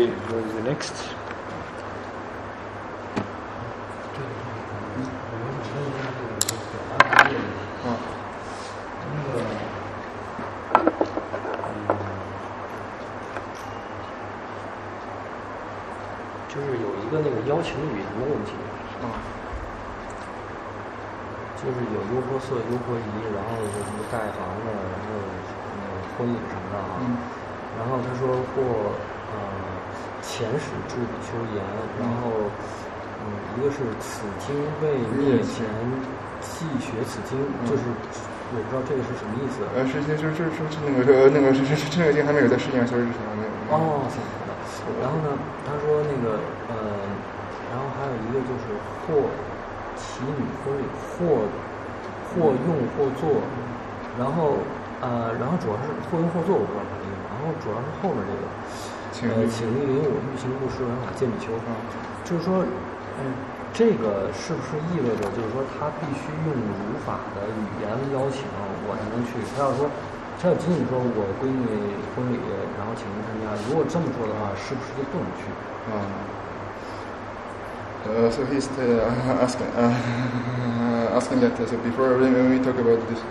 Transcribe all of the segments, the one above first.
What is the next?就是有一个那个邀请语什么问题就是有优婆塞、优婆夷，然后有什么盖房的，然后婚礼什么的然后他说或前使至比丘言，然后一个是此经为灭前细学此经，就是我不知道这个是什么意思。 是那个这个经还没有在世界上消失之前没有。 然后呢，他说那个然后还有一个就是或其女婚礼，或用或做，然后主要是或用或做，我不知道什么意思。然后主要是后面这个请莅临我欲行故施文法见比丘，就是说这个是不是意味着就是说他必须用儒法的语言邀请我才能去？他要仅仅说我闺女婚礼，然后请您参加，如果这么说的话，是不是就不能去 ？So he's asking that. So before when we talk about this,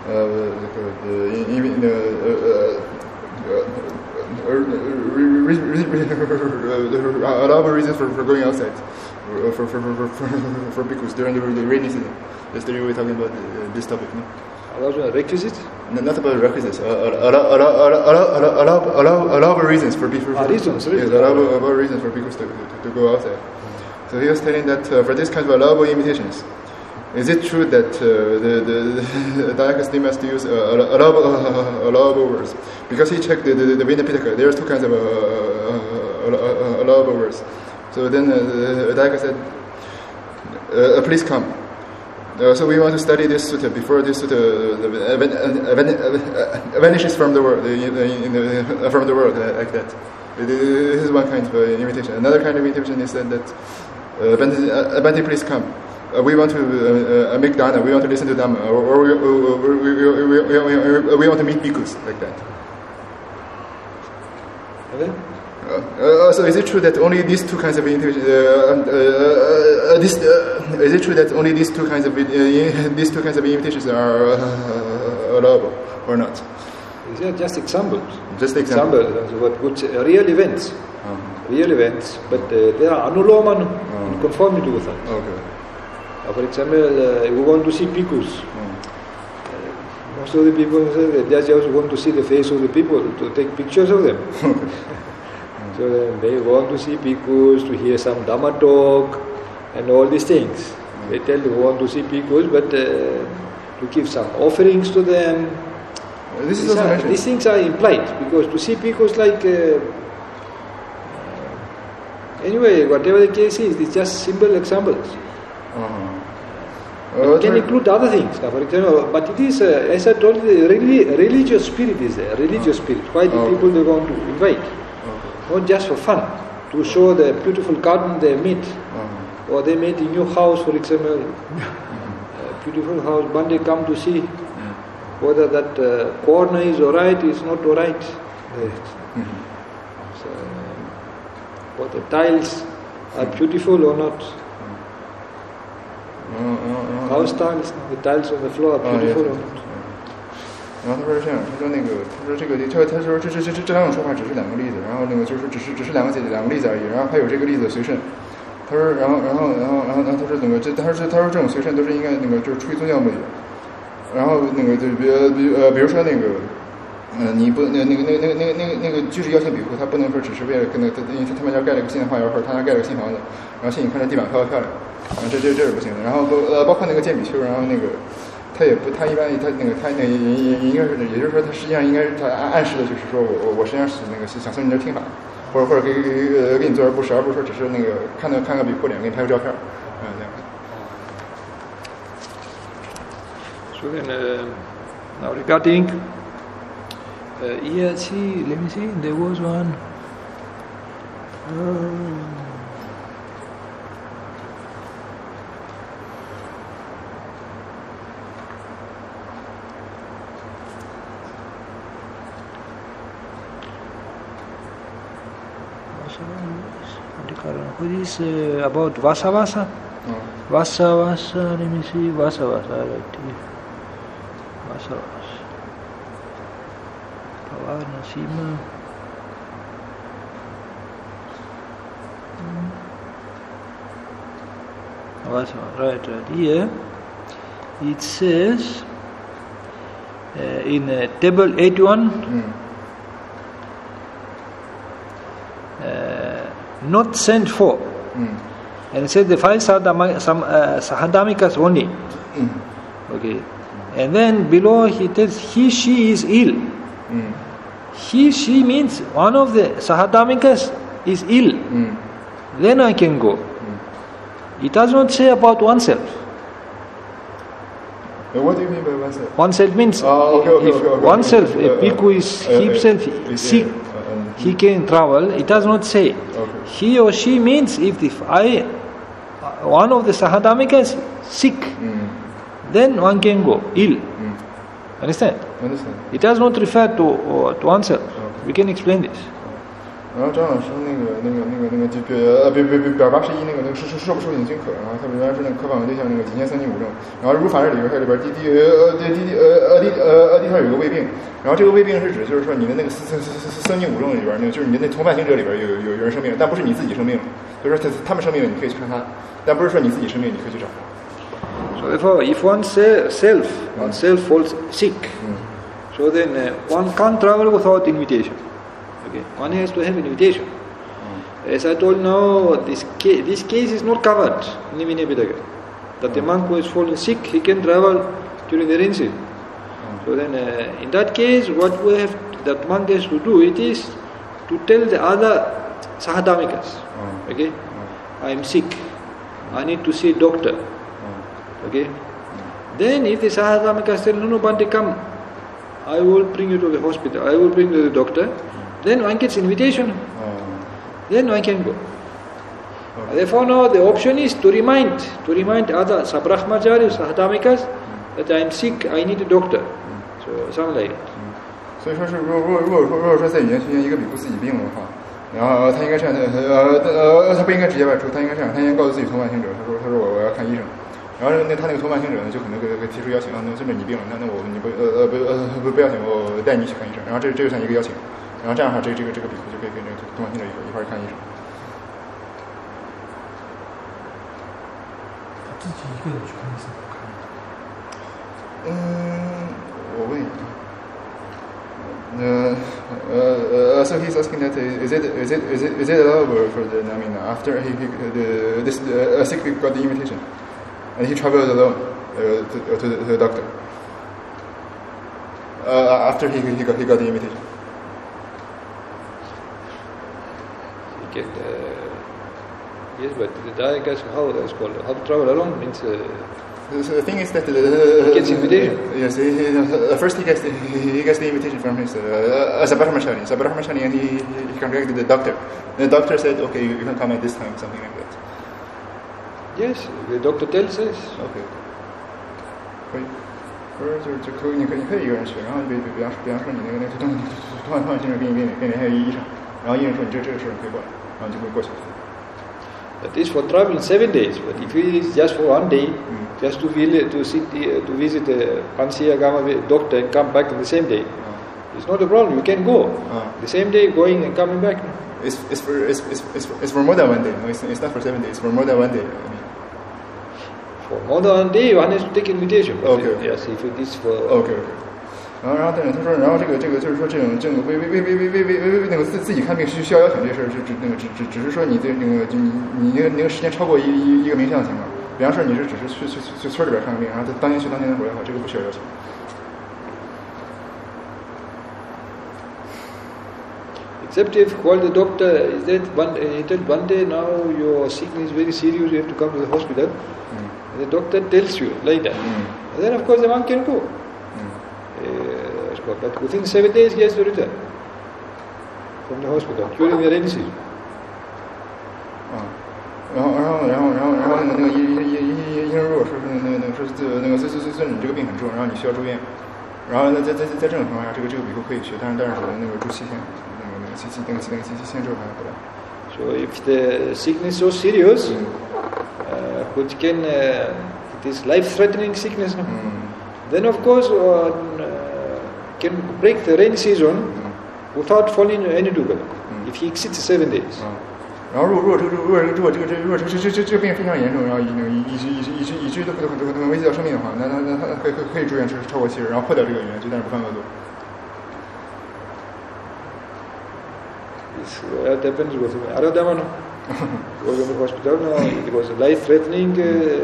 allowable reasons for going outside for bhikkhus during the rainy season. Yesterday we were talking about this topic. No? Requisites? Not about requisites. Allowable reasons for bhikkhus. Reasons. Yes, allowable reasons for bhikkhus to go outside. So he was telling that for this kind of allowable invitations, is it true that the Dayakas must use allowable words? Because he checked the Vinaya Pitaka, there's two kinds of allowable words. So then the Dayaka said, please come. So we want to study this sutta before this sutta vanishes from the world, from the world like that. This is one kind of invitation. Another kind of invitation is that Bhante, please come. We want to make dana. We want to listen to Dhamma, or we want to meet bhikkhus like that. Okay. So is it true that only these two kinds of invitation? Is it true that only these two kinds of invitations are allowable or not? These are just examples. Just examples. What real events. Real events, but they are anuloma in conformity with that. Okay. For example, we want to see bhikkhus. Most of the people say that they just want to see the face of the people, to take pictures of them. So they want to see bhikkhus, to hear some Dhamma talk, and all these things. They tell they want to see bhikkhus, but to give some offerings to them. These things are implied, because to see bhikkhus like... anyway, whatever the case is, it's just simple examples. It can include other things, for example, but it is, as I told you, religious spirit is there, religious spirit. Why the people they want to invite? Not just for fun, to show the beautiful garden they made, or they made a new house, for example, beautiful house, one day come to see whether that corner is alright, is not alright. So, whether the tiles are beautiful or not. House tiles, the tiles on the floor are beautiful or not. 然后他说是这样，他说这个他说这两种说法只是两个例子，然后那个就是只是两个例子而已，然后还有这个例子随顺。他说然后他说那个他说这种随顺都是应该那个就是出于宗教目的。然后那个就比如说那个你不那个就是邀请比丘，他不能说只是为了跟因为他们家盖了个新的花园，或者他家盖了个新房子，然后请你看这地板漂亮，这是不行的。然后包括那个见比丘，然后那个他一般他应该是，也就是说他实际上应该是他暗示的就是说我实际上是那个想从你这听法，或者给你做而不是说只是那个看个比丘脸给你拍个照片，这样。 So then, now regarding ERC, let me see, there was one. What is about Vasa? Vasa, let me see, Vasa, right here. Vasa. Pavarna Sima. Vasa, right here. It says in table 81, not sent for. And it says the 5 Sahadamikas only. Okay. And then below he tells she is ill. She means one of the Sahadamikas is ill. Then I can go. It does not say about oneself. What do you mean by oneself? Oneself means if oneself, a bhikkhu is himself sick, he can travel. It does not say. He or she means if one of the Sahadamika is sick, then one can go ill. Understand? It does not refer to oneself. We can explain this. 然后张老师就表811是受不受引经可，然后他原来是科访的对象几千3级5症，然后如法日里边它里边第它有一个胃病，然后这个胃病是指就是说你的3级5症里边就是你的同伴行者里边有人生病，但不是你自己生病了，就是说他们生病了你可以去看他，但不是说你自己生病你可以去找他。 So therefore, if oneself falls sick, so then one can't travel without invitation. Okay, one has to have invitation. As I told now, this case is not covered in the Vinaya Pitaka. That the monk who has fallen sick, he can travel during the rain season. So then, in that case, what that monk has to do, it is to tell the other Sahadamikas. Okay, I am sick. I need to see a doctor. Okay. Then if the Sahadamikas tell, no, Bhante, come, I will bring you to the hospital. I will bring you to the doctor. Then one gets invitation. Then one can go. Therefore now the option is to remind other Sabrahmachari, Sahadamikas that I am sick, I need a doctor. So something like that. 所以说是如果说在语言区间一个比丘自己病了的话，然后他应该这样他不应该直接外出，他应该这样，他应该告诉自己同伴行者，他说我要看医生。然后他那个同伴行者呢，就可能给提出邀请，那这么你病了，那你不邀请我带你一起看医生，然后这就算一个邀请，然后这样的话，这个比丘就可以跟这个同伴行者一块看医生。 他自己一个人去看医生不看？ 我问一下。So he's asking that is it allowable for the after this sick people got the invitation and he traveled alone to the doctor after he got the invitation. Yes, but the guys how that's called how to travel alone means. So the thing is that he gets invitation. Yes, first he gets the invitation from his Sabrahmachari. And he contacted the doctor. The doctor said, okay, you can come at this time, something like that. Yes, the doctor tells us. Okay. 可以，不是就可以，你可以一个人去，然后比方说你那个同伴行者给你联系医生，然后医生说你这个事你可以过来，然后就会过去。 That is for travel 7 days, but if it is just for 1 day, just to visit the Pansiya Gama doctor and come back on the same day, it's not a problem. You can go the same day, going and coming back. It's for more than 1 day. No, it's not for 7 days. It's for more than 1 day. I mean. For more than 1 day, one has to take invitation. Okay. Yes, if it is for. Okay. 然后他说，然后这个就是说这种为那个自己看病需要邀请这事儿，只是说你这那个你那个时间超过一个明显的情况，比方说你是只是去村里边看病，然后当天去当天回来的话，这个不需要邀请。 Except if call the doctor, is that one day now your sickness is very serious, you have to come to the hospital. And the doctor tells you like that. And then of course the one can go. But within 7 days he has to return from the hospital during the rainy season. 然后那个医生如果说是那个你这个病很重，然后你需要住院，然后在这种情况下，这个比丘可以去，但是只能那个住7天，那个7天之后还回来。 So if the sickness is so serious, which can it is life-threatening sickness, then of course can break the rainy season without falling any dukkha. If he exceeds 7 days. 然后如果这个病非常严重，然后以至于都可能危及到生命的话，那他可以住院超过7日，然后破掉这个原罪，但是不犯恶作。 That depends what Aradhamana was in the hospital. No, it was a life-threatening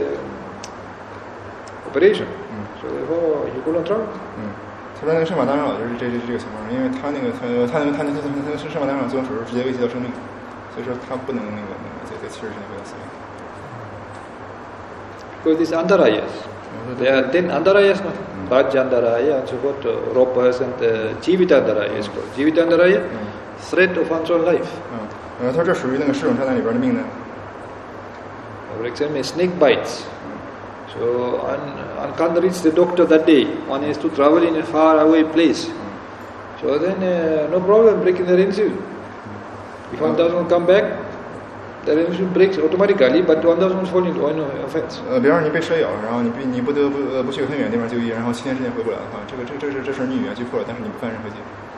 operation. So therefore he couldn't travel. 他说那个圣马当长老就是这个情况，因为他圣马当长老做手术直接危及到生命。所以说他不能在7日之内回到寺院。 Because these antarayas, there are 10 antarayas, no? Rajyantaraya and so forth, Ropas and Jivitantaraya is called. Jivitantaraya, threat of one's own life. 他这属于那个尸种炸弹里边的命难。 For example, snake bites. So one can't reach the doctor that day. One has to travel in a far away place. So then no problem breaking the rinsu. If one doesn't come back, the relationship breaks automatically, but one doesn't fall into any offense. 比方说你被蛇咬，然后你不得不去很远的地方就医，然后7天之内回不来的话，这事你语言就破了，但是你不犯任何戒。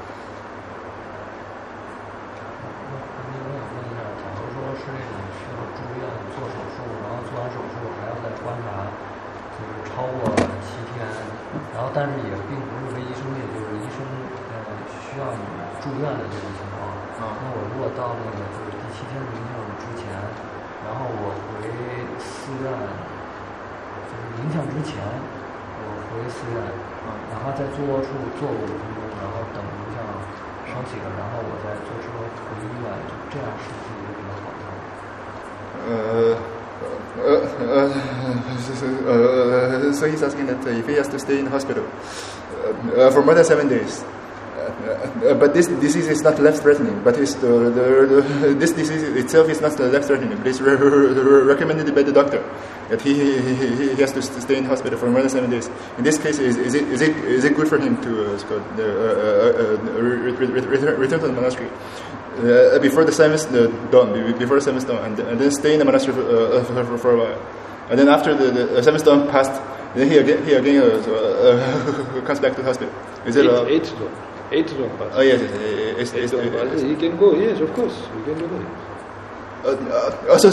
我想问一下，假如说是那种需要住院做手术，然后做完手术还要再观察，就是超过7天，然后但是也并不是唯医生灭，就是医生需要你住院的这种情况。那我如果到那个就是第7天冥想之前，然后我回寺院，就是冥想之前，我回寺院，哪怕在坐卧处坐5分钟，然后等冥想升起了，然后我再坐车回医院，这样是不是一个比较好的？ So he's asking that if he has to stay in the hospital for more than 7 days. But this disease is not life-threatening. But this disease itself is not life-threatening. But it's recommended by the doctor that he has to stay in hospital for more than 7 days. In this case, is it good for him to return to the monastery before the 7th dawn, and then stay in the monastery for a while, and then after the 7th dawn passed, then he again comes back to the hospital. Is it 8 dawn pass. Oh yes, He can go. Yes, of course, he can do that. Also,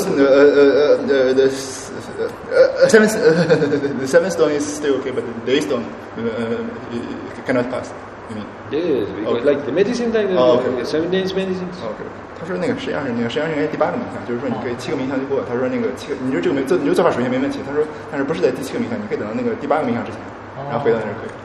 the 7th dawn is still okay, but the 8th dawn cannot pass. You mean? Yes, because like the medicine, like the 7 days medicines. Okay. 他说那个实际上是第8个冥想，就是说你可以7个冥想就过。他说那个你说你这做法首先没问题。他说，但是不是在第7个冥想，你可以等到那个第8个冥想之前，然后回到那儿可以。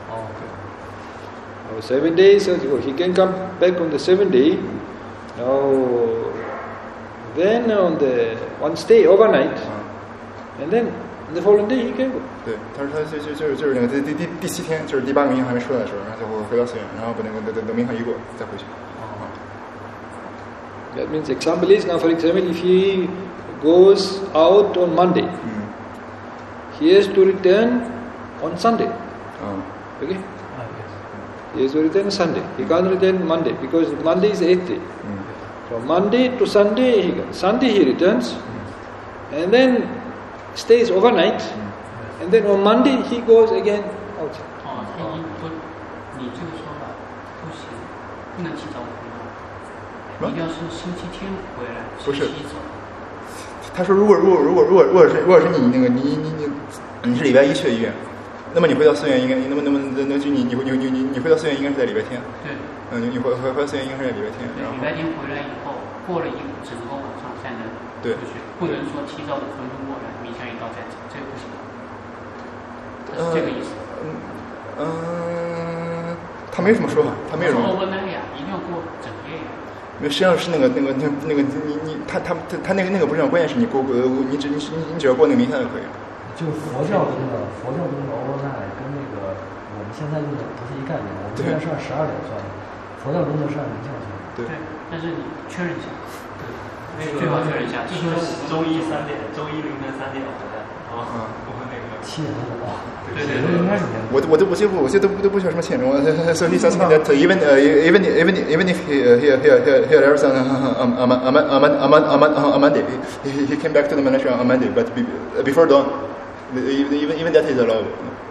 7 days, he can come back on the 7th day. Now, then one stay overnight, and then the following day he can go. 对，他说他就是那个第7天，就是第8个冥想还没出来的时候，然后就回到寺院，然后把那个等冥想一过再回去。 That means example is now, for example, if he goes out on Monday, he has to return on Sunday. Okay. He has to return Sunday. He can't return Monday because Monday is the 8th day. From Monday to Sunday, Sunday he returns, and then stays overnight, and then on Monday he goes again outside. 你这个说法不行，不能提早回来，一定要是星期天回来，星期走。 他说，如果是你那个你是礼拜1去的医院。那么你回到寺院应该，那么你回到寺院应该是在礼拜天。 对。 你回到寺院应该是在礼拜天。 对，礼拜天回来以后，过了整个晚上才能对， 不能说提早5分钟过来，冥想一到再走，这个不行。是这个意思。 他没什么说法，他没有什么。 overnight呀，一定要过整夜呀。 实际上是那个他那个不是关键是你只要过那个冥想就可以了。 就是佛教中的 overnight 跟那个我们现在用的不是一概念，我们现在是按12点算的，佛教中的是按冥想算的。 对，但是你确认一下，最好确认一下。 就是周一3点，周一凌晨3点回来。 7人我， 对， 应该是我都不需要什么7人中。So he's asking that even if he arrives on Monday, he came back to the monastery on Monday, but before dawn, even that is allowed.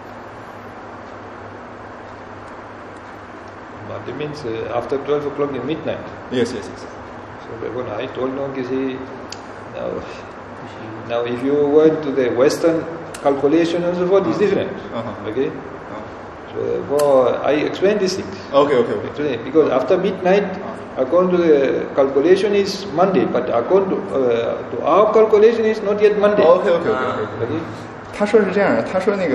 But it means after 12 o'clock in midnight. Yes. So when I told Nongisi, now if you went to the Western calculation and so forth, it's different. Okay? So I explained these things. Okay. Because after midnight, according to the calculation is Monday, but according to our calculation is not yet Monday. Okay. 他说是这样的，他说他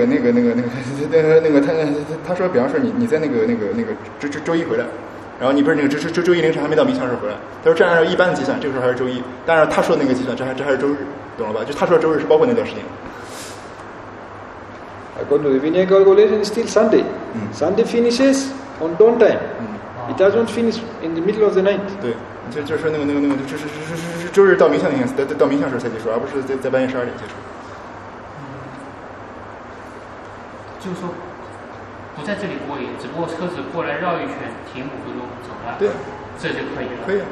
说，比方说你在那个周一回来，然后你不是那个周一凌晨还没到冥想时回来，他说这按照一般的计算，这个时候还是周一，但是他说那个计算，这还是周日，懂了吧？就他说周日是包括那段时间。 According to the Vinaya calculation, it's still Sunday. Sunday finishes on dawn time. It doesn't finish in the middle of the night. 对，就是那个，就是周日到冥想那天，到冥想时候才结束，而不是在半夜12点结束。 就是说不在这里过夜，只不过车子过来绕一圈，停5分钟走了， 对， 这就可以了。 可以。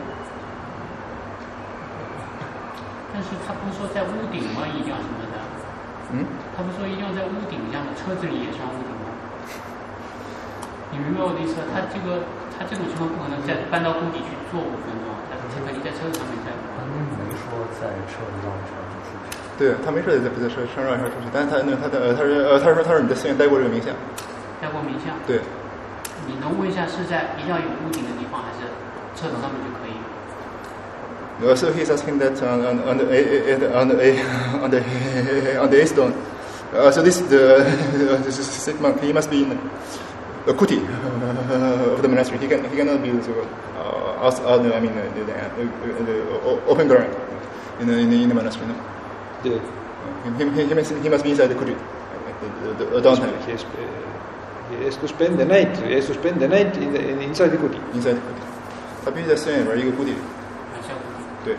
但是他不是说在屋顶吗？一定要什么的？他不是说一定要在屋顶一样的，车子里也算屋顶吗？你明白我的意思？他这种情况不可能再搬到谷底去坐5分钟，他肯定在车子上面在。 他没说在车子上出去。 对，他没说在车上绕一圈出去，但是他说你在寺院待过这个冥想。 待过冥想。 对。 你能问一下是在一定要有屋顶的地方，还是车头上面就可以 ？So he's asking that on the eighth dawn. So this the sick monk, he must be in a kuti of the monastery. He cannot be out. I mean the open ground in the monastery. No? Yeah. He must be inside the kuti. The dawn time. He has to spend the night. He has to spend the night inside the kuti. Inside the kuti. 他必须在寺院里边一个kuti里。对。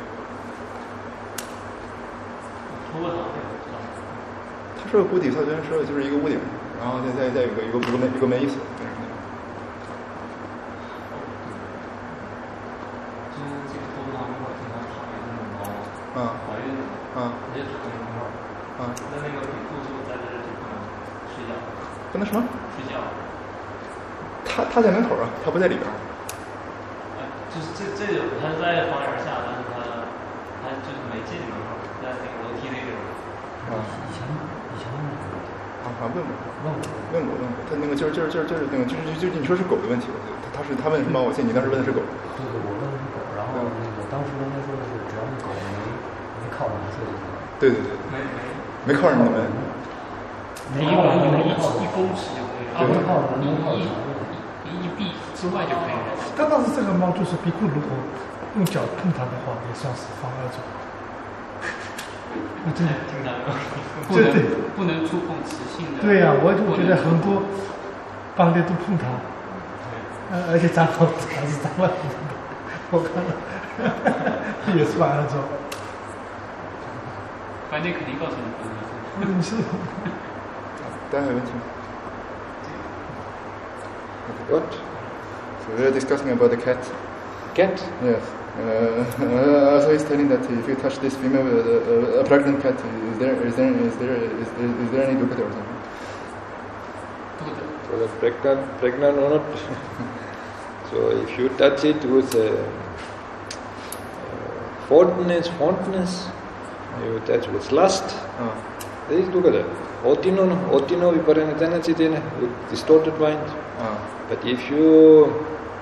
他说的谷底，他昨天说的就是一个屋顶，然后再有个门意思。 今天这个多布堂门口经常躺一个母猫，怀孕的，直接躺在门口。那个比库是不是在这就不能睡觉？ 不能什么？ 睡觉。 他在门口啊，他不在里边。 就是这种，他是在房檐下，但是他就是没进门口，在那个楼梯那边。 以前问过，他那个就是那个你说是狗的问题，他问是猫，我记得你当时问的是狗。 对，我问的是狗，然后那个当时人家说的是只要那狗没靠门就行了。 对，没靠着你的门。 离我们1公尺就可以了， 没靠着门， 一臂之外就可以了。 但是这个猫就是比库，如果用脚碰它的话，也算是妨碍种。 挺难的， 不能触碰雌性的。 对呀，我就觉得很多帮的都碰它，而且长好还是长了，我看了也是妨碍种。 反正肯定告诉你不能。 是。 大家有问题吗？ What? So we are discussing about the cat. Cat? Yes. So he's telling that if you touch this female, a pregnant cat, is there any dukkha or something? So the pregnant or not? So if you touch it with fondness, you touch with lust, there is dukkha. Otino viparinatana chitena, with distorted mind. But if you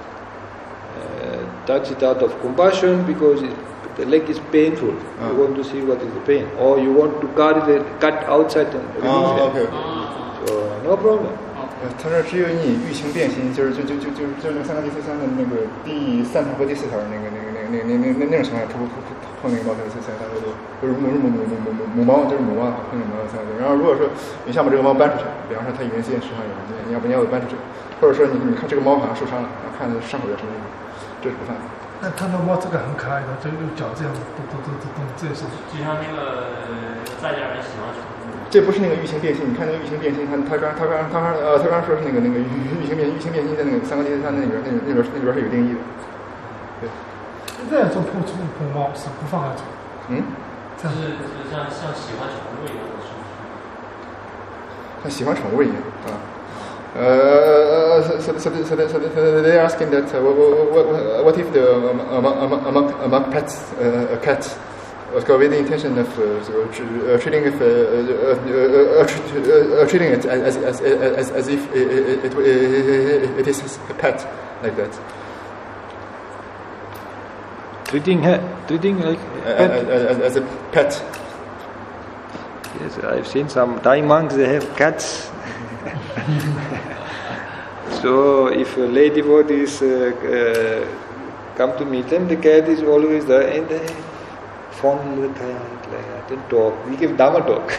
touch it out of compassion because the leg is painful, you want to see what is the pain, or you want to cut outside and remove it. So no problem. 他说只有你欲情变心，就是那个三纲第三的那个第3条和第4条那种情况下，碰那个猫才3条多，就是母猫就是母猫碰那个猫3条多。然后如果说你想把这个猫搬出去，比方说它以为自己身上有人，你要搬出去，或者说你看这个猫好像受伤了，然后看着伤口在什么地方，这是不犯的。 但看到哇，这个很可爱的，就用脚这样动，这也是。 就像那个在家人喜欢宠物。 这不是那个玉形变心，你看那个玉形变心，他刚说是那个玉形变心在那个三个阶段那里边是有定义的。对。 这样做碰猫是不放在宠。 就是像喜欢宠物一样的是不是？ 像喜欢宠物一样啊。So they're asking that what if among pets a cat with the intention of treating it as if it is a pet like that. Treating like as a pet. Yes, I've seen some Thai monks. They have cats. So if a lady devotees come to meet them, the cat is always there and they fondle the cat like that and talk. We give Dhamma talk.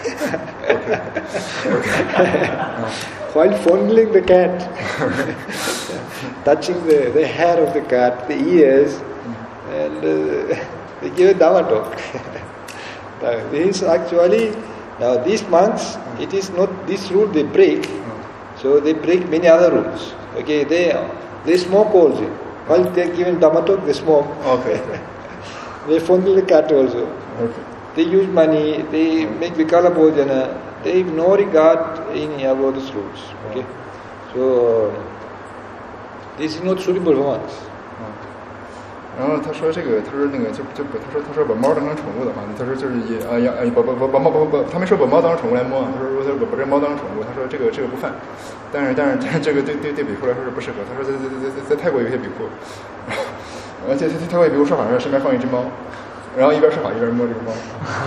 While fondling the cat, touching the hair of the cat, the ears, and they give a Dhamma talk. This is actually, now these monks, it is not this rule they break. So they break many other rules. Okay, they smoke also. While they are given Dhamma talk, they smoke. Okay. They fondle the cat also. Okay. They use money. They make Vikala Bhojana. They have no regard any about these rules. Okay, so this is not suitable for monks. 然后他说这个，他说那个他说把猫当成宠物的话，他说就是把猫他没说把猫当成宠物来摸，他说把这猫当成宠物，他说这个不犯，但是这个对比库来说是不适合。他说在泰国有一些比库，而且泰国有比库说法是身边放一只猫，然后一边说法一边摸这个猫，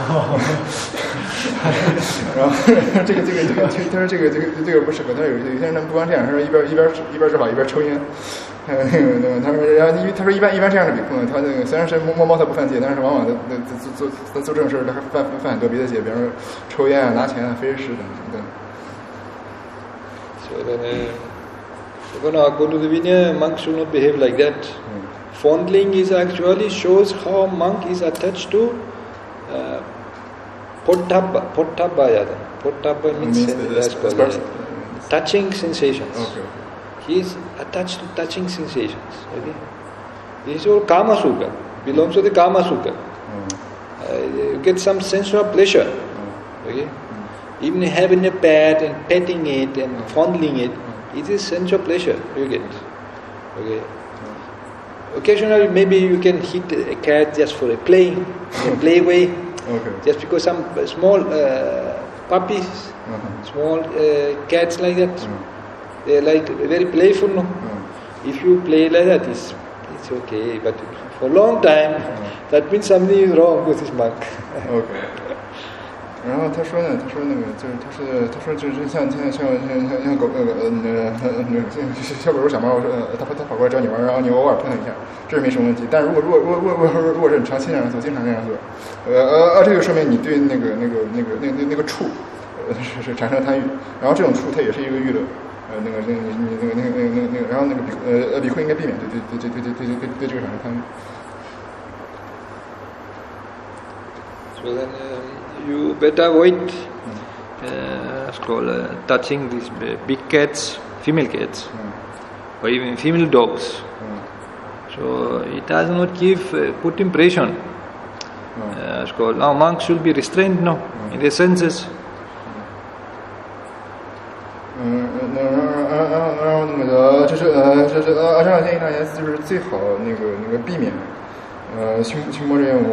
然后这个他说这个不适合。他说有些人不光这样，他说一边说法一边抽烟。还有那个，他说，然后他说一般这样的比库呢，他那个虽然是摸猫他不犯戒，但是往往他做这种事儿，他还犯很多别的戒，比方说抽烟啊、拿钱啊、非礼等等。 So then, according to the Vinaya, monks should not behave like that. Fondling is actually shows how monk is attached to Pottabha. Pottabha means touching sensations. Okay. He is attached to touching sensations. Okay? This is all Kama Sukha. Belongs to the Kama Sukha. You get some sense of pleasure. Okay? Even having a pet and petting it and fondling it, it is sense of pleasure you get. Okay? Occasionally maybe you can hit a cat just for a play way. Okay. Just because some small puppies, small cats like that, they are like very playful. No? If you play like that, it's okay. But for a long time, that means something is wrong with this monk. Okay. 然后他说呢，他说就是像狗小狗小猫，他跑过来找你玩，然后你偶尔碰它一下，这是没什么问题。但是如果是你长期这样做，经常这样做，这个说明你对那个触是产生贪欲，然后这种触它也是一个娱乐，然后比库应该避免对这个产生贪欲。 So then you better avoid touching these big cats, female cats, or even female dogs. So it does not put impression. Now monks should be restrained in their senses. 然后那个就是这样建议大家就是最好那个避免去摸这些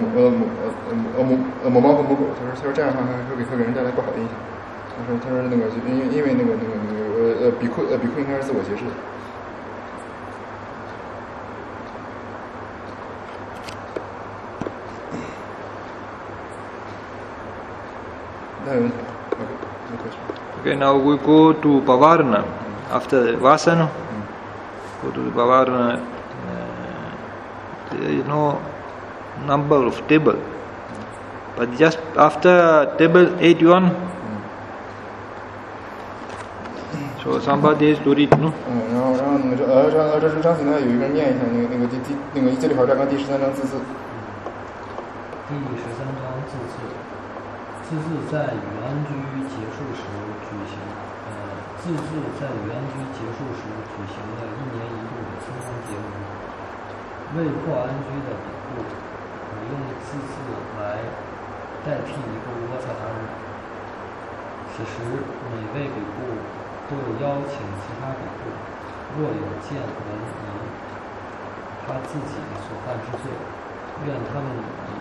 母猫和母狗。他说这样的话会给人带来不好的影响。他说那个因为那个比库应该是自我节制的。 Okay, now we go to Pavarna. After Vasana, go to the Pavarna. There is no number of table. But just after table 81, So somebody is to read, no? 然后那个这是章节呢，有一个人念一下那个接力考察纲第13章字字。 第13章字字，字字在与安居结束时举行，字字在与安居结束时举行的1年1度的村庄节目。为破安居的典故，我用字字来代替一个乌波萨达日。此时，每位比库都有邀请其他比库，若有见闻疑他自己所犯之罪，愿他们以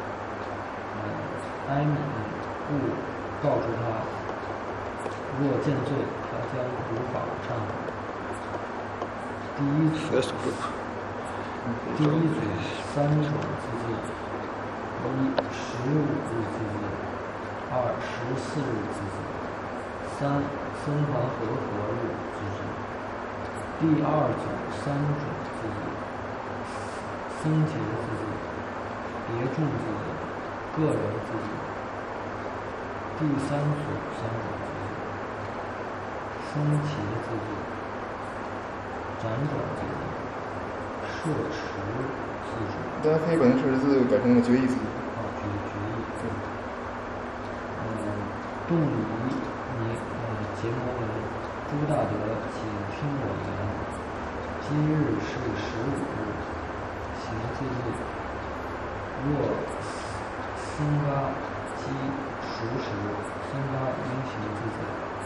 哀悯勿告诉他，若见罪，他将无法忏悔。第一组3种字字：1、15日字字；2、14日字字；3、僧团和合日字字。第2组3种字字：僧节字字、别众字字、个人字字。第3组3种字字：僧伽字字、辗转字字、摄持字字。 大家可以把那摄持字改成了决议字。 决议。洞仪结摩文，朱大德，请听我言。今日是15日，行字日。若僧伽积熟时，僧伽应行字字。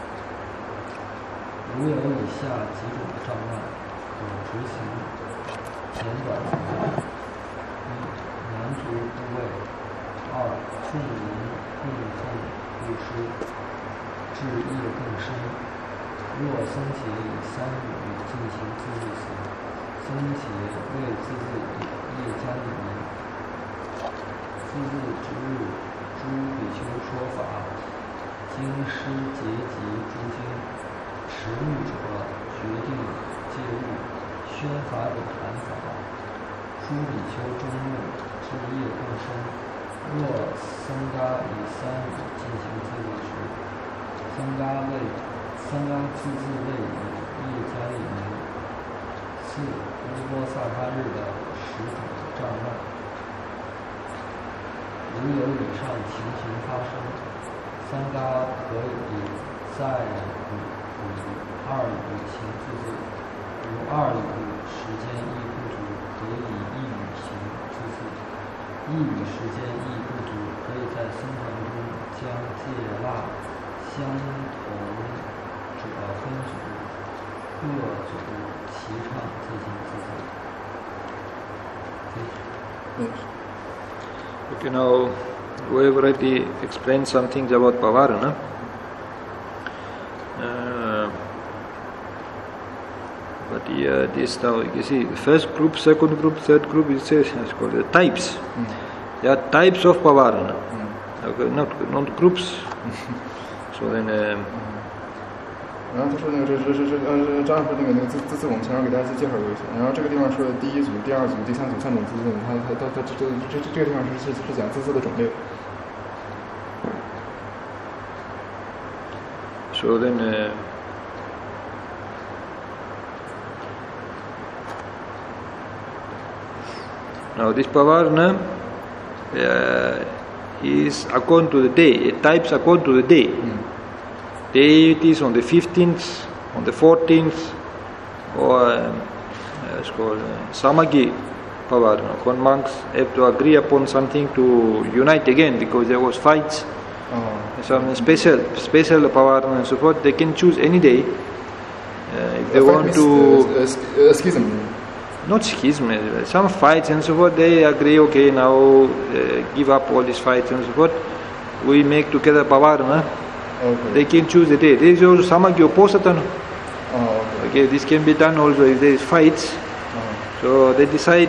如有以下几种障碍，可执行简短方案：1、男足部位；2、众人供奉布施，志业更深。若僧伽以3语进行字字时，僧伽为字字以业加利名。字字之日，诸比丘说法，经师结集诸经，持律者决定戒律，宣法者谈法。诸比丘争论，志业更深。若僧伽以3语进行字字时，僧伽字字位以业加利名。4、乌波萨他日的10种障碍。如有以上情形发生，僧伽可以再与2语行字字；如2语时间亦不足，可以1语行字字；1语时间亦不足，可以在僧团中将戒腊相同者分组，各组齐唱进行字字。 Okay, now we have already explained some things about Pavarana. But this now you can see the first group, second group, third group. It says it's called the types. There are types of Pavarana. Okay, not groups. So then. 然后他说那个张老师那个字字我们前面给大家介绍过一次。然后这个地方说的第1组、第2组、第3组3种字字，他这个地方是讲字字的种类。 So then now this Pavarana is according to the day, types according to the day. Day it is on the 15th, on the 14th, or it's called Samagi Pavarana. When monks have to agree upon something to unite again because there was fights, some special Pavarana and so forth, they can choose any day. If they want to... schism. Not schism, some fights and so forth, they agree, okay, now give up all these fights and so forth. We make together Pavarana. Okay. They can choose the day. There is also Samagya Uposatana. Okay, this can be done also if there is fights. So they decide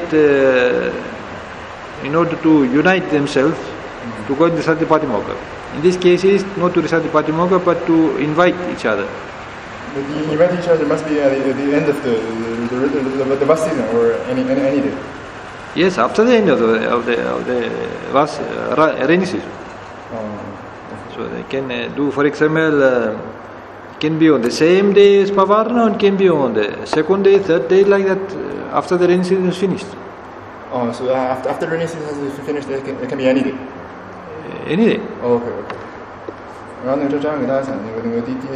in order to unite themselves to go in the Satipatimokkha. In this case, is not to recite the Patimokkha but to invite each other. But the invite each other must be at the end of the Vas season or any day. Yes, after the end of the Vas rainy season. So they can do, for example, can be on the same day as Pavarana, or it can be on the second day, third day, like that, after the rainy season is finished. Oh, so after the rainy season is finished, it can be any day. Any day. OK。然后呢，这样给大家讲第一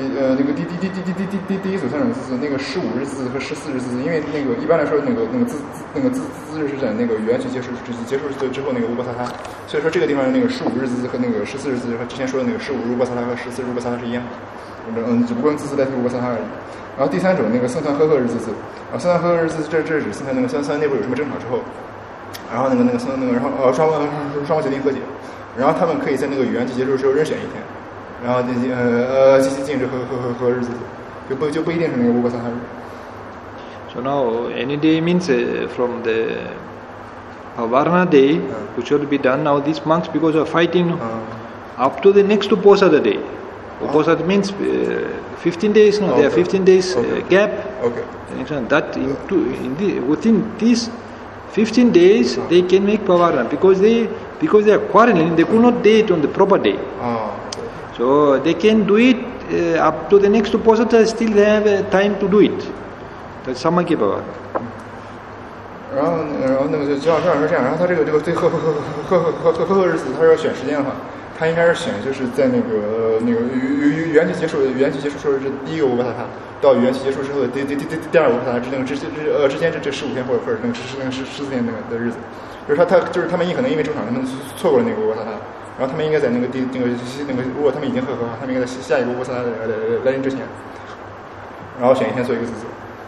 组3种字，那个15日字和14日字，因为一般来说字日是在元曲结束之后乌波萨他，所以说这个地方15日字和14日字和之前说的15日乌波萨他和14日乌波萨他是一样的，只不过用字代替乌波萨他而已。然后第3种僧团呵呵日字，僧团呵呵日字这是指僧团僧团内部有什么争吵之后，然后然后双方决定和解，然后他们可以在元曲结束之后任选一天。然后进行和日子，就不一定是乌波萨他日。 So now any day means from the Pavarana day, which will be done now these monks because of fighting, up to the next Uposatha day. Uposatha means 15 days. No, there are 15 days gap. Okay. That within these 15 days they can make Pavarana because they are quarreling. They could not date on the proper day. So they can do it up to the next Uposatha, still they have time to do it. That's Samakya Pavarana. 然后就正好是这样，然后他这个对呵日子，他要选时间的话，他应该是选就是在元气结束时候是第一个乌波萨他，到元气结束之后的第二个乌波萨他之间这15天或者是14天的日子，就是他们可能因为争吵，他们错过了乌波萨他。然后他们应该在如果他们已经和的话，他们应该在下一个乌波萨来临之前，然后选一天做一个字。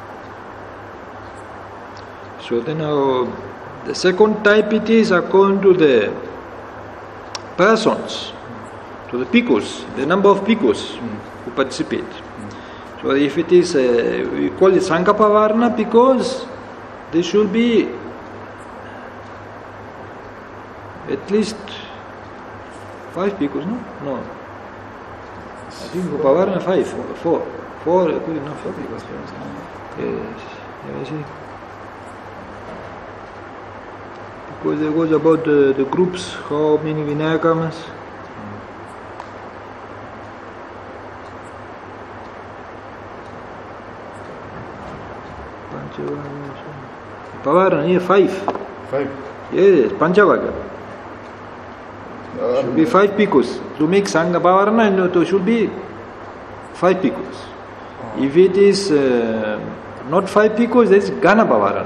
So then the second type it is according to the persons, to the bhikkhus, the number of bhikkhus who participate. So if it is, we call it Sangha Pavarana because there should be at least 5 bhikkhus, no? No. I think for Pavarana 4 good enough. 4 bhikkhus. Yes. Because it goes about the groups, how many Vinayakamas. Pavarana, 5. 5? Yes, Panchavaga. Should be 5 bhikkhus. To make Sangha Pavarana, it should be 5 bhikkhus. If it is not 5 bhikkhus, that is Gana Pavarana.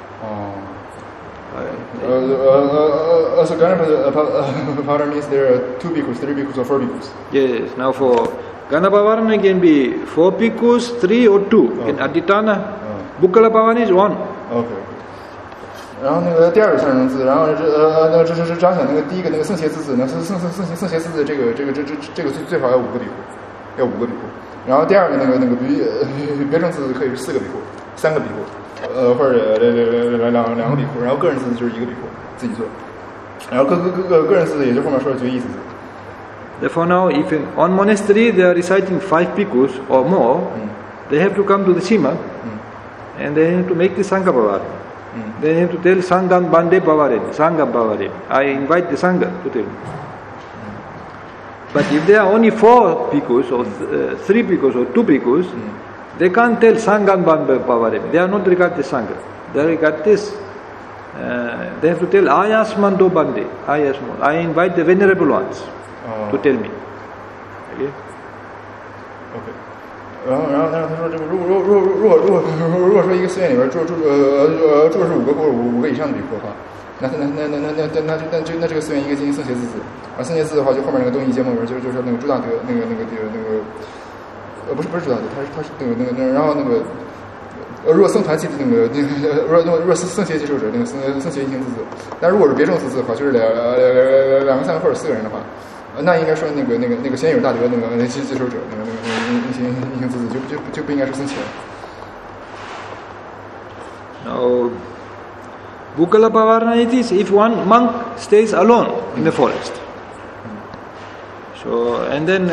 So Gana Pavarana means there are 2 bhikkhus, 3 bhikkhus or 4 bhikkhus. Yes, now for Gana Pavarana can be 4 bhikkhus, 3 or 2. In Aditana, Bukkala Pavarana is 1. Okay. 然后第二个3种字，然后这是彰显第一个僧伽字字，僧伽字的这个最少要5个比库，要5个比库。然后第二个别正字可以是4个比库，3个比库，或者2个比库，然后个人字就是1个比库，自己做。然后个人字也就后面说的决议字。 Therefore now, if in one monastery they are reciting 5 bhikkhus or more, they have to come to the Sima and they have to make the Sangha Pavarana. They have to tell Sangam Bande Pavarana, Sangam Pavarana. I invite the Sangha to tell me. But if there are only 4 bhikkhus or 3 bhikkhus or 2 bhikkhus, they can't tell Sangam Bande Pavarana. They are not regarded Sangha. They regard this. They have to tell Ayasmando Bande. Ayasmando. I invite the venerable ones to tell me. Okay. Okay. 然后他说这个如果说一个寺院里边住是5个或者5个以上的比库的话，那这个寺院应该进行僧伽字字，而僧伽字的话，就后面东夷节目里边就是说朱大德不是朱大德，他是然后如果僧团记的如果僧伽接受者僧伽进行字字，但如果是别正字字的话，就是2个3个或者4个人的话。那应该说先有大德接受者一行字就不应该是僧伽。 Now, Bukkala Pavarana it is if one monk stays alone in the forest. So and then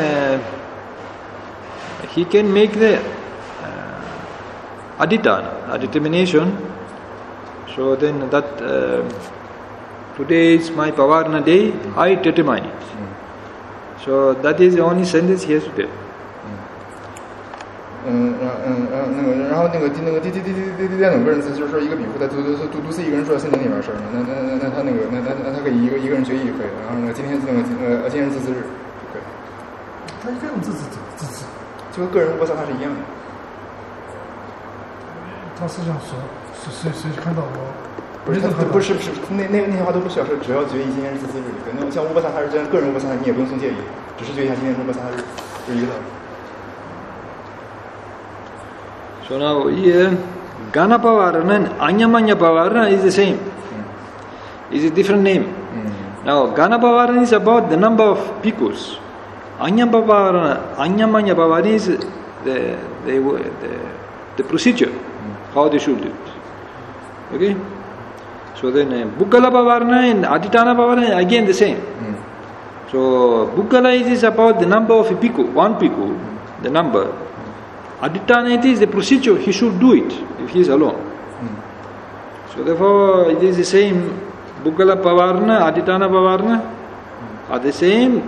he can make the adhitana, a determination. So then that today is my Pavarana day, I determine it. So that is the only sentence he has to tell. 然后那个第三种个人字就是说一个比丘他独自一个人住在森林里边的事儿，那他可以一个人决议可以，然后呢今天自治可以。 他这种自治就跟个人无波萨他是一样的。 他是想说，谁看到我？ 不是那些话都不需要说，只要决议今天是自治可以。那像乌波萨他是个人乌波萨，你也不用送戒仪，只是决议一下今天乌波萨他是就一个道理。 So now here, Ganapavarana and Anyamanya Pavarana is the same. It's a different name. Now Ganapavarana is about the number of bhikkhus. Anyamanya Pavarana is the procedure, how they should do it. Okay? So then Buggala Pavarana and Aditana Pavarana again the same. So Buggala is about the number of a bhikkhu, one bhikkhu, the number. Aditana is the procedure, he should do it if he is alone. So therefore it is the same. Buggala Pavarana, Aditana Pavarana are the same.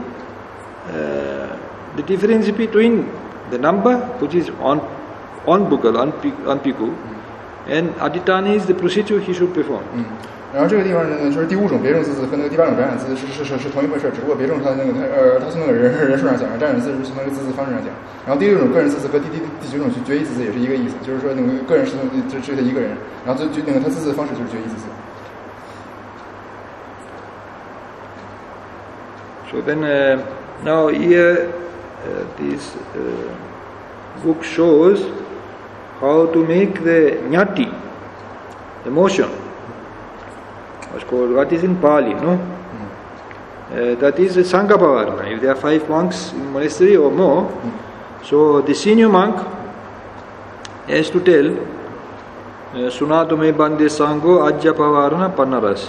The difference between the number, which is on Buggala, on Bhikkhu, and Aditana is the procedure he should perform. 然后这个地方呢，就是第五种别种字和那个第八种展览字是同一回事，只不过别种它从那个人数上讲，展览字是从那个字方式上讲。然后第六种个人字和第九种决议字也是一个意思，就是说那个个人是他一个人，然后就那个他字的方式就是决议字。 So then now here this book shows how to make the nyati, the motion. It's called, what is in Pali, no? That is a Sangha Pavarana. If there are 5 monks in monastery or more, so the senior monk has to tell Sunato me bande Sango Ajja Pavarana Pannarasi.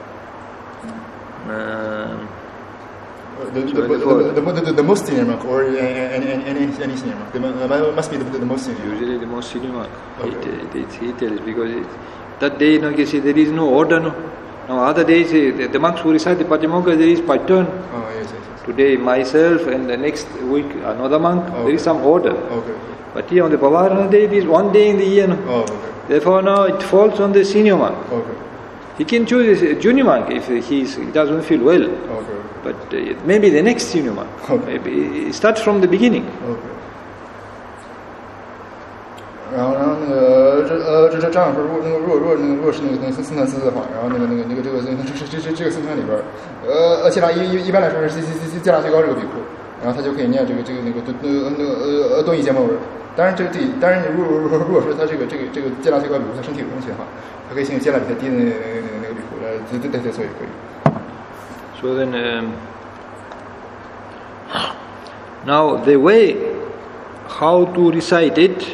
The most senior monk or any senior monk? Must be the most senior. Usually the most senior monk. Okay. He tells because that day, you see, there is no order. No? Now other days, the monks who recite the Patimokkha, there is by turn. Oh, yes. Today myself and the next week another monk. Okay. There is some order. Okay. But here on the Pavarana day, it is one day in the year. No? Oh, okay. Therefore now it falls on the senior monk. Okay. He can choose a junior monk if he doesn't feel well. Okay. But maybe the next senior monk. Okay. Maybe it starts from the beginning. Okay. 然后那个这样说，如果是那个僧团寺的话，然后这个僧团里边，戒腊一般来说是戒腊最高这个比库，然后他就可以念这个多义节末文。当然如果说他这个戒腊最高比库他身体有东西的话，他可以请戒腊比他低的那个比库来对所以可以。 So then now the way how to recite it.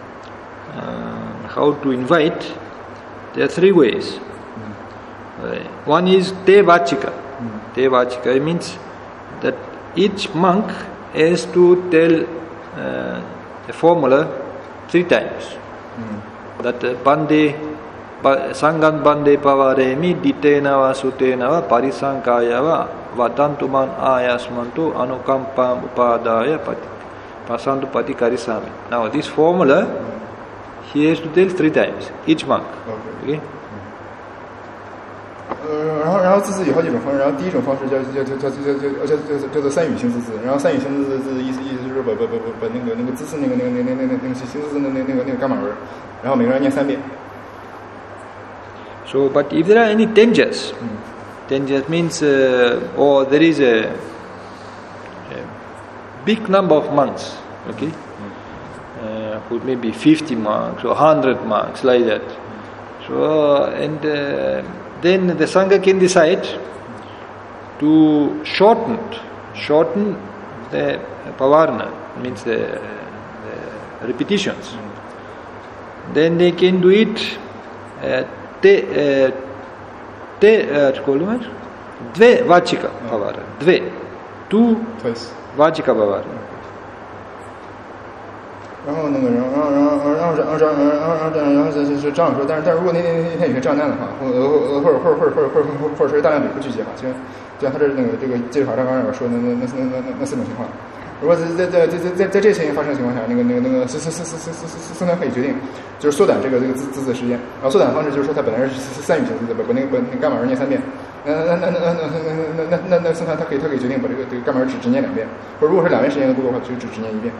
How to invite, there are 3 ways. One is Te Vachika. Te Vachika means that each monk has to tell a formula 3 times. That Bande, Sangan Bande Pavaremi, Ditena va Sutena va Parisankaya va Vatantuman Ayasmantu Anukampam Upadaya Pasantu Pati Karisami. Now this formula he has to tell 3 times, each monk. Okay. 然后字字有好几种方式，然后第一种方式叫做三语行字字，然后三语行字字的意思就是把那个字字那个行字字那个伽马文，然后每个人念3遍。 So, but if there are any dangers, dangers means or there is a big number of monks, okay, who maybe 50 monks or 100 monks like that. So, and then the Sangha can decide to shorten the Pavarana, means the repetitions. Then they can do it Dve Vachika Pavarana. Dve. 2 Vachika Pavarana. 然后那个，然后张老说，但是如果那天有些账单的话，或者是大量比例聚集哈，就像他这个这个戒法章纲里边说的那4种情况。 如果在这些情形发生的情况下，僧团可以决定，就是缩短这个字的时间。然后缩短的方式就是说，它本来是3语型字的，把那个伽马文念3遍。那僧团他可以决定把这个伽马文只念2遍，或者如果是2遍时间的不够的话，就只念1遍。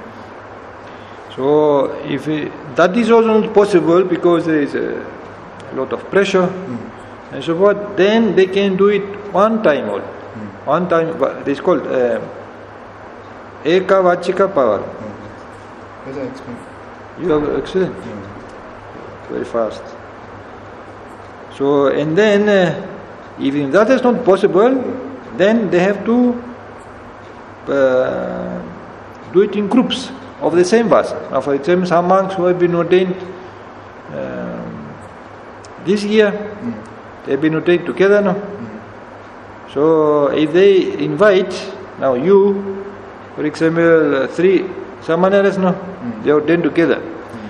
So if that is also not possible because there is a lot of pressure and so forth, then they can do it one time only. One time, it is called Ekavachika power. As I explained. You have explained? Very fast. So, and then, if that is not possible, then they have to do it in groups of the same verse. Now, for example, some monks who have been ordained this year, they have been ordained together, no? So, if they invite, now you, for example, 3 samaneras, no? They are ordained together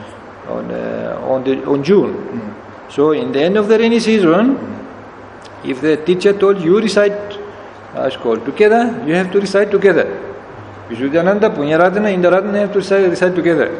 on June. So, in the end of the rainy season, if the teacher told you recite scroll together, you have to recite together. Visuddhananda, Punyaradhana, Indaradhana have to recite together.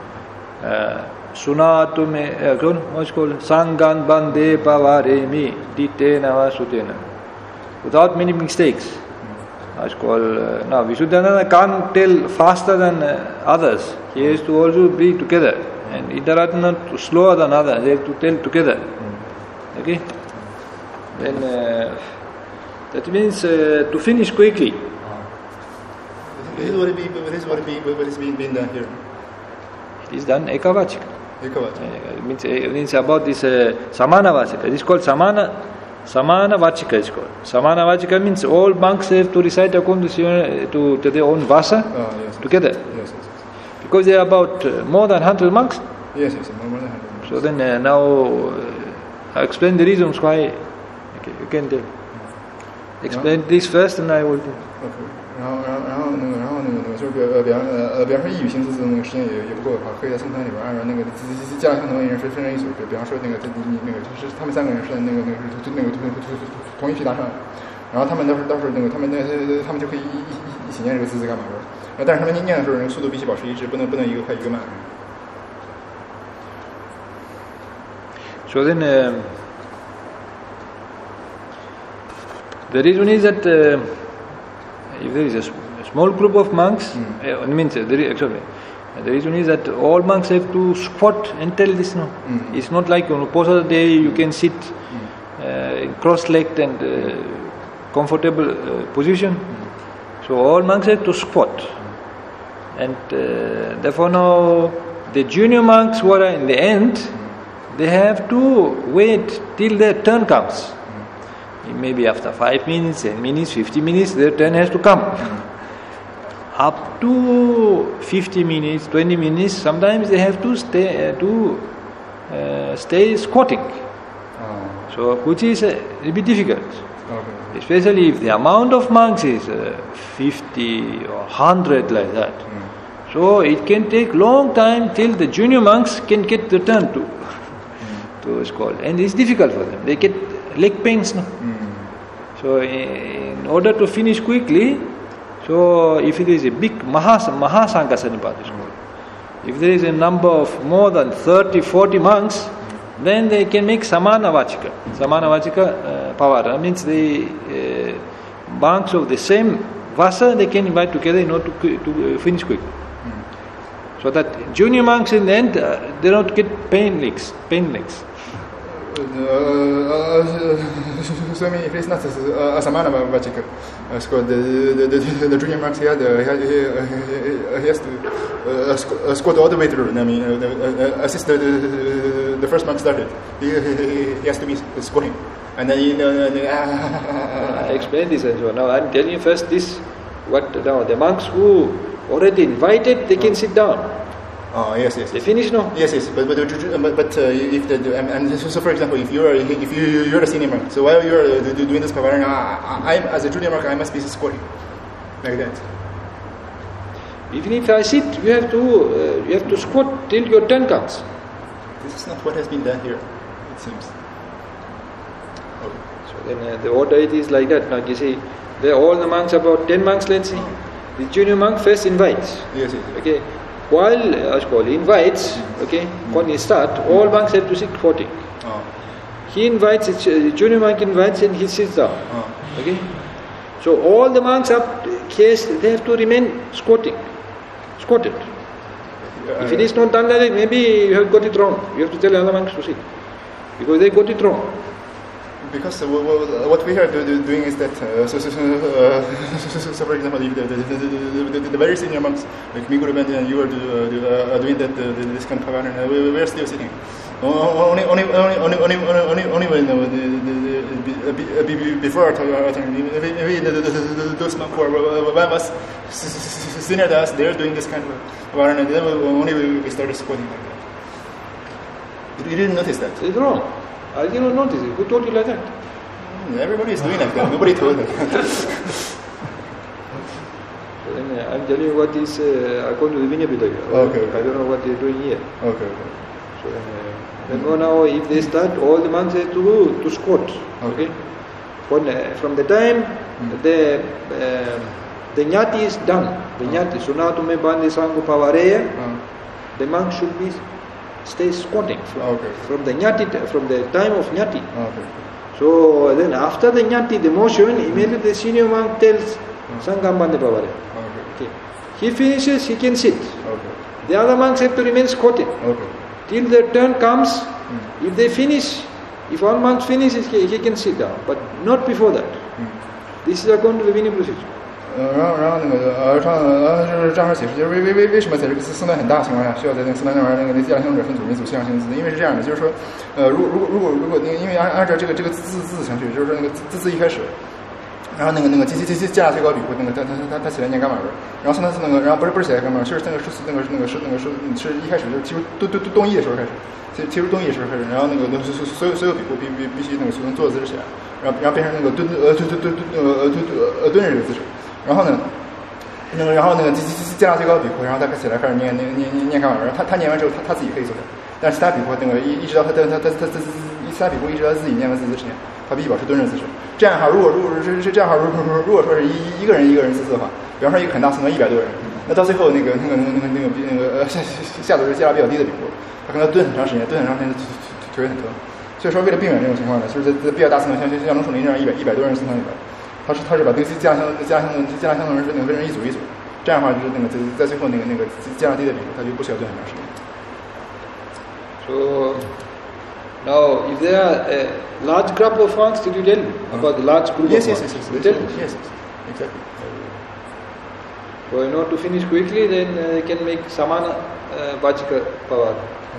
Sunatume, what's called? Sangan bande pavaremi ditena vasutena. Without many mistakes. It's called, now Visuddhananda can't tell faster than others. He has to also be together. And Indaradhana slower than others. They have to tell together. Okay? Then that means to finish quickly. This is what is being done here. It is done Ekavachika. Ekavachika. It means about this Samana Vachika. It is called Samana Vachika. It's called Samana Vachika means all monks have to recite according to their own vasa together. Yes. Because there are about more than 100 monks. Yes, more than 100 monks. So then now I explain the reasons why. Okay, you can tell. Explain this first, and I will tell. Okay. 然后就是比方说1语型字那个时间也不够的话，可以在僧团里边按照那个加相同的人是分成一组，比方说那个就是他们3个人是在那个同一批搭上，然后他们到时候那个他们就可以一起念这个字干嘛的，但是他们念的时候，那个速度必须保持一致，不能一个快一个慢。 So then, the reason is that if there is a small group of monks, the reason is that all monks have to squat and tell this. No, it's not like on Posada day you can sit in cross-legged and comfortable position. So all monks have to squat, and therefore now the junior monks who are in the end, they have to wait till their turn comes. Maybe after 5 minutes, 10 minutes, 50 minutes, their turn has to come. Up to 50 minutes, 20 minutes, sometimes they have to stay squatting. So, which is a bit difficult. Okay. Especially if the amount of monks is 50 or 100 like that. So, it can take long time till the junior monks can get the turn to squat. And it's difficult for them. They get leg pains. No? So in order to finish quickly, so if it is a big Mahasangha Sanipata is called, if there is a number of more than 30, 40 monks, then they can make Samana Vachika. Samana Vachika power. That means the monks of the same vasa, they can invite together in order to finish quickly. So that junior monks in the end, they don't get pain legs. So I mean, if it's not a Samana Vachika, the junior monks, he has to squat all the way through. I mean, assist the first monk started. He has to be squatting. And then I explained this as well. Now I'm telling you first this. Now the monks who already invited, they can sit down. Oh yes. They finish now. Yes. But if so for example, if you're the senior monk, so while you're doing this pavarana, I as a junior monk, I must be squatting like that. Even if I sit, you have to squat till your turn comes. This is not what has been done here, it seems. Okay. So then the order it is like that. Now you see, all the monks, about 10 monks, let's see. The junior monk first invites. Yes. Okay. While he invites, okay, when he starts, all monks have to sit squatting. He invites, the junior monk invites and he sits down. Okay. So all the monks up here, they have to remain squatted. If it is not done like that, maybe you have got it wrong. You have to tell the other monks to sit, because they got it wrong. Because what we are doing is that, so for example, if the very senior monks, like Miguru Bandi and you are doing that, this kind of pattern, we are still sitting. Only when before our turn, maybe those monks who are one of us senior to us, they are doing this kind of pattern, and then only we started squatting like that. You didn't notice that? It's wrong. I did not notice it. Who told you like that? Everybody is doing like that. Nobody told them. So then, I'm telling you what is according to the Vinaya Pitaka. Okay. I don't know what they're doing here. Okay. So then now if they start, all the monks have to go to squat. Okay. From the time the nyati is done, the nyati, so now to me bandi sangu pavareya, the monk should be stay squatting from the nyati, from the time of nyati. So then after the nyati, the motion, immediately the senior monk tells Sangam Bande Pavare. Okay. He finishes, he can sit. The other monks have to remain squatting. Till the turn comes, if they finish, if one monk finishes, he can sit down, but not before that. This is according to the Vinaya procedure. 然后那个是这样解释，就是为什么在这个僧团很大的情况下，需要在那个僧团那边那个家乡者分组民族信仰性字？因为是这样的，就是说，如果那个因为按照这个字程序，就是说那个字一开始，然后那个加最高比会那个他起来念伽马文，然后僧团是那个，然后不是起来伽马文，是一开始就是提出东译的时候开始，提出东译的时候开始，然后那个所有比护必须那个从坐姿势起来，然后变成那个蹲着这个姿势。然后呢，加上最高比护，然后他起来开始念伽马文，他念完之后，他自己可以坐下，但是其他比护那个一直到他其他比护一直到自己念完自己之前，他必须保持蹲着姿势。这样的话，如果是这样的话，如果说是一个人姿势的话，比方说一个很大僧团100多人，那到最后那个下头是加比较低的比护，他可能蹲很长时间，腿很疼。所以说为了避免这种情况呢，就是在比较大僧团，像龙树林这样100多人僧团里边。他是把这个加香的人是那个分成一组，这样的话就是那个在最后那个加上低的比例，他就不需要蹲很长时间。 So now, if there are a large group of monks, did you tell me about the large group of monks? Yes, exactly. So in order to finish quickly, then you can make samana vajika pavada,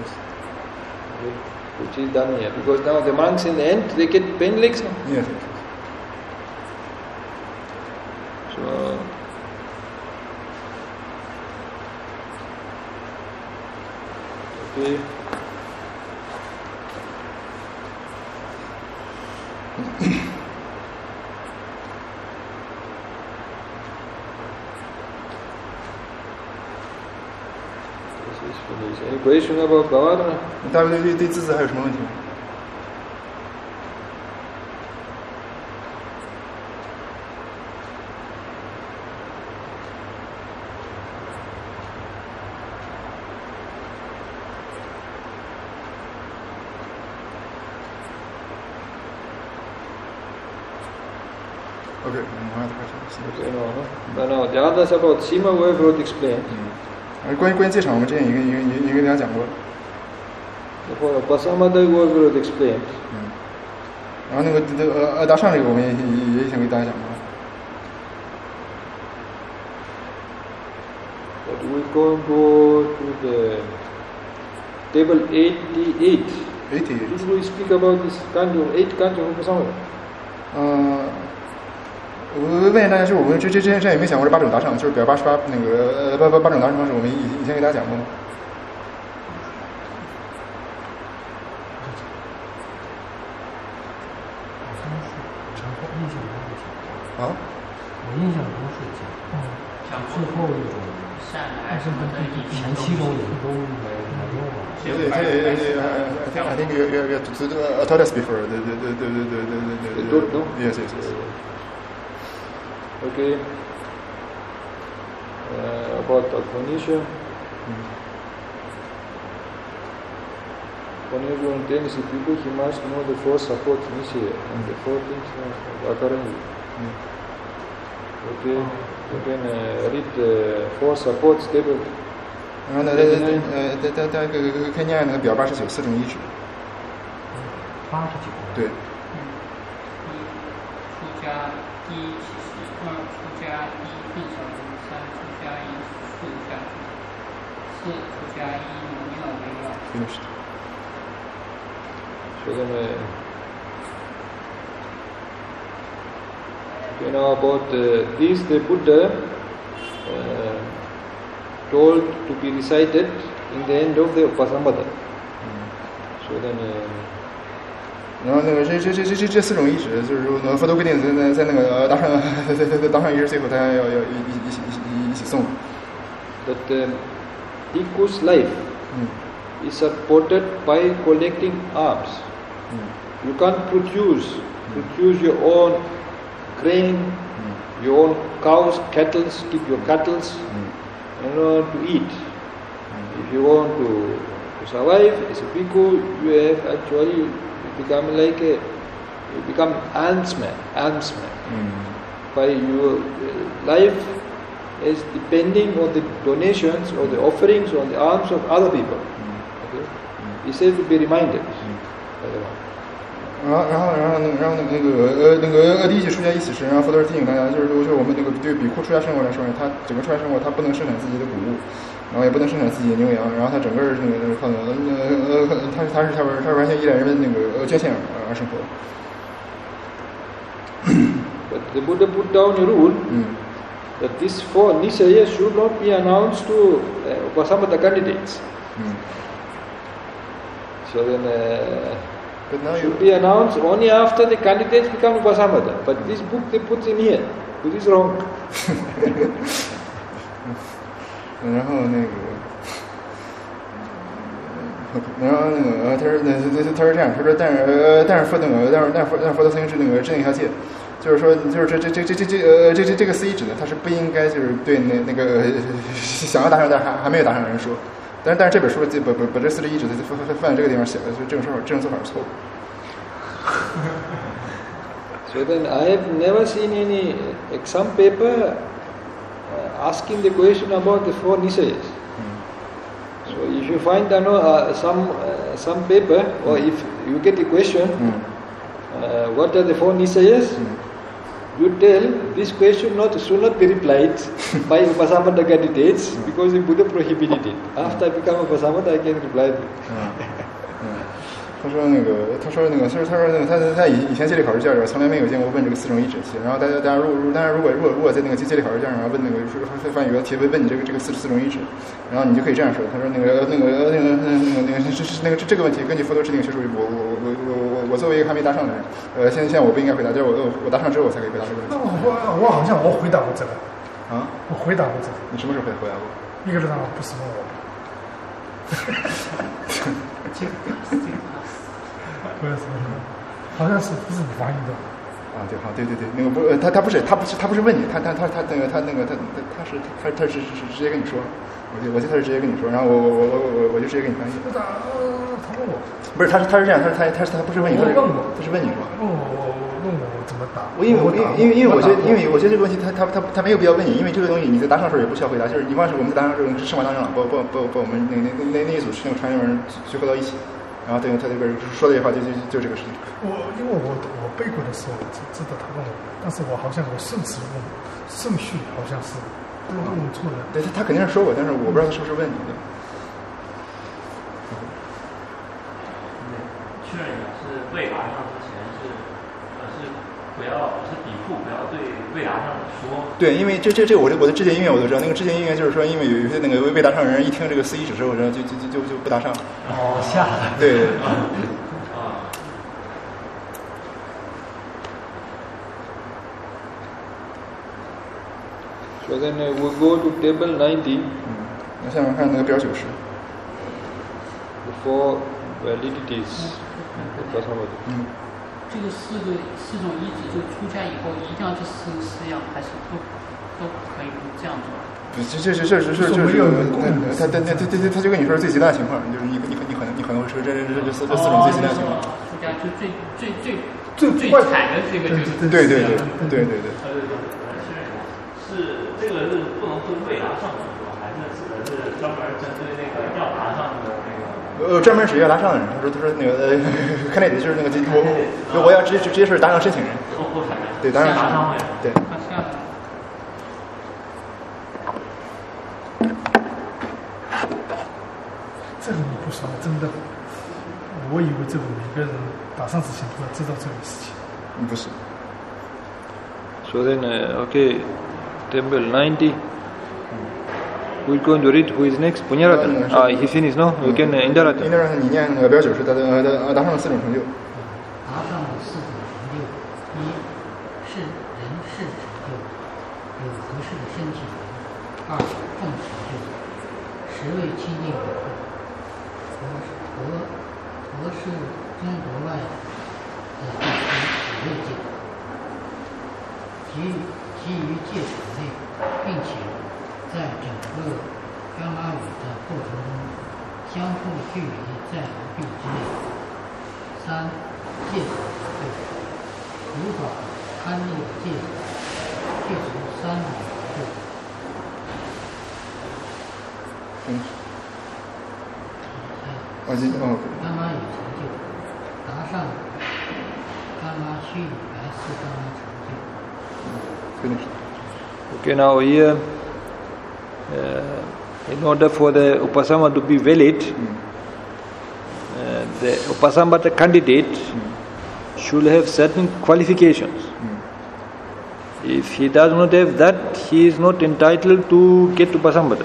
which is done here, because now the monks in the end they get bent legs now. Yes. So, okay. Any question about Bhavana? 大家对字还有什么问题吗？Okay, no. The others about Sima we have already explained. 关于介绍，我们之前已经跟大家讲过了。 For Pasamada we have already explained. 然后那个达上这个我们也想给大家讲过。 But we go to the table 88. 88. Did we speak about this kanjong 8 kanjong Pasamada? 我问一下大家，就是我们之前有没有讲过这8种达上，就是表88那个8种达上方式，我们以前给大家讲过吗？啊？ 我印象中是讲最后一种前7种也都没用吧。 I think you told us before. Yes. Okay. about Phoenicia. Phoenician Tennessee people, he must know the four support Nicaea and the four things occurring. Okay, you can read the four supports table. 然后呢，在可以念那个表89四种意志。 89。 对。 出家第一其实2出家一更小人3出家一速下4出家一农药为药。 Finished. So then, you know about these, the Buddha told to be recited in the end of the Upasampada. So then, 然后那个这四种意志，就是说佛陀规定在那个大上仪式最后，大家要一起诵。 That Bhikkhu's life is supported by collecting alms. You can't produce your own grain, your own cows, cattle, keep your cattle, to eat. If you want to survive as a bhikkhu, you have actually become like you become almsman. By your life is depending on the donations or the offerings or the alms of other people. Okay? He said to be reminded. 然后那个第一起出家一起时，然后佛陀提醒大家，就是我们那个对比库出家生活来说，他整个出家生活他不能生产自己的谷物，然后也不能生产自己的牛羊，然后他整个那个靠他是完全依赖人们那个捐献而生活。 But the Buddha put down a rule that these 4 Nisayas should not be announced to Upasampada candidates. So then but now should be announced only after the candidates become Upasampada. But this book they put in here, which is wrong. 然后那个，他是这样，他说，但是佛陀曾经是那个制定一条戒，就是说，就是这个四依止呢，他是不应该就是对那个想要打赏但还没有打赏的人说。但是这本书把这四个意志放在这个地方写的，所以这种做法是错误。 So then I have never seen any exam paper asking the question about the 4 Nisayas. So if you find some paper or if you get a question, what are the 4 Nisayas? You tell this question should not be replied by Upasampada candidates because the Buddha prohibited it. After I become Upasampada, I can reply it. 他说那个，他以前戒律考试教里边从来没有见过问这个四种意志题。然后大家如果在那个戒律考试教上问那个翻译员提问你这个四种意志，然后你就可以这样说。他说这个问题根据佛陀制定学术，我作为一个还没答上的人，现在我不应该回答，就是我答上之后我才可以回答这个问题。 那我好像我回答过这个啊， 我回答过这个。 你什么时候回答过？ 一个人不是问我。不是，好像是不是你翻译的？ 啊，对，好，对，那个不，他不是问你，他是直接跟你说，我记得他是直接跟你说，然后我就直接给你翻译。 他问我， 不是，他是这样，他不是问你，他是问你说。 问我怎么答？ 因为我觉得这个问题他没有必要问你，因为这个东西你在答上的时候也不需要回答，就是一般是我们在答上的时候是生活当中了，把我们那一组那个传人聚合到一起。然后他这边说的一句话就这个事情。 因为我背过的时候知道他问我，但是我好像顺序好像是问错了。 对，他肯定是说过，但是我不知道他是不是问你的。 确认一下，是未答上之前是比库不要对未答上说。对，因为这我的知见因缘我都知道，那个知见因缘就是说，因为有些那个未答上人一听这个四依止之后，然后就不答上。 哦，吓了。 对。 So then we go to table 90. 那下面看那个表90。 The 4 validities. 这个4个 4种依止，就出家以后一定要这4样，还是都可以这样做？ 这是他就跟你说是最极端的情况，就是你可能会说这4种最极端的情况。 出家就最惨的这个就是。 对。 是这个是不能对胃拿上的是吧？还是指的是专门针对那个要拿上的那个？ 专门指要拿上的人，他说那个看那就是那个我要直接是达上申请人。对，达上申请人。对。 这个我不说，真的，我以为这个每个人打上之前都要知道这个事情。 不是。 So then, okay, Temple 90. We're going to read who is next. Punyaratan. He finished, no? We can Indaratan. Indaratan, 你念那个标9是他达上了4种成就。 达上了4种成就：一是人事成就，有合适的身体；二众成就，实为清净有后；和是中国外的地区5位界，基于戒场内，并且在整个伽马语的过程中相互距离在无蔽之内。3戒场成就，无法安立的戒除3种成就。伽马语成就，达上伽马须臾来4伽马成就。 Okay, now here, in order for the Upasama to be valid, the Upasamata candidate should have certain qualifications. If he does not have that, he is not entitled to get Upasamata.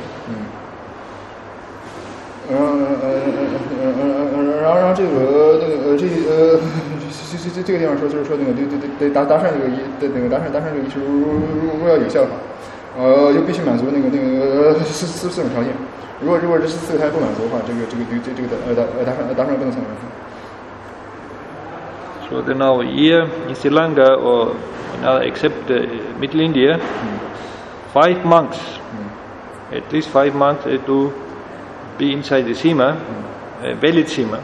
然后这个地方说，就是说那个得达上这个达上这个仪式，如果要有效的话，就必须满足那个4种条件。如果这4个条件不满足的话，这个达上不能算完成。 So then now here in Sri Lanka or now except Middle India, 5 monks, at least 5 monks have to be inside the Sima, valid Sima.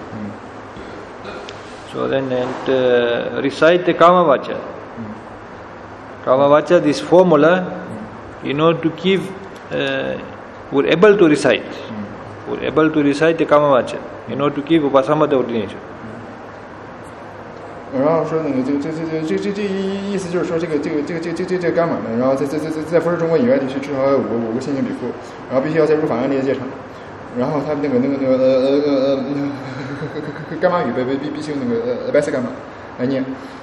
So then recite the Kamavacha. Kamavacha, this formula, in order to give, we're able to recite. We're able to recite the Kamavacha in order to give Upasamata ordination. 然后说那个这意思就是说这个伽马呢，然后在不是中国以外地区至少要5个信行比库，然后必须要在入法安立的戒场，然后他那个伽马语必须用那个白色伽马来念。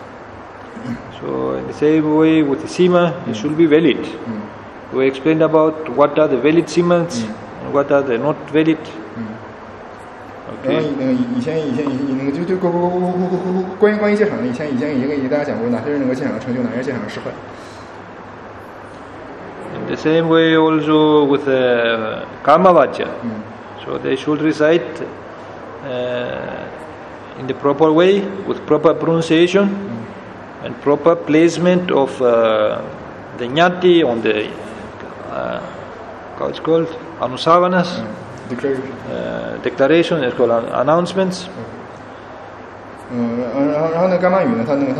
So in the same way with the Sima, it should be valid. We explained about what are the valid Simas and what are the not valid. 然后以前那个就关于戒场，以前已经给大家讲过哪些人能够戒场成就，哪些戒场失败。 In the same way also with Kamavacha, so they should recite in the proper way with proper pronunciation and proper placement of the nyati on the how it's called anusavanas. Declaration is called announcements. 然后那伽马语呢，他念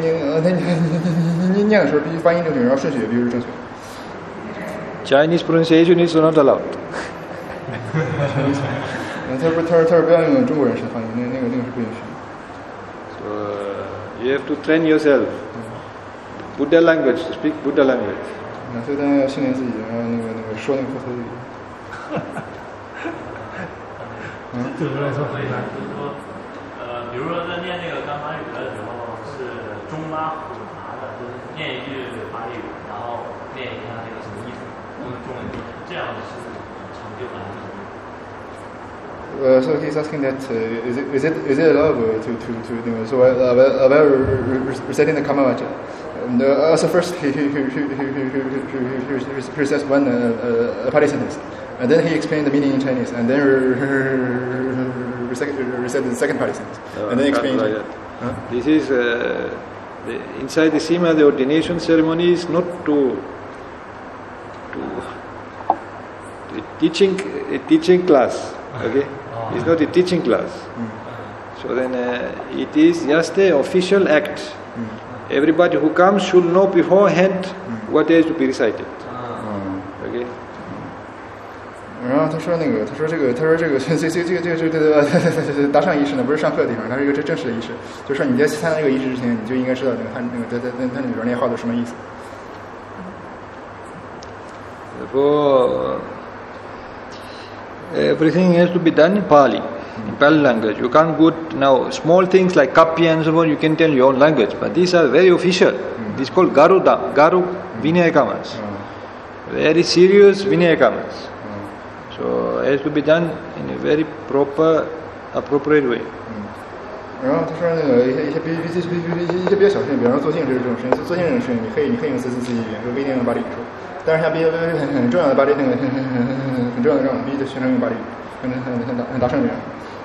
的时候必须发音正确，然后顺序也必须是正确。 Chinese pronunciation is not allowed. 他是不要用中国人式的发音，那个是不允许。 So you have to train yourself. Buddha language, to speak Buddha language. 所以大家要训练自己，然后那个说那个佛陀语。 对我来说很难。 就是说，比如说在念那个伽马语的时候是中拉混杂的，就是念一句法语，然后念一下那个什么意思，用中文这样是成就还是？ So he's asking that is it allowed to so while reciting the Kamavacha, so first he recites one Pali sentence, and then he explained the meaning in Chinese, and then recited the second Pali sentence, and then explained. This is inside the Sima, the ordination ceremony is not to a teaching class. Okay, it's not a teaching class. So then it is just an official act. Everybody who comes should know beforehand what is to be recited. Okay. 然后他说这个打赏仪式呢，不是上课的地方，它是一个正式的仪式。就是说你在参加这个仪式之前，你就应该知道它里边那话都什么意思。 Therefore, everything has to be done in Pali language. You can't go now small things like Kapya and so on. You can tell your own language, but these are very official. This is called Garu Vinaya Kamas. Very serious Vinaya Kamas. So it has to be done in a very proper, appropriate way. 然后他说一些比较小心，比方说做性这种事情，做性这种事情，你可以用自己语言说，不一定用巴黎语说。但是像很重要的巴黎很重要的这种，必须得宣传用巴黎语，很大声这样。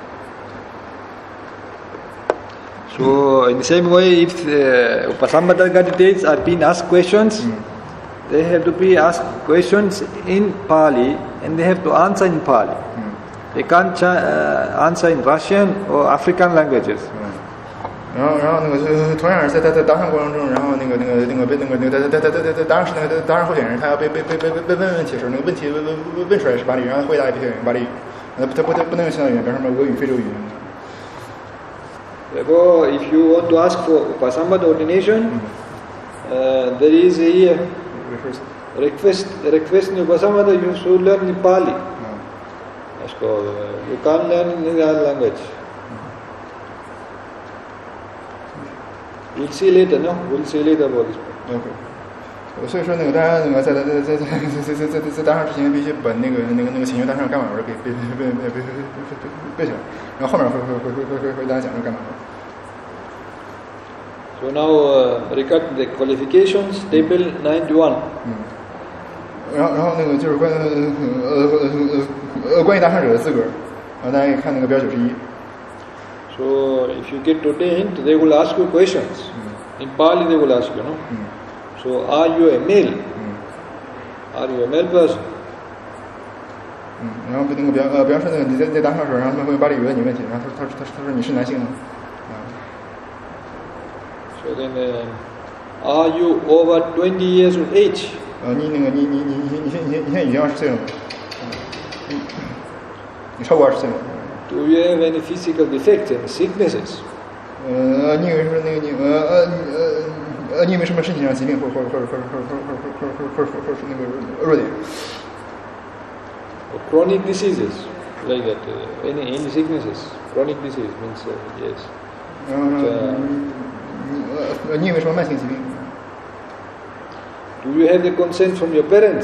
So in the same way, if Upasambhata candidates are being asked questions, they have to be asked questions in Pali and they have to answer in Pali. They can't answer in Russian or African languages. 然后同样是在答上过程中，然后答上候选人他要被问问题的时候，那个问题问出来是巴黎语，然后回答也必须用巴黎语，他不能用其他语言，比如说俄语、非洲语。 Therefore, if you want to ask for Upasambhata ordination, there is a request in Upasambhata, you should learn the Pali. So you can't learn in the other language. We'll see later, no? We'll see later about this. Okay. 所以说当然在答上之前必须把那个请求答上干嘛文给背下来，然后后面会大家讲这干嘛。 So now regarding the qualifications, table 91. 然后就是关于答上者的资格，大家可以看那个标91。 So if you get ordained, they will ask you questions. In Pali, they will ask you, no? So are you a male? Are you a male person? 然后比方说你在答上的时候，然后他们会用巴黎语问你问题，然后他说你是男性吗 ？So then, are you over 20 years of age? 你现在已经20岁了吗？你超过20岁了。 Do you have any physical defects and sicknesses? 你有什么你有没有什么身体上疾病或者是那个弱点 ？Chronic diseases like that. Any sicknesses? Chronic disease means yes. 你有没有什么慢性疾病 ？Do you have the consent from your parents?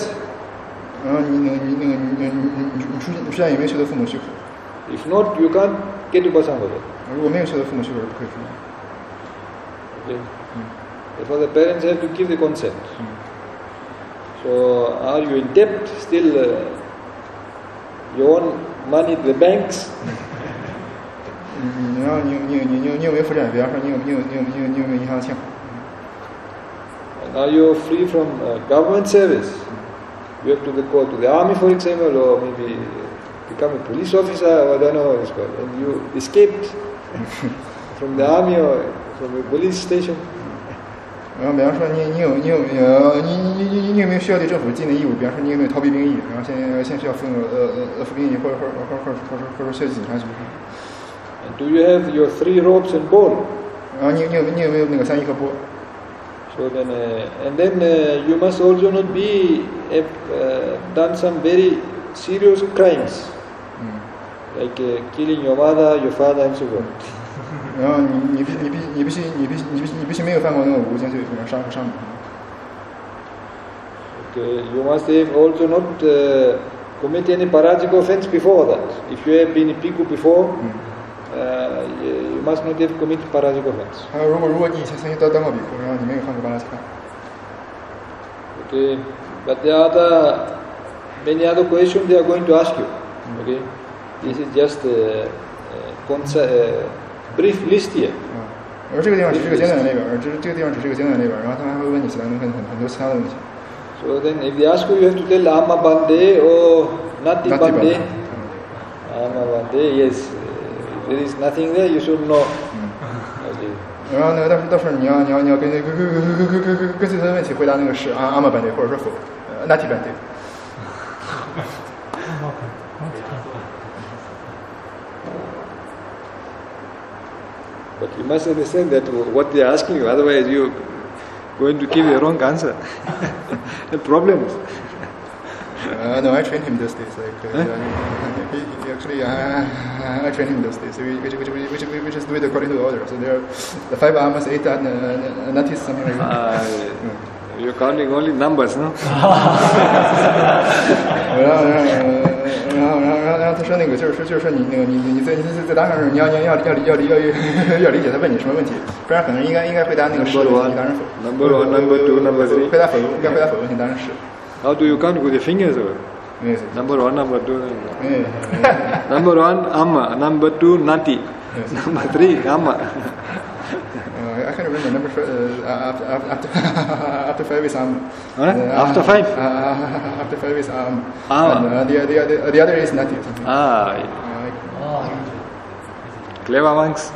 你出现有没有取得父母许可 ？If not, you can't get Upasambhata. 如果没有取得父母许可，不可以出现。 Okay. Therefore, the parents have to give the consent. So, are you in debt still? You own money to the banks? 然后你有没有负债？比方说你有没有银行欠款 And are you free from government service? You have to go to the army, for example, or maybe become a police officer, or I don't know what it's called. And you escaped from the army or from a police station. 然后比方说你有没有需要对政府尽的义务？比方说你有没有逃避兵役？然后现需要服兵役，或者需要警察局。 And do you have your 3 robes and bowl? 然后你有没有那个3衣和钵？ So then, and then you must also not be done some very serious crimes, like killing your mother, your father, and so on. 然后你必须没有犯过那个无间罪，比如杀母。 Okay, you must have also not commit any parajika offense before that. If you have been a bhikkhu before, you must not have committed parajika offense. 还有，如果你以前曾经当过比丘，然后你没有犯过巴拉吉卡。 Okay, but there are many other questions they are going to ask you. Okay, this is just a brief list here. 而这个地方只是个简短的列表，这个地方只是个简短的列表，然后他们还会问你其他很多其他的问题。 So then, if they ask you, you have to tell Amma Bande or Nati Bande. Amma Bande, yes. If there is nothing there, you should know. Okay. 然后呢，到时候你要根据他的问题回答那个是阿玛班对，或者说否，Nati班对。 But you must understand that what they are asking you, otherwise you are going to give a wrong answer. The problems. No, I trained him those days. He actually, I trained him those days. We just do it according to the order. So there are the 5 amas, 8 natis, something like that. You're counting only numbers, no? 然后他说那个就是说你在答上你要理解他问你什么问题，不然可能应该回答那个是，你当然否。 Number 1, number 2, number 3. 回答否，应该回答否问题当然是。 How do you count with your fingers? Yes. Number 1, number 2. Number 1, Amma. Number 2, Nati. Yes. Number 3, Amma. I can't remember number after 5 is Amma. After 5? After 5 is Amma. And the other is Nati. Clever monks.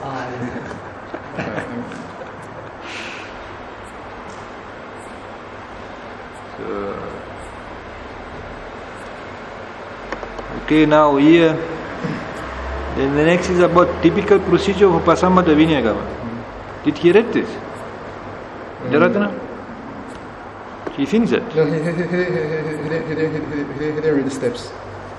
Okay, now here, then the next is about typical procedure of Pasamata Vinayagama. Did he read this? Jaratana? He thinks that. No, he didn't read the steps.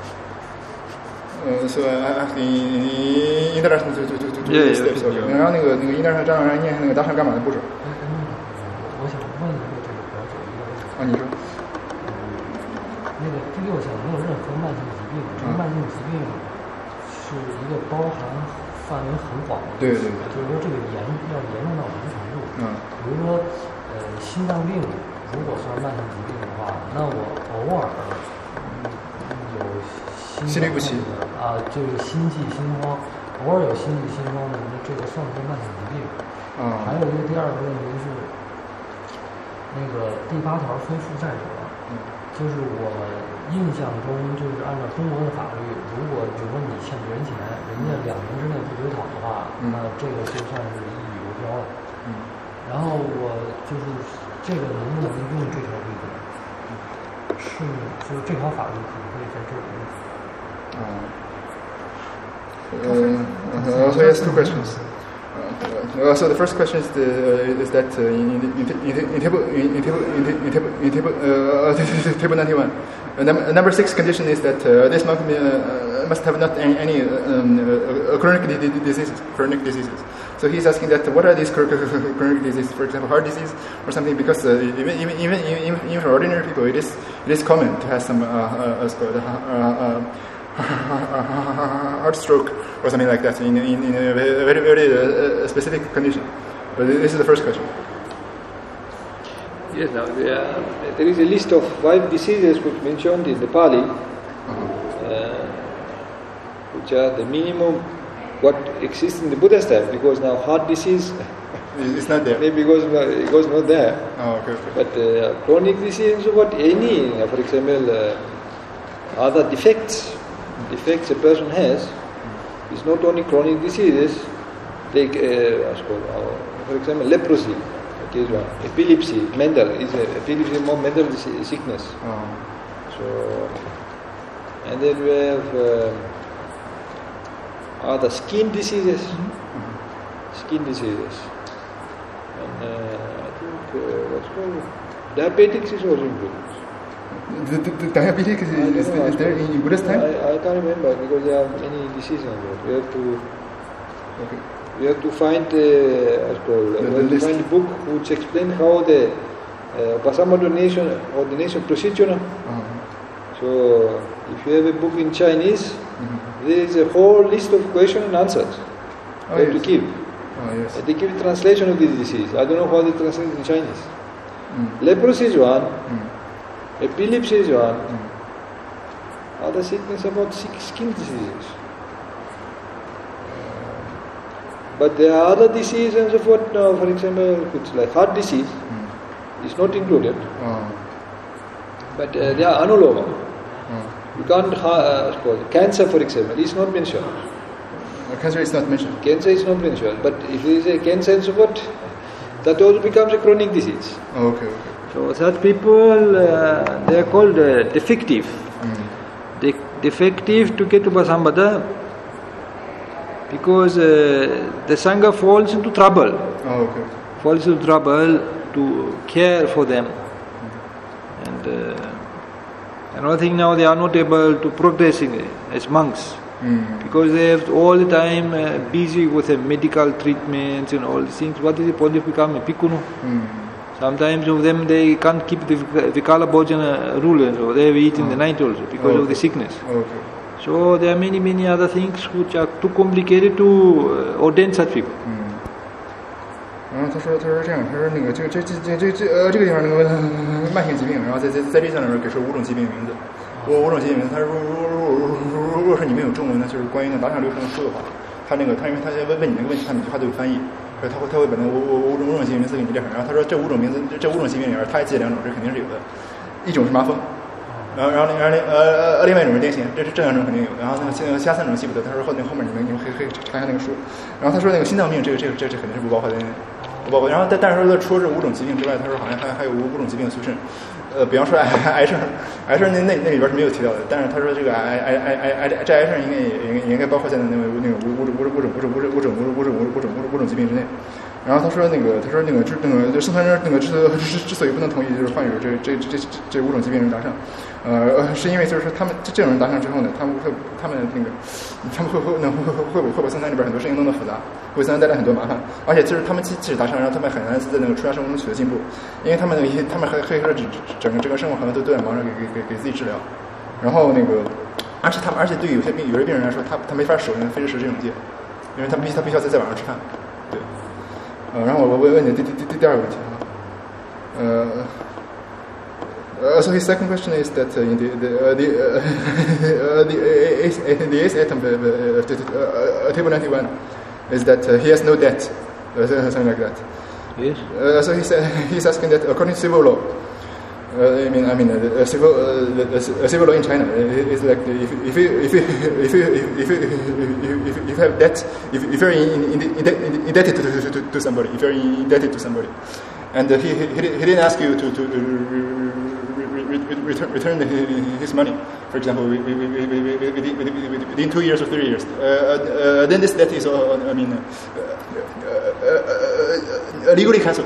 So he introduction to the steps. Okay. 然后那个introduction张老师念那个达上干嘛的步骤。 我想问一个这个表姐一个问题。 啊，你说。 那个第6项没有任何慢性疾病，这个慢性疾病是一个包含范围很广的。 对。 就是说这个严重到什么程度？比如说心脏病如果算慢性疾病的话，那我偶尔有心律不齐就是心悸心慌，偶尔有心悸心慌的，那这个算不算慢性疾病？还有一个第二个问题是那个第8条非负债者。就是我印象中，就是按照中国的法律，如果比如说你欠别人钱，人家2年之内不追讨的话，那这个就算是一笔勾销了。然后我就是这个能不能用这条规则？就是这条法律可不可以在这里用？ So he has 2 questions. So the first question is that in table 91, number 6 condition is that this monk must have not any chronic diseases. So he's asking that what are these chronic diseases? For example, heart disease or something, because even for ordinary people, it is common to have some heart stroke or something like that in a very, very specific condition. But this is the first question. Yes, now there is a list of 5 diseases which mentioned in the Pali, which are the minimum what exists in the Buddha's time, because now heart disease it's not there. Maybe it was not there. Okay. But chronic disease, what any, for example, other defects a person has, is not only chronic diseases. Take, for example, leprosy. Okay, epilepsy, mental epilepsy is more mental sickness. So, and then we have other skin diseases. Skin diseases. And I think what's called diabetics is also included. The diabetic is there in Buddha's time? I can't remember because there are many diseases. We have to find find a book which explains how the Upasama ordination procedure. So if you have a book in Chinese, there is a whole list of questions and answers to give. They give a translation of this disease. I don't know how they translate it in Chinese. Leprosy is one. Epilepsy is one. Other sickness about skin diseases. But there are other diseases and so forth. Now, for example, it's like heart disease is not included. But they are anuloma. You can't cancer, for example, is not mentioned. Cancer is not mentioned. Cancer is not mentioned. But if it is a cancer and so forth, that also becomes a chronic disease. Okay. So such people, they are called defective. Defective to get Upasambhada because the Sangha falls into trouble. Falls into trouble to care for them. And another thing, now they are not able to progress as monks because they have all the time busy with the medical treatments and all these things. What is the point of becoming a bhikkhunu? Sometimes of them they can't keep the Vikala Bhojana rule, so they have eaten the night also because of the sickness. So there are many other things which are too complicated to ordain such people. 然后他说这样，他说那个这个地方那个慢性疾病，然后在这项里面给出5种疾病名字，5种疾病名字。他说如果是你们有中文呢，就是关于那打赏流程书的话，他因为他问你那个问题，他每句话都有翻译，所以他会把那5种疾病名字给你列上。然后他说这5种名字，这5种疾病里面，他也记了2种，这肯定是有的。一种是麻风，然后另外一种是癫痫，这2种肯定有。然后那个其他3种记不得。他说后面你们可以查一下那个书。然后他说那个心脏病这肯定是不包括的。然后但是说除了这5种疾病之外，他说好像还有5种疾病随身，比方说癌症那里边是没有提到的，但是他说这个癌症应该包括在那个5种疾病之内。然后他说那个圣团那个之所以不能同意就是患有这5种疾病人达上，是因为就是说他们这种人达上之后呢，他们会把僧团里边很多事情弄得复杂，会僧团带来很多麻烦，而且就是他们即使达上，然后他们很难在那个出家生活中取得进步，因为他们还可以说整个生活好像都在忙着给自己治疗，然后那个而且对于有些病人来说，他没法守非持这种戒，因为他必须要在晚上吃饭，对。然后我问你第二个问题so his second question is that in the eighth item table 91 is that he has no debt, something like that. Yes. So he's asking that according to civil law. Civil law in China is like if you have debt, if you're indebted to somebody, if you're indebted to somebody, and he didn't ask you to return his money, for example, within 2 years or 3 years, then this debt is legally cancelled.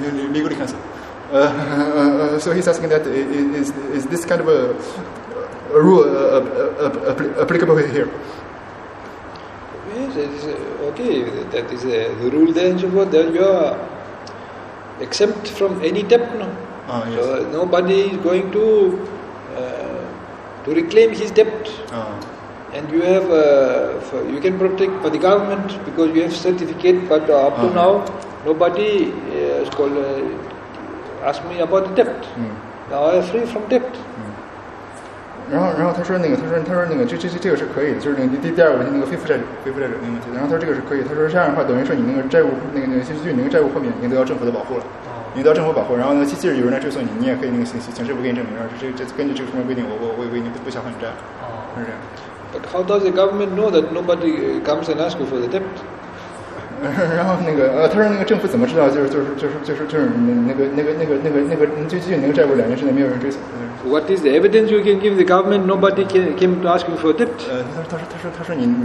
So he's asking that is this kind of a rule applicable here? Yes, it is okay. That is the rule there and so forth. Then you are exempt from any debt, no? Yes. So nobody is going to reclaim his debt. And you have you can protect for the government because you have certificate. But up to now, nobody is called. Ask me about the debt. Now I am free from debt. 然后他说这个是可以的，就是第二个问题那个非负债者那个问题。然后他说这个是可以，他说这样的话等于说你那个债务那个就你那个债务后面已经得到政府的保护了，已经得到政府保护。然后呢，即使有人来追索你，你也可以那个请政府给你证明，这根据这个书面规定，我为你不想还你债，是这样。 But how does the government know that nobody comes and asks you for the debt? 然后那个他说那个政府怎么知道就是那个就那个债务2年之内没有人追索。 What is the evidence you can give the government? Nobody came to ask you for debt. 他说你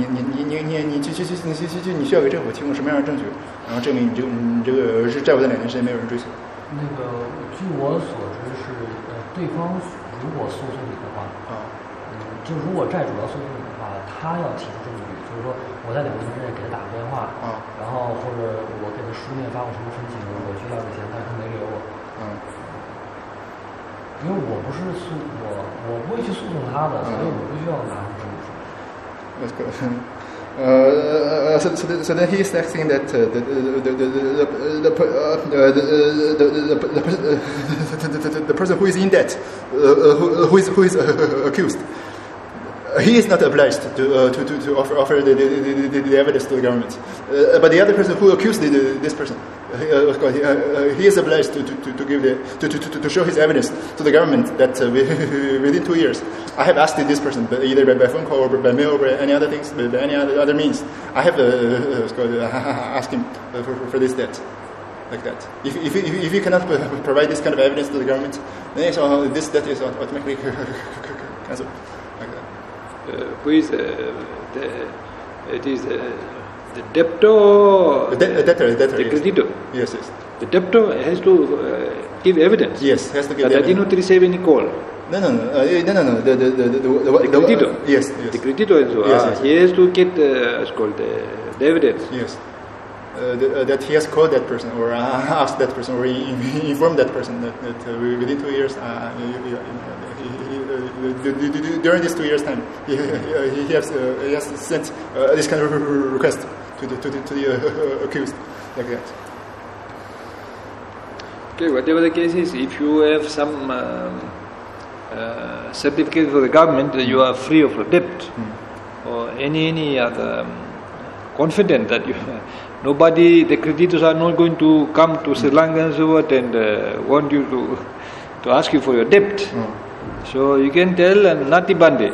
需要给政府提供什么样的证据，然后证明你这个是债务在2年之内没有人追索。 那个据我所知是对方如果诉讼你的话，就如果债主要诉讼你的话，他要提出证据，就是说我在2年之内给他打个电话，然后或者我给他书面发过什么申请，我需要个钱，但是他没给我，因为我不是我不会去诉讼他的，所以我不需要拿出证据出来。 That's good. So then he is asking that the person who is in debt, who is accused, he is not obliged to offer the evidence to the government. But the other person who accused this person, he is obliged to give to show his evidence to the government that within 2 years, I have asked this person, either by phone call or by mail or by any other things, by any other means, I have asked him for this debt. Like that. If you cannot provide this kind of evidence to the government, then this debt is automatically cancelled. Like that. Who is it is the debtor? The debtor. The creditor. Yes. The debtor has to give evidence. Yes, has to give but evidence. I did not receive any call. No. The creditor. Yes. The creditor also. Yes. He has to get it's called the evidence. Yes. That he has called that person or asked that person or informed that person that within 2 years, during this 2 years time, he has sent this kind of request to the accused, like that. Okay, whatever the case is, if you have some certificate for the government that you are free of debt or any other confident that you nobody, the creditors are not going to come to Sri Lanka and so what and want you to ask you for your debt. So you can tell Nati Bande.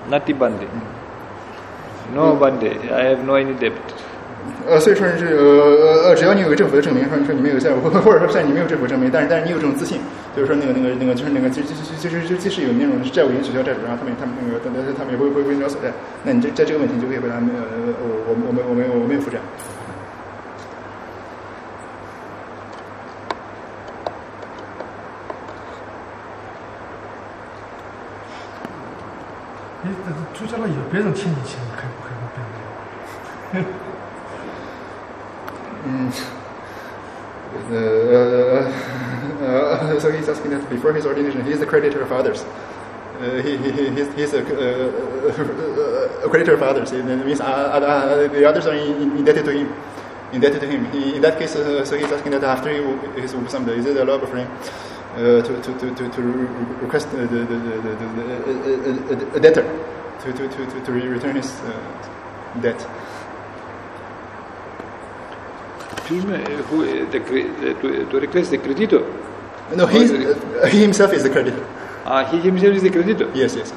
No Bande, I have no any debt. 所以说是只要你有个政府的证明，说你说你没有债务，或者说虽然你没有政府证明，但是你有这种自信，就是说就是即使有那种债务允许取消债主，然后他们也不会你找所债，那你在这个问题你就可以回答我没有负债。 出家了有别人欠你钱，可以不变？ So he's asking that before his ordination, he is the creditor of others. He's a creditor of others. It means the others are indebted to him. In that case, so he's asking that after his upasam, is it allowable for him to request a debtor to return his debt? To request the creditor? No, he himself is the creditor. He himself is the creditor? Yes. If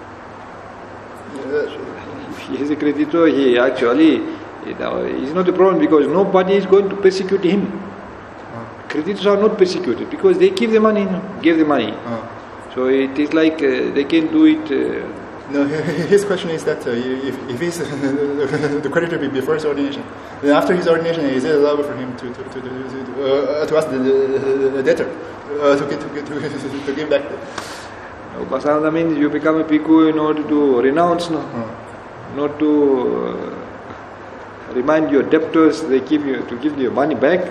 he is a creditor, he actually, it's not a problem because nobody is going to persecute him. Creditors are not persecuted because they give the money. So it is like they can do it. No, his question is that if he's the creditor before his ordination, then after his ordination, is it allowable for him to ask the debtor to give back? Upasana means you become a bhikkhu in order to renounce, not to remind your debtors they give you to give your money back.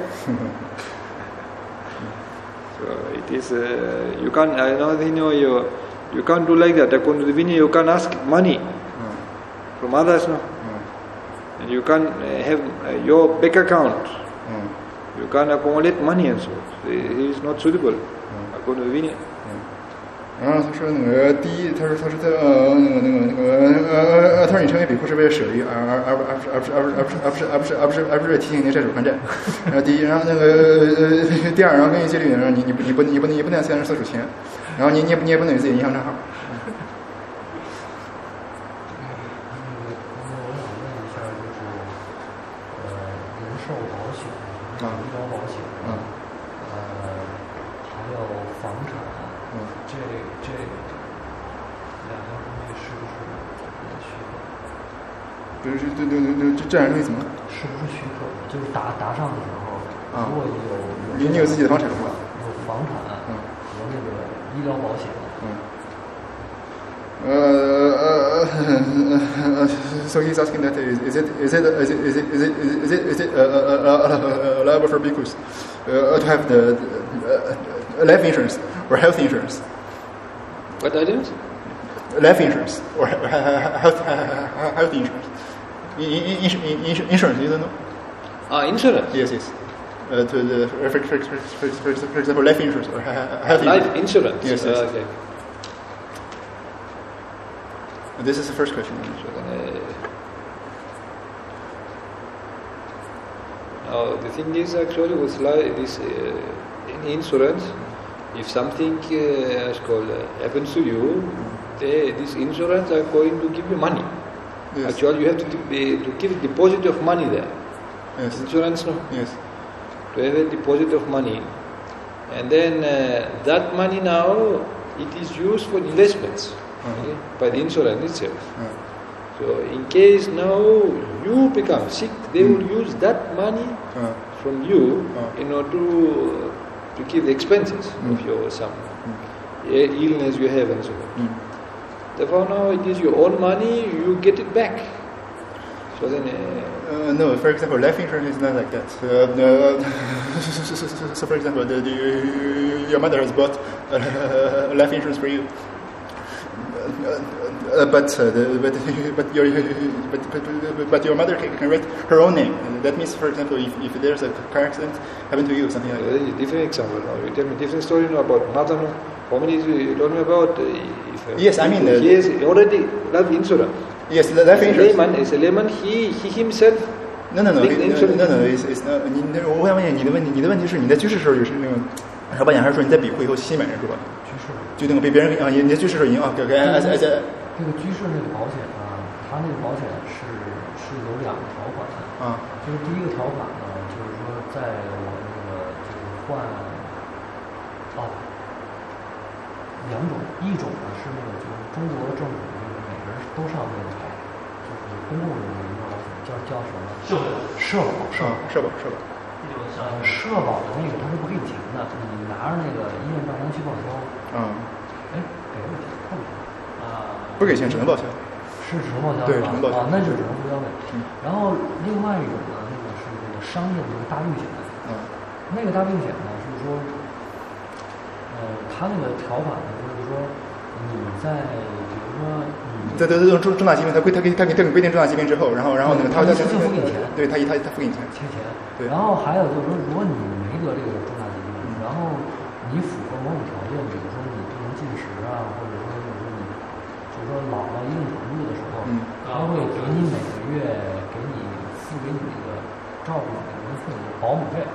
So it is you can't. I know you can't do like that. According to the Vinaya, you can't ask money from others, no. And you can't have your bank account. You can't accumulate money and so. It is not suitable according to the Vinaya. 然后他说第一，他说他说你成为比库是为了舍利，而不是提醒你债主还债。然后第一，然后第二，然后跟你戒律，然后你不能向人索取钱，然后你也不能有自己的银行账号。这样东西怎么？ 是不是许可？就是打上的时候，如果你有自己的房产吗？ 有房产和那个医疗保险。 So he's asking that is it allowable for bhikkhus to have the life insurance or health insurance? What items? Life insurance or health insurance. Insurance, you don't know? Insurance? Yes. For example, life insurance or health insurance. Life insurance? Yes. Okay. This is the first question. Now the thing is actually with this in insurance, if something happens to you, this insurance are going to give you money. Yes. Actually, you have to give a deposit of money there. Yes. Insurance, no? Yes. To have a deposit of money, and then that money now it is used for investments okay, by the insurance itself. So in case now you become sick, they will use that money from you in order to keep the expenses of your some illness you have and so on. Therefore now it is your own money, you get it back. So then no, for example, life insurance is not like that. So for example, your mother has bought life insurance for you. But your mother can write her own name. That means, for example, if there's a car accident happen to you, something like that. That is a different example. Now you tell me different story now about mother. How many you told me about? Yes, I mean he has already life insurance. Yes, the life insurance. As a layman, he himself. No. It's not. 我想问你的问题是你在居士时候就是那个小保险，还是说你在庇护以后新买人寿保险？ 居士。 就那个被别人你在居士时候已经这个居士那个保险啊，它那个保险是有2个条款的啊。就是第一个条款呢，就是说在我那个就是换2种，一种呢是那个就是中国政府就是每个人都上那个就是公共的那个保险叫什么？社保。社保的那个它是不给你钱的，你拿着那个医院账单去报销。给不起， 不给钱只能报销。 是只能报销。 对，只能报销。 那就只能报销费。然后另外一种呢，那个是这个商业的大病险。那个大病险呢是说，它那个条款呢就是说，你在比如说重大疾病，他规定重大疾病之后，然后那个他付给你钱， 对他付给你钱， 欠钱。对。然后还有就是说，如果你没得这个重大疾病，然后你符合某种条件，比如说你不能进食啊，或者说你就是说老到一定程度的时候，他会给你每个月付给你那个照顾你的付你的保姆费，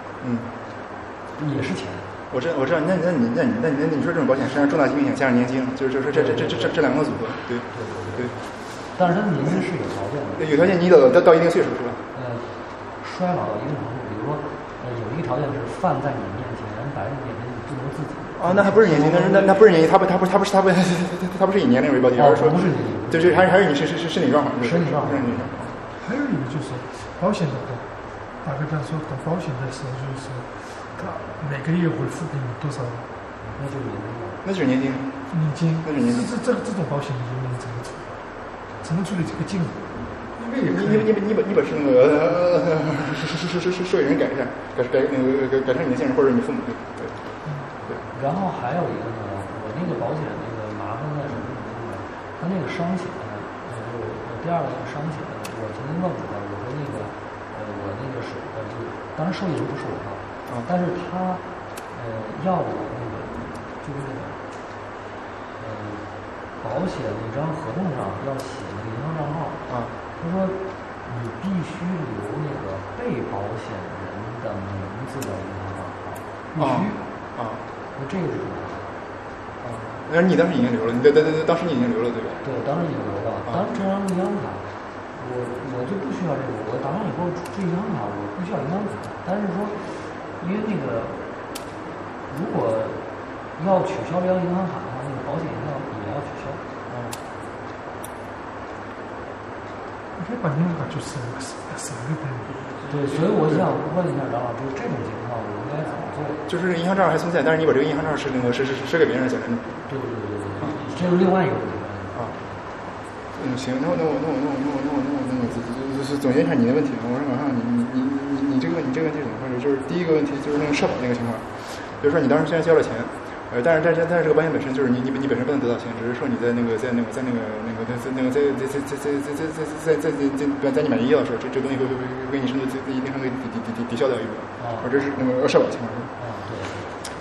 也是钱。 我知道，那你说这种保险实际上重大疾病险加上年金，就是说这2个组合，对。 但是它的年金是有条件的， 有条件你到一定岁数是吧？ 衰老到一定程度，比如说有一个条件是饭在你面前，摆在你面前，你不能自己。 那还不是年金，那不是年金，他不是以年龄为标的，而是说不是年金， 就是还是你是身体状况， 身体状况。 还有一个就是保险的话，打个比方说搞保险的时候，就是说他每个月会付给你多少？ 那就是年金。 年金。 那是年金。 这种保险你怎么处理这个金额？ 你把是那个受益人改一下，改成你的亲人或者你父母对。 然后还有一个呢，我那个保险那个麻烦在什么地方呢？它那个伤险，我第2个那个伤险，我曾经问过他，我说那个我那个是当然受益人不是我但是他要我那个就是那个保险那张合同上要写那个银行账号他说你必须留那个被保险人的名字的银行账号，必须那这个是什么？ 那你当时已经留了，当时你已经留了对吧？ 对，当时已经留了。当时这张银行卡，我就不需要这个，我打完以后这银行卡我不需要银行卡，但是说因为那个如果要取消这张银行卡的话，那个保险也要取消。 你可以把银行卡就省个对，所以我想问一下张老师，这种情况我应该怎么做？ 就是银行账还存在，但是你把这个银行账是那个是给别人的， 对，这是另外一个问题行，那我总结一下你的问题。我说马上你这个问题怎么回事？就是第一个问题就是那个社保那个情况，比如说你当时虽然交了钱。但是这个保险本身就是你本身不能得到钱，只是说你在你买医药的时候，这东西会给你身体一定程度抵消掉一部分，而这是那个社保情况。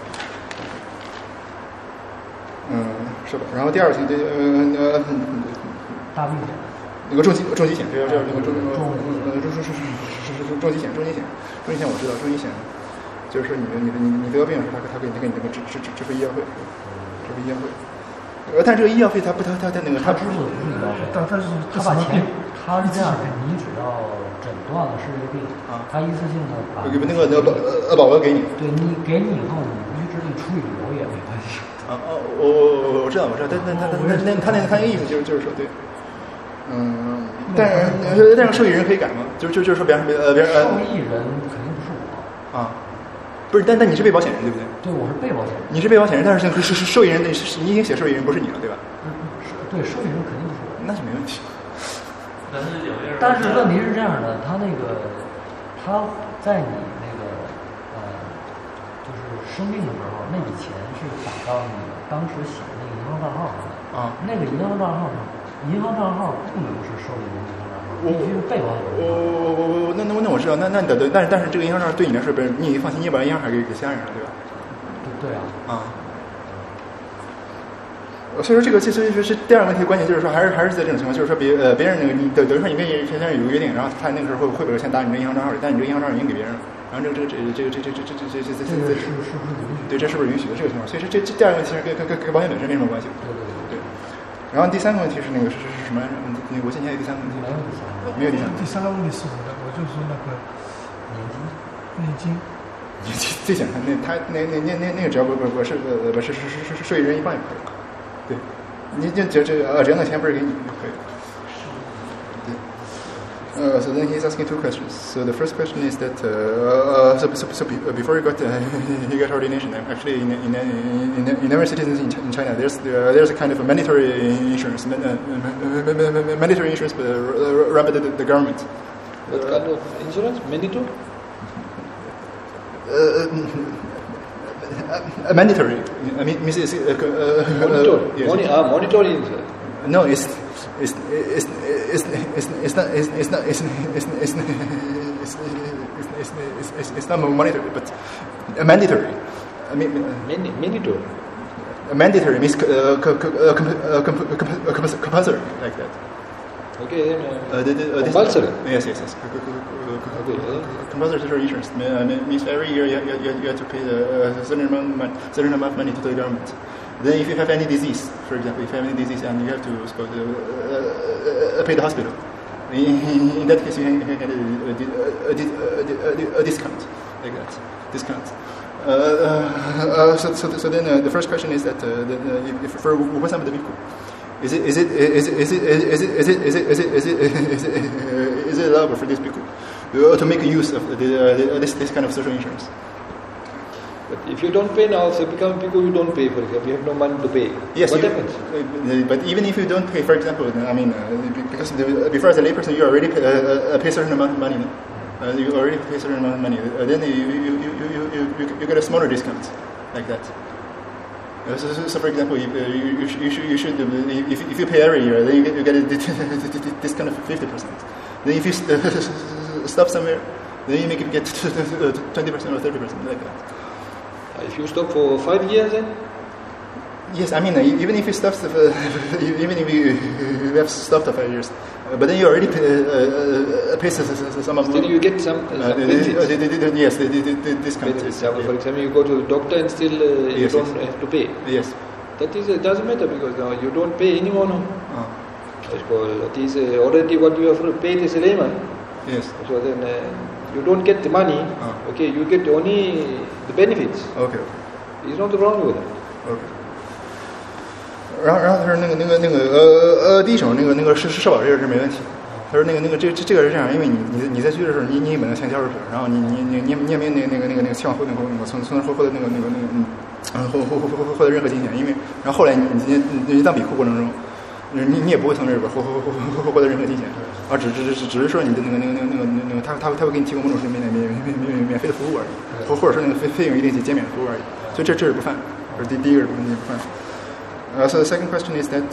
社保。然后第二个情况， 大病险。 那个重疾险，这那个重疾险，我知道，重疾险就是说你得病的时候，他给你那个支付医药费，但这个医药费他那个他支付的不是医药费， 但是他把钱，他是这样的，你只要诊断了是这个病，他一次性的把那个保额给你， 对你给你以后，你不去治理处理流也没关系。 我知道，但他那个意思就是说对。但是受益人可以改吗？就是说，别人受益人肯定不是我啊，不是，但你是被保险人对不对？ 对，我是被保险人。 你是被保险人，但是受益人你已经写受益人不是你了，对吧？ 对，受益人肯定不是我， 那就没问题。 但是问题是这样的，他在你那个就是生病的时候，那笔钱是打到你当时写的那个银行账号上的啊，那个银行账号不能是受益人银行账号，必须是被保险人。 那我知道，那但是这个银行账号对你来说，你放心，你把银行卡给其他人了，对吧？ 对啊。 所以说所以说是第二个问题，关键就是说还是在这种情况，就是说别人那个你等于说你跟人有个约定，然后他那个时候会把钱打你这银行账号里，但你这个银行账号已经给别人了，然后这对，这是不是允许的这个情况？所以说这第二个问题跟保险本身没什么关系。对。然后第三个问题是那个是什么？我现在还有第三个问题。没有第三个。 第三个问题是我的，我就说那个年金。 最简单，他那个只要不是受益人一半也可以。对，你这样的钱不是给你就可以了。So then he's asking two questions. So the first question is that so before he got ordination, actually in every citizen in China, there's a kind of a mandatory insurance, run by the government. What kind of insurance? Mandatory? Mandatory. I mean, monitoring insurance. No, it's not monetary, but mandatory. I mean, mandatory. Mandatory means compulsory, like that. Okay, then compulsory. Yes. Compulsory insurance means every year you have to pay a certain amount of money to the government. Then if you have any disease, for example, if you have any disease and you have to pay the hospital, in that case you can get a discount, like that. Discount. So then the first question is that if for some of the people, is it allowable for these people to make use of this kind of social insurance? But if you don't pay now, so become people you don't pay, for example, you have no money to pay. Yes, what happens? But even if you don't pay, for example, I mean, because before as a layperson you already pay a certain amount of money. You already pay a certain amount of money. Then you get a smaller discount, like that. So for example, you should if you pay every year, then you get a discount of 50%. Then if you stop somewhere, then you make it get 20% or 30%, like that. If you stop for 5 years, then? Yes, I mean even if you stop, even if you have stopped for 5 years, but then you already pay some of. Still, you get some benefits. Yes, the discount. For example, you go to the doctor and still you don't have to pay. Yes. That is doesn't matter because you don't pay anymore. No. It is already what you have paid is a layman. Yes. So then you don't get the money. Okay, you get only the benefits. Okay. There's nothing wrong with that. Okay. 然后他说第一种社保这个是没问题。他说这个是这样，因为你在居的时候，你也本来先交出去，然后你也没有希望从那获得获得任何金钱，因为然后后来你当比库过程中，你也不会从这里边获得任何金钱，啊，只是说你的他会给你提供某种免费的服务而已，或者说那个费用一定减免的服务而已，所以这是不犯，这是第一个问题不犯。So the second question is that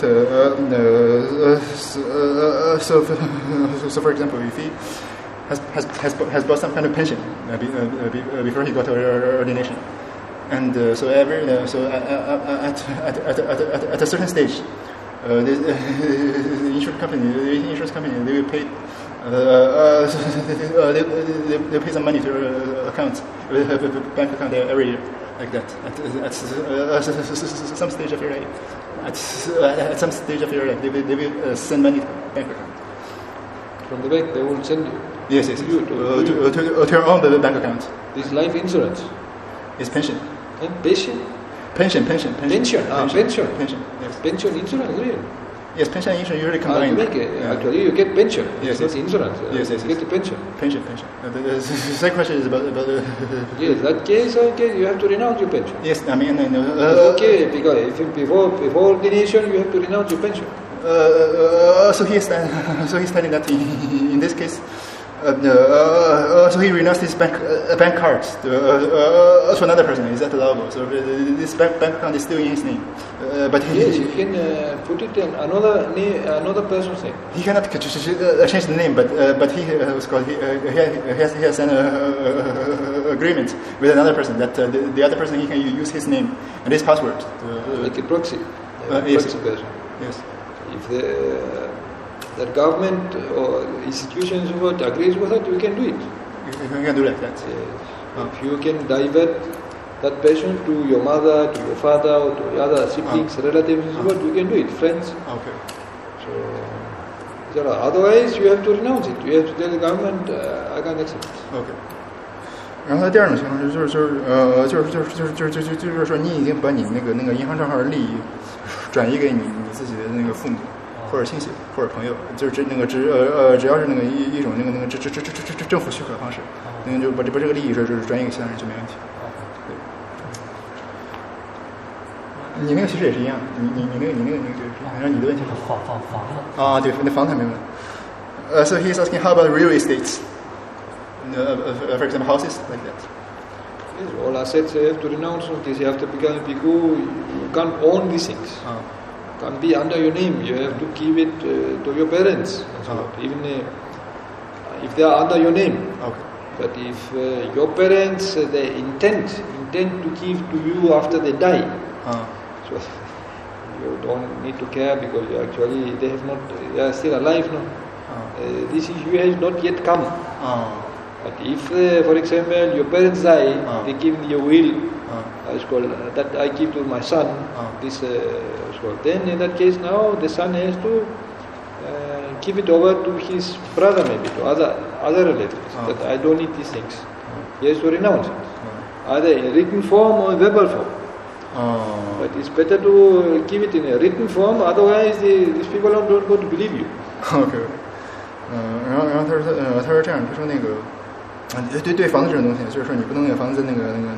so for example, if he has bought some kind of pension before he got ordination, and so at a certain stage, the insurance company, they will pay. They pay some money to your account, bank account every year, like that. At some stage of your life, at some stage of your life, they will send money to bank account. From the bank, they will send you. Yes. To your own bank account. This life insurance. It's pension. Pension. Pension. Pension. Yes. Pension insurance, really. Yes, pension and insurance usually combined. Actually, you get pension. Yes, it's not insurance. Yes. You get the pension. Pension. The second question is about yes, that case, okay, you have to renounce your pension. Yes, I mean, okay, because if before ordination, you have to renounce your pension. So he's telling that in this case, so he renounced his bank cards to another person. Is that allowable? So this bank account is still in his name, but yes, you can put it in another person's name. He cannot change the name, but he was called. He has an agreement with another person that the other person he can use his name and his password. Like a proxy. Yes. Proxy person. Yes. If the government or institutions agrees with it, you can do it. You can do like that. Yes. If you can divert that person to your mother, to your father, or to other siblings, relatives, you can do it. Friends. Okay. So, otherwise you have to renounce it. You have to tell the government, I can't accept it. Okay. 然后他第二种情况就是说，你已经把你那个银行账号的利益转移给你自己的那个父母或者亲戚或者朋友，就是只要是那个一种那个政府许可的方式，那个就把这个利益是转移给其他人就没问题。对。你那个其实也是一样，你那个好像你的问题房子啊，对，那房子还没问。So he's asking how about real estate? For example, houses like that. Yes, all assets you have to renounce from this. You have to become a bhikkhu. You can't own these things. Can't be under your name. You have to give it to your parents. Even if they are under your name. Okay. But if your parents they intend to give to you after they die, so you don't need to care because actually they are still alive now. This issue has not yet come. But if, for example, your parents die, they give you a will, that I give to my son, this then in that case now the son has to give it over to his brother, maybe to other relatives, that I don't need these things. He has to renounce it, either in written form or verbal form. But it's better to give it in a written form, otherwise these people are not going to believe you. Okay. 然后他说这样，他说那个。对房子这种东西，就是说你不能有房子在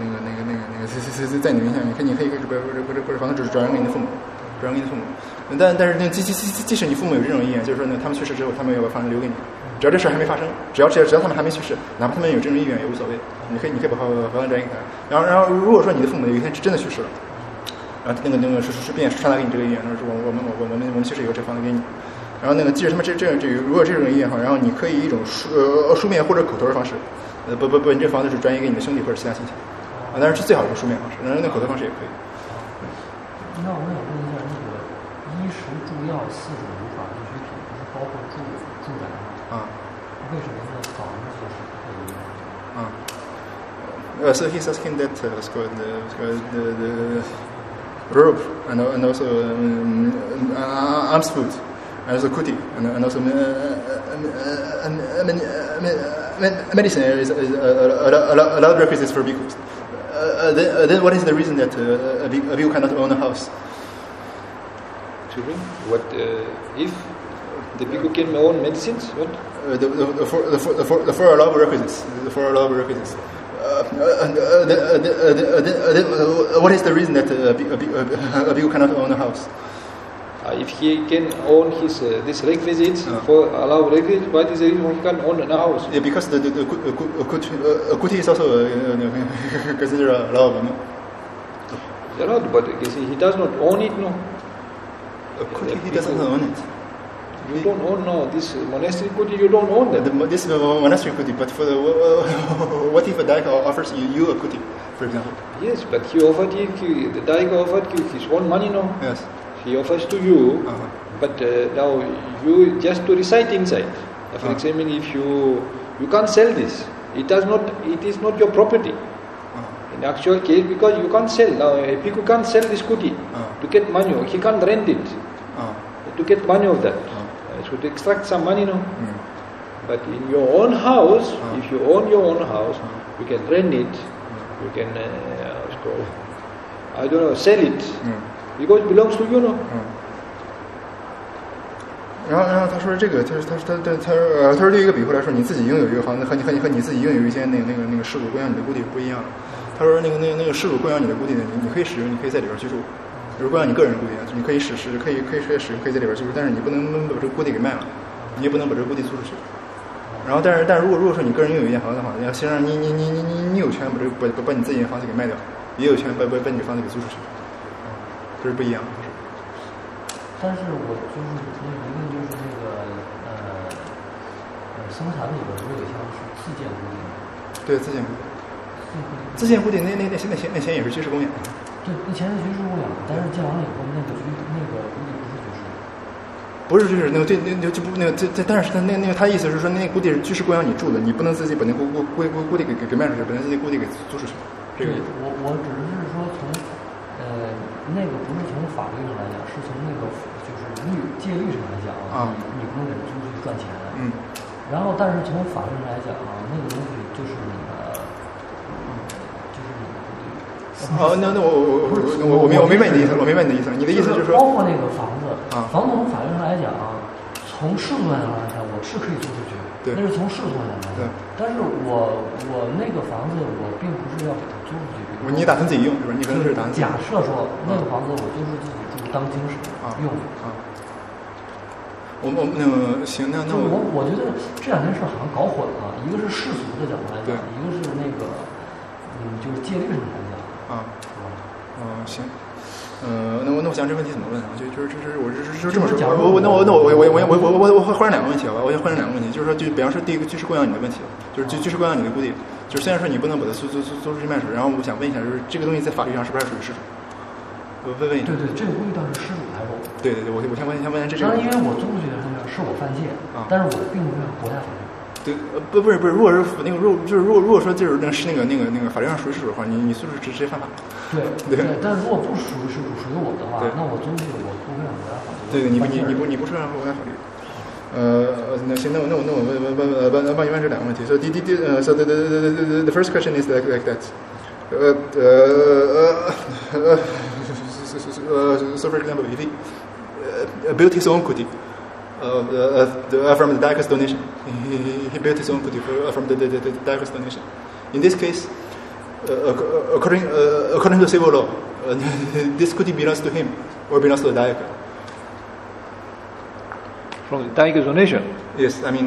你名下，你可以把房子转让给你的父母，但是那即使你父母有这种意愿，就是说呢，他们去世之后，他们要把房子留给你，只要这事还没发生，只要他们还没去世，哪怕他们有这种意愿也无所谓，你可以把房子转给他。然后如果说你的父母有一天真的去世了，然后那个是便传达给你这个意愿，说我们其实有这房子给你。然后那个，即使他们如果这种意愿好，然后你可以以一种书面或者口头的方式，不，你这房子是转移给你的兄弟或者其他亲戚，当然是最好的书面方式，然后那口头方式也可以。 那我想问一下，那个衣食住药四种无法必需品，不是包括住宅吗？为什么那房子是可以？ So he's asking that the robe and also alms food. And also kuti, and also medicine is allowed requisites for bhikkhus. Then what is the reason that a bhikkhu cannot own a house? Excuse me? What if the bhikkhu can own medicines? What? The four allowable requisites. What is the reason that a bhikkhu cannot own a house? If he can own his these requisites for allowed requisites, why is the reason he can own a house? Yeah, because the kuti is also considered allowable. No? Allowed, but you see, he does not own it. No. Kuti he doesn't own it. You don't own this monastery kuti. You don't own that. This monastery kuti, but for what if a daika offers you a kuti, for example? Yes, but he offered the daika offered you his own money. No. Yes. He offers to you, but now you just to recite inside. For example, if you can't sell this, it is not your property. In actual case, because you can't sell. Now, a bhikkhu can't sell this kuti to get money, or he can't rent it to get money of that. So to extract some money, no. But in your own house, if you own your own house, you can rent it, you can, sell it, because it belongs to you, no. 然后他说这个，他说对一个比喻来说，你自己拥有一个房子和你自己拥有一间那个事主供养你的故地不一样。他说那个事主供养你的故地呢，你可以使用，你可以在里边居住。比如供养你个人的故地，你可以使用，可以在里边居住，但是你不能把这个故地给卖了，你也不能把这个故地租出去。然后但如果说你个人拥有一间房子的话，实际上你有权把你自己的房子给卖掉，也有权把你的房子给租出去，这是不一样的。 但是我就是那个就是那个生产里边不有一项是自建固定？ 对，自建固定。自建固定那钱也是居士供养。 对，那钱是居士供养，但是建完了以后，那个固定不是居士。不是居士，但是他意思是说，那固定是居士供养你住的，你不能自己把那固定给卖出去，把那自己固定给租出去。这个我只是说从那个不是从法律上来讲，是从那个就是戒律上来讲你不能给人租出去赚钱。然后但是从法律上来讲那个东西就是你的。 那我明白你的意思，你的意思就是说， 包括那个房子从法律上来讲从世俗上来讲，我是可以租出去，那是从世俗上来讲。但是我那个房子，我并不是要给它租出去。 你打算自己用是吧？你可能是打算。 假设说那个房子我就是自己住当经室用。 我行，那我觉得这两件事好像搞混了，一个是世俗的角度来讲，一个是那个就是戒律上来讲。 行，那我想这问题怎么问啊？就这么说，我会换成两个问题好吧？我先换成两个问题，就是说，就比方说第一个居士供养你的问题，就是居士供养你的故地，就是虽然说你不能把它租出去卖出，然后我想问一下，就是这个东西在法律上是不是还属于失主？我问你。 对，这个故地倒是失主来着。 对，我先问一下这个。 当然，因为我租出去的是我犯戒但是我并不是国家法律。 对，不是，如果是那个如果说就是那法律上属于失主的话，你租出去直接犯法。对， 但如果不属于失主，属于我的话，那我租出去我不会让国家法律。 对，你不是让国家法律。那行，那我帮你问这两个问题。So the first question is like that. So for example, if he built his own kuti. From the Daikas donation, he built his own kuti from the Daikas donation. In this case, according to civil law, this kuti belongs to him or belongs to the Daika. From the Daikas donation? Yes, I mean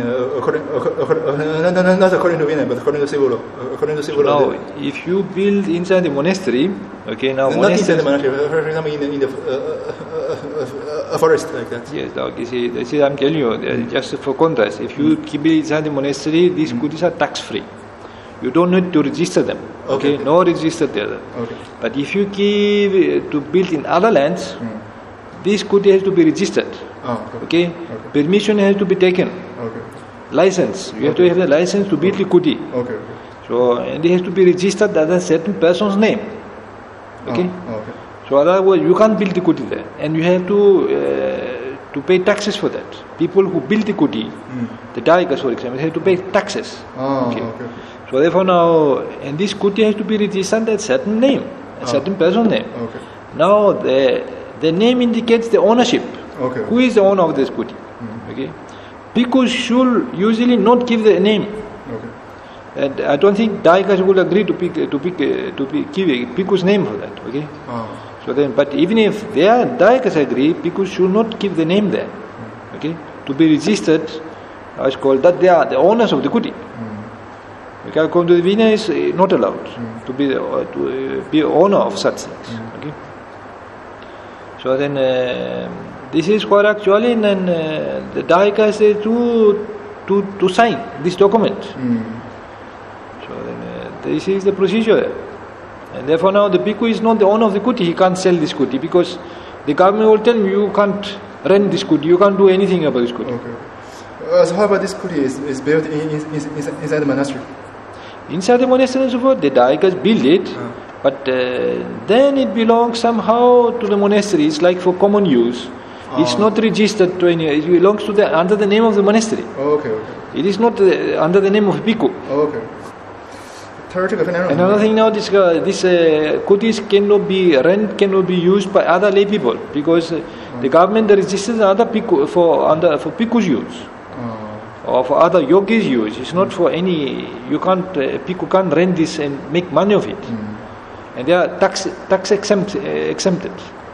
not according to Vinaya, but according to civil law. Now, if you build inside the monastery, okay, now not inside the monastery, for example, in the a forest like that. Yes, now you see, I'm telling you, just for contrast, if you keep it inside the monastery, these kutis are tax-free. You don't need to register them. Okay, no register there. Okay. But if you keep to build in other lands, this kuti has to be registered. Okay. Permission has to be taken. License. You have to have the license to build the kuti. So, and it has to be registered as a certain person's name. Okay. So otherwise you can't build the kuti there, and you have to pay taxes for that. People who build the kuti, the Daikas for example, have to pay taxes. So therefore now, and this kuti has to be registered as a certain name, a certain person's name. Now the name indicates the ownership. Who is the owner of this kuti? Okay. Bhikkhus should usually not give the name. And I don't think Daikas will agree to give a Bhikkhu's name for that. Okay. So then, but even if their Daikas agree, Bhikkhus should not give the name there. Okay. To be registered, it's called that they are the owners of the kuti. Okay. According to the Vinaya, is not allowed to be owner of such things. Okay. So then, this is what actually then the Daikas say to sign this document. So then, this is the procedure. And therefore now the bhikkhu is not the owner of the kuti. He can't sell this kuti because the government will tell you can't rent this kuti, you can't do anything about this kuti. Okay. So how about this kuti is built inside the monastery? Inside the monastery and so forth, the Daikas build it, but then it belongs somehow to the monastery. It's like for common use. It's not registered to any. It belongs to under the name of the monastery. Okay. It is not under the name of bhikkhu. Okay. Another thing now, this kutis cannot be used by other lay people because the government registers other bhikkhu for bhikkhu's use. Or for other yogis' use. It's not for any. Bhikkhu can't rent this and make money of it. And they are tax exempted.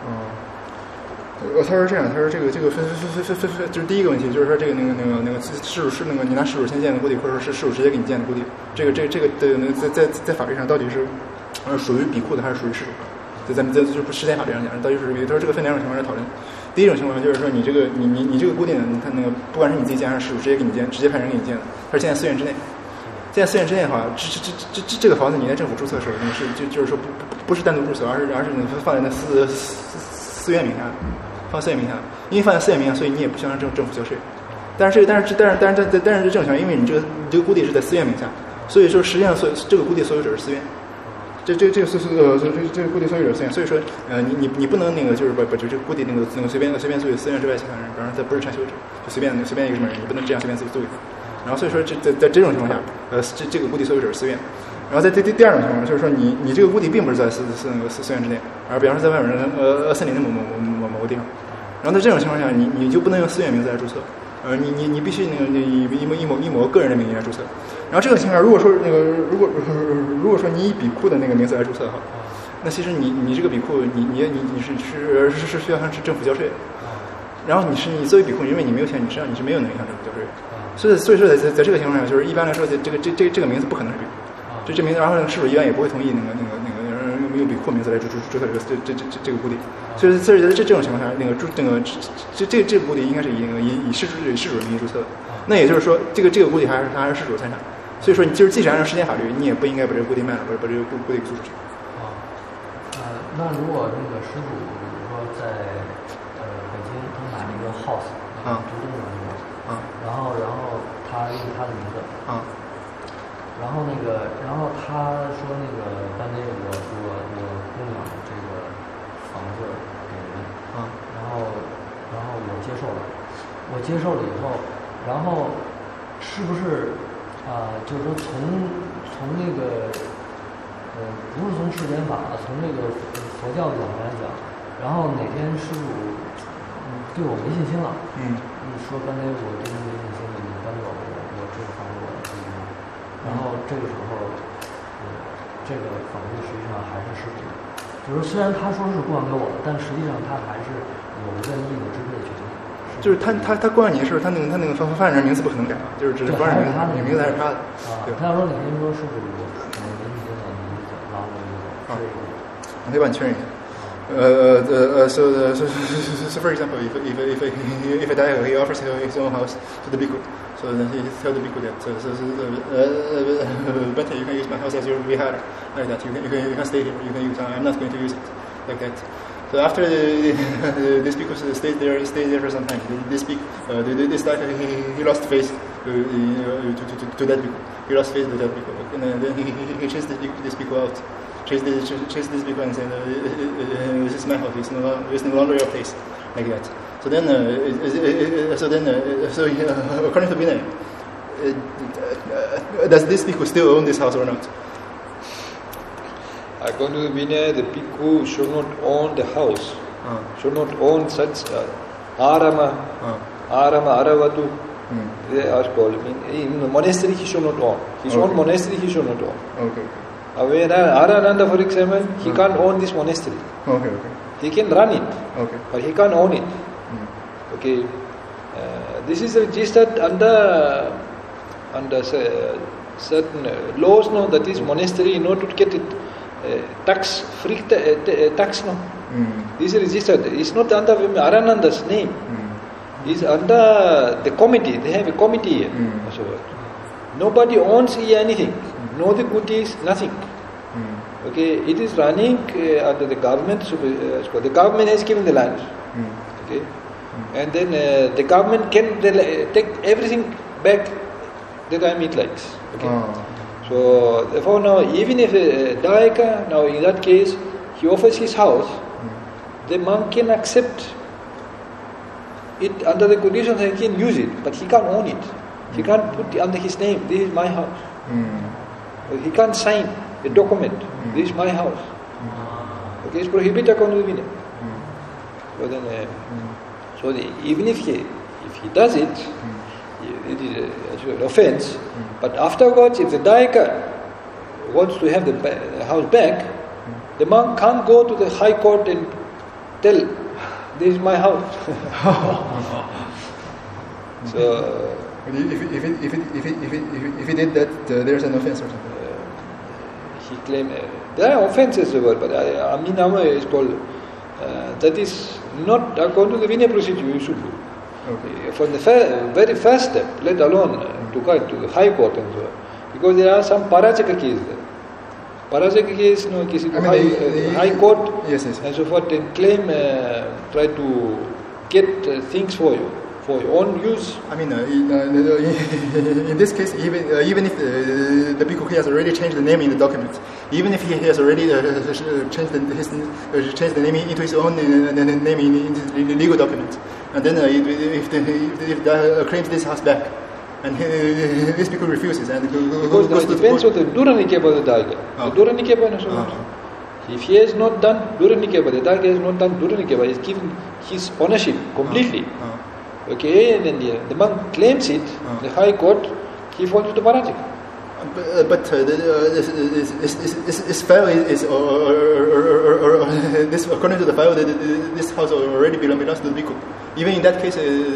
他说这样，他说这个就是第一个问题，就是说这个那个事主是你拿事主先建的固定，或者说是事主直接给你建的固定，这个的在法律上到底是属于比库的还是属于事主的？咱们就是实践法律上讲，到底是属于。他说这个分两种情况来讨论。第一种情况就是说你这个你这个固定的，他那个不管是你自己建还是事主直接给你建，直接派人给你建的，他是建在寺院之内。建在寺院之内的话，这个房子你在政府注册的时候，就是说不是单独注册，而是你放在那寺院名下。放寺院名下，因为放在寺院名下，所以你也不需要让政府交税。但是这种情况，因为你这个固定是在寺院名下，所以说实际上这个固定所有者是寺院。这个固定所有者是寺院，所以说你不能那个就是把这个固定那个随便租给寺院之外其他人，比方说他不是禅修者，就随便一个什么人，你不能这样随便租给他。然后所以说在这种情况下，这个固定所有者是寺院。然后在第二种情况就是说你这个固定并不是在寺院之内，而比方说在外面森林的某个地方。然后在这种情况下，你就不能用寺院名字来注册，你必须以某个人的名义来注册。然后这种情况，如果说你以比库的那个名字来注册的话，那其实你这个比库你是需要向政府交税的。然后你作为比库，因为你没有钱，你实际上你是没有能力向政府交税的。所以说在这个情况下，就是一般来说，这个名字不可能是比库。这名字，然后事主一般也不会同意那个用比库名字来注册这个固定，所以在这种情况下，这个固定应该是以事主的名义注册的。那也就是说，这个固定还是事主财产。所以说，你就是即使按照世间法律，你也不应该把这个固定卖了，或者把这个固定租出去。 那如果那个失主，比如说在北京，他买了一个 house， 独栋的那种，然后他用他的名字，然后他说当天我供养这个房子给人，然后我接受了以后，然后是不是就是说从那个不是从世间法，从那个佛教的角度来讲，然后哪天师父对我没信心了，你说刚才我对你没信心了，你搬走我这个房子我自己用。然后这个时候，这个房子实际上还是失主，就是虽然他说是供养给我的，但实际上他还是有任意的支配权利。 就是他供养你的时候，他那个犯人名字不可能改啊，就是只是犯人名字还是他的。 对，他要说哪天说失主我没信心了，你走，然后我就走， 我可以帮你确认一下。So for example, if a Daiko he offers his own house to the bhikkhu, so then he tells the bhikkhu that Bente, you can use my house as your vihara, like that. You can stay here. You can use. I'm not going to use it, like that. So after this bhikkhu stayed there for some time. This Daiko he lost faith to that bhikkhu. He lost faith to that bhikkhu, and then he chased this bhikkhu out. Chase this bhikkhu and said, "This is my house. It's no longer your place," like that. So then, according to Vinaya, does this bhikkhu still own this house or not? According to Vinaya, the bhikkhu should not own the house. Should not own such arama, aravatu. They are called. In the monastery, he should not own. His own monastery, he should not own. Okay. Arananda, for example, he can't own this monastery. Okay. He can run it, but he can't own it. Okay. This is registered under certain laws. No, that is monastery in order to get it tax free tax. No, this is registered. It's not under Arananda's name. It's under the committee. They have a committee here. So nobody owns here anything. No the goodies, nothing. Okay, it is running under the government. The government has given the land. Okay, and then the government can take everything back the time it likes. Okay, so therefore now even if Dayaka, now in that case he offers his house, the monk can accept it under the condition that he can use it, but he can't own it. He can't put it under his name. This is my house. He can't sign a document. This is my house. Okay, it's prohibited according to the Vinaya. So then, even if he does it, it is an offense. But afterwards, if the Dayaka wants to have the house back, the monk can't go to the high court and tell, "This is my house." So. If he did that, there's an offense or something. He claimed there are offences, but Aminama is called. That is not according to the Vinaya procedure you should do. Okay. From the very first step, let alone to go to the high court and so on, because there are some parajaka cases there. Parajaka case, high court, yes. and so forth, and claim, try to get things for you. For your own use. I mean, in this case, even if the bhikkhu has already changed the name in the document, even if he has already changed the name into his own name in the legal document, and then if the claims this house back, and this bhikkhu refuses, and because it depends on the Dura Nikeba of the Dayaka. The Dura Nikeba is so much. If he has not done Dura Nikeba, the Dayaka has not done Dura Nikeba, he has given his ownership completely. Okay, and then the monk claims it, the high court, he falls into parajika. But this file is this according to the file, this house already belongs to the bhikkhu. Even in that case,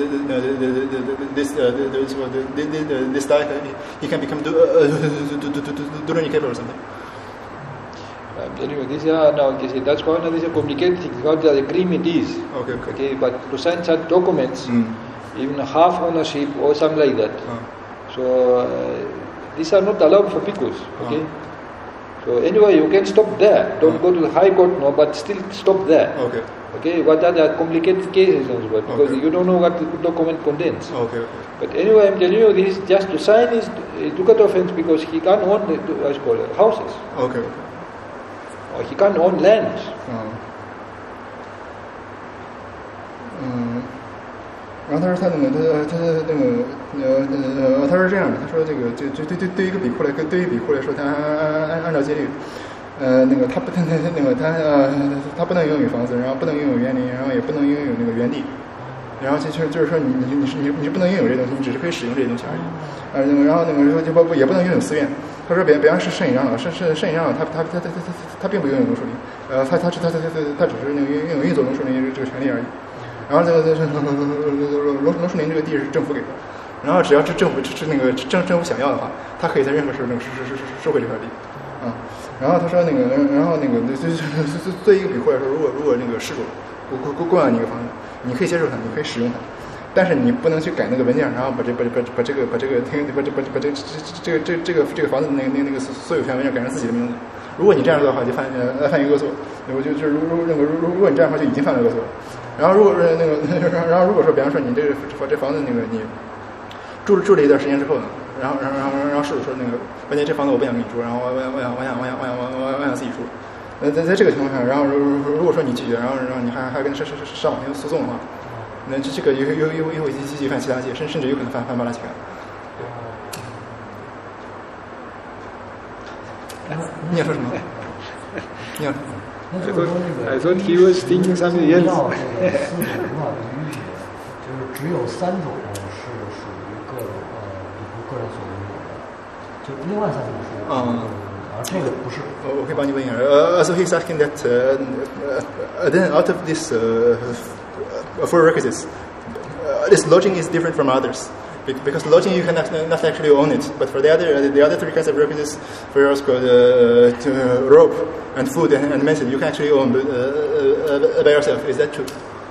this guy he can become Dura Nikeba or something. Anyway, these are now, that's why now these are complicated things. What the agreement is. Okay. But to sign such documents, even half ownership or something like that. So these are not allowed for bhikkhus. Okay. So anyway, you can stop there. Don't go to the high court, no, but still stop there. Okay. What are the complicated cases and so forth? Because you don't know what the document contains. But anyway, I'm telling you, this just to sign is dukkha offense because he can't own the houses. Or he can't own land. 然后他说他是这样的，他说这个对一个比库来说，他按照戒律，他不能拥有房子，然后不能拥有园林，然后也不能拥有那个园地，然后就是说你是不能拥有这些东西，你只是可以使用这些东西而已。然后就包括也不能拥有寺院。他说，比方是圣隐长老，圣隐长老他并不拥有龙树林，他只是那个拥有运作龙树林这个权利而已。然后这个龙树林这个地是政府给的，然后只要是政府想要的话，他可以在任何时候收回这块地。然后他说然后对一个比库来说，如果那个施主供养你一个房子，你可以接受它，你可以使用它。但是你不能去改那个文件，然后把这个房子的那个所有权文件改成自己的名字。如果你这样做的话，就犯于恶作。如果你这样的话，就已经犯了恶作。然后如果说，比方说你这房子你住了一段时间之后呢，然后事主说关键这房子我不想跟你住，然后我想自己住。在这个情况下，然后如果说你拒绝，然后你还跟上法庭诉讼的话。那这个又会继续犯其他戒，甚至有可能犯巴拉契干。你要说什么？你要？ I thought he was thinking something else. 这个四种文化的语言，就是只有3种是属于个人所拥有的，就另外3种是而这个不是。 我可以帮你问一下。So he's asking that then out of this 4 requisites, this lodging is different from others. Because lodging you cannot not actually own it, but for the other 3 kinds of requisites, for yours called rope and food and medicine, you can actually own by yourself. Is that true?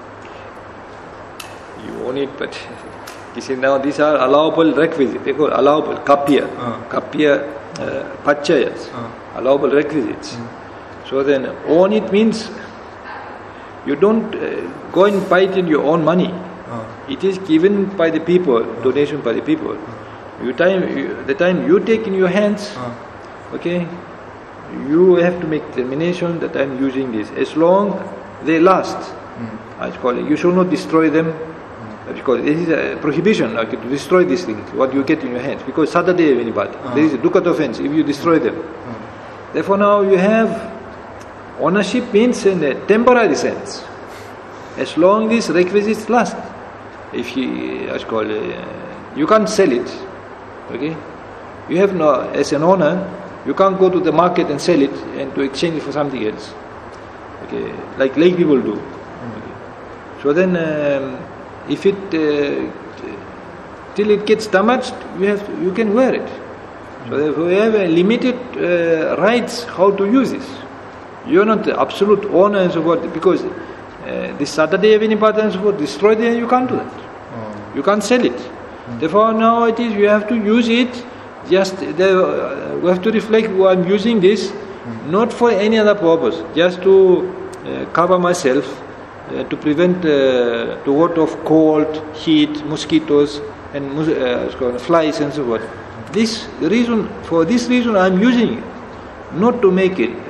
You own it, but you see now these are allowable requisites. They call allowable kapya, pachayas, allowable requisites. So then, own it means you don't go and buy it in your own money. It is given by the people, donation by the people. The time you take in your hands, okay, you have to make determination that I'm using this. As long they last, I call it. You should not destroy them, because this is a prohibition, to destroy these things, what you get in your hands. Because Saturday, anybody, there is a dukat offense if you destroy them. Therefore, now you have ownership means in a temporary sense. As long these requisites last, if you can't sell it, okay? You have no, as an owner, you can't go to the market and sell it and to exchange it for something else, okay? Like lay people do. Okay? So then, if it till it gets damaged, you can wear it. So therefore, we have a limited rights how to use this. You are not the absolute owner and so forth, because this Saturday Vinipata and so forth, destroy it, you can't do that. You can't sell it. Therefore, now it is, you have to use it, just we have to reflect, I'm using this not for any other purpose, just to cover myself, to prevent the word of cold, heat, mosquitoes, and flies and so forth. For this reason I'm using it, not to make it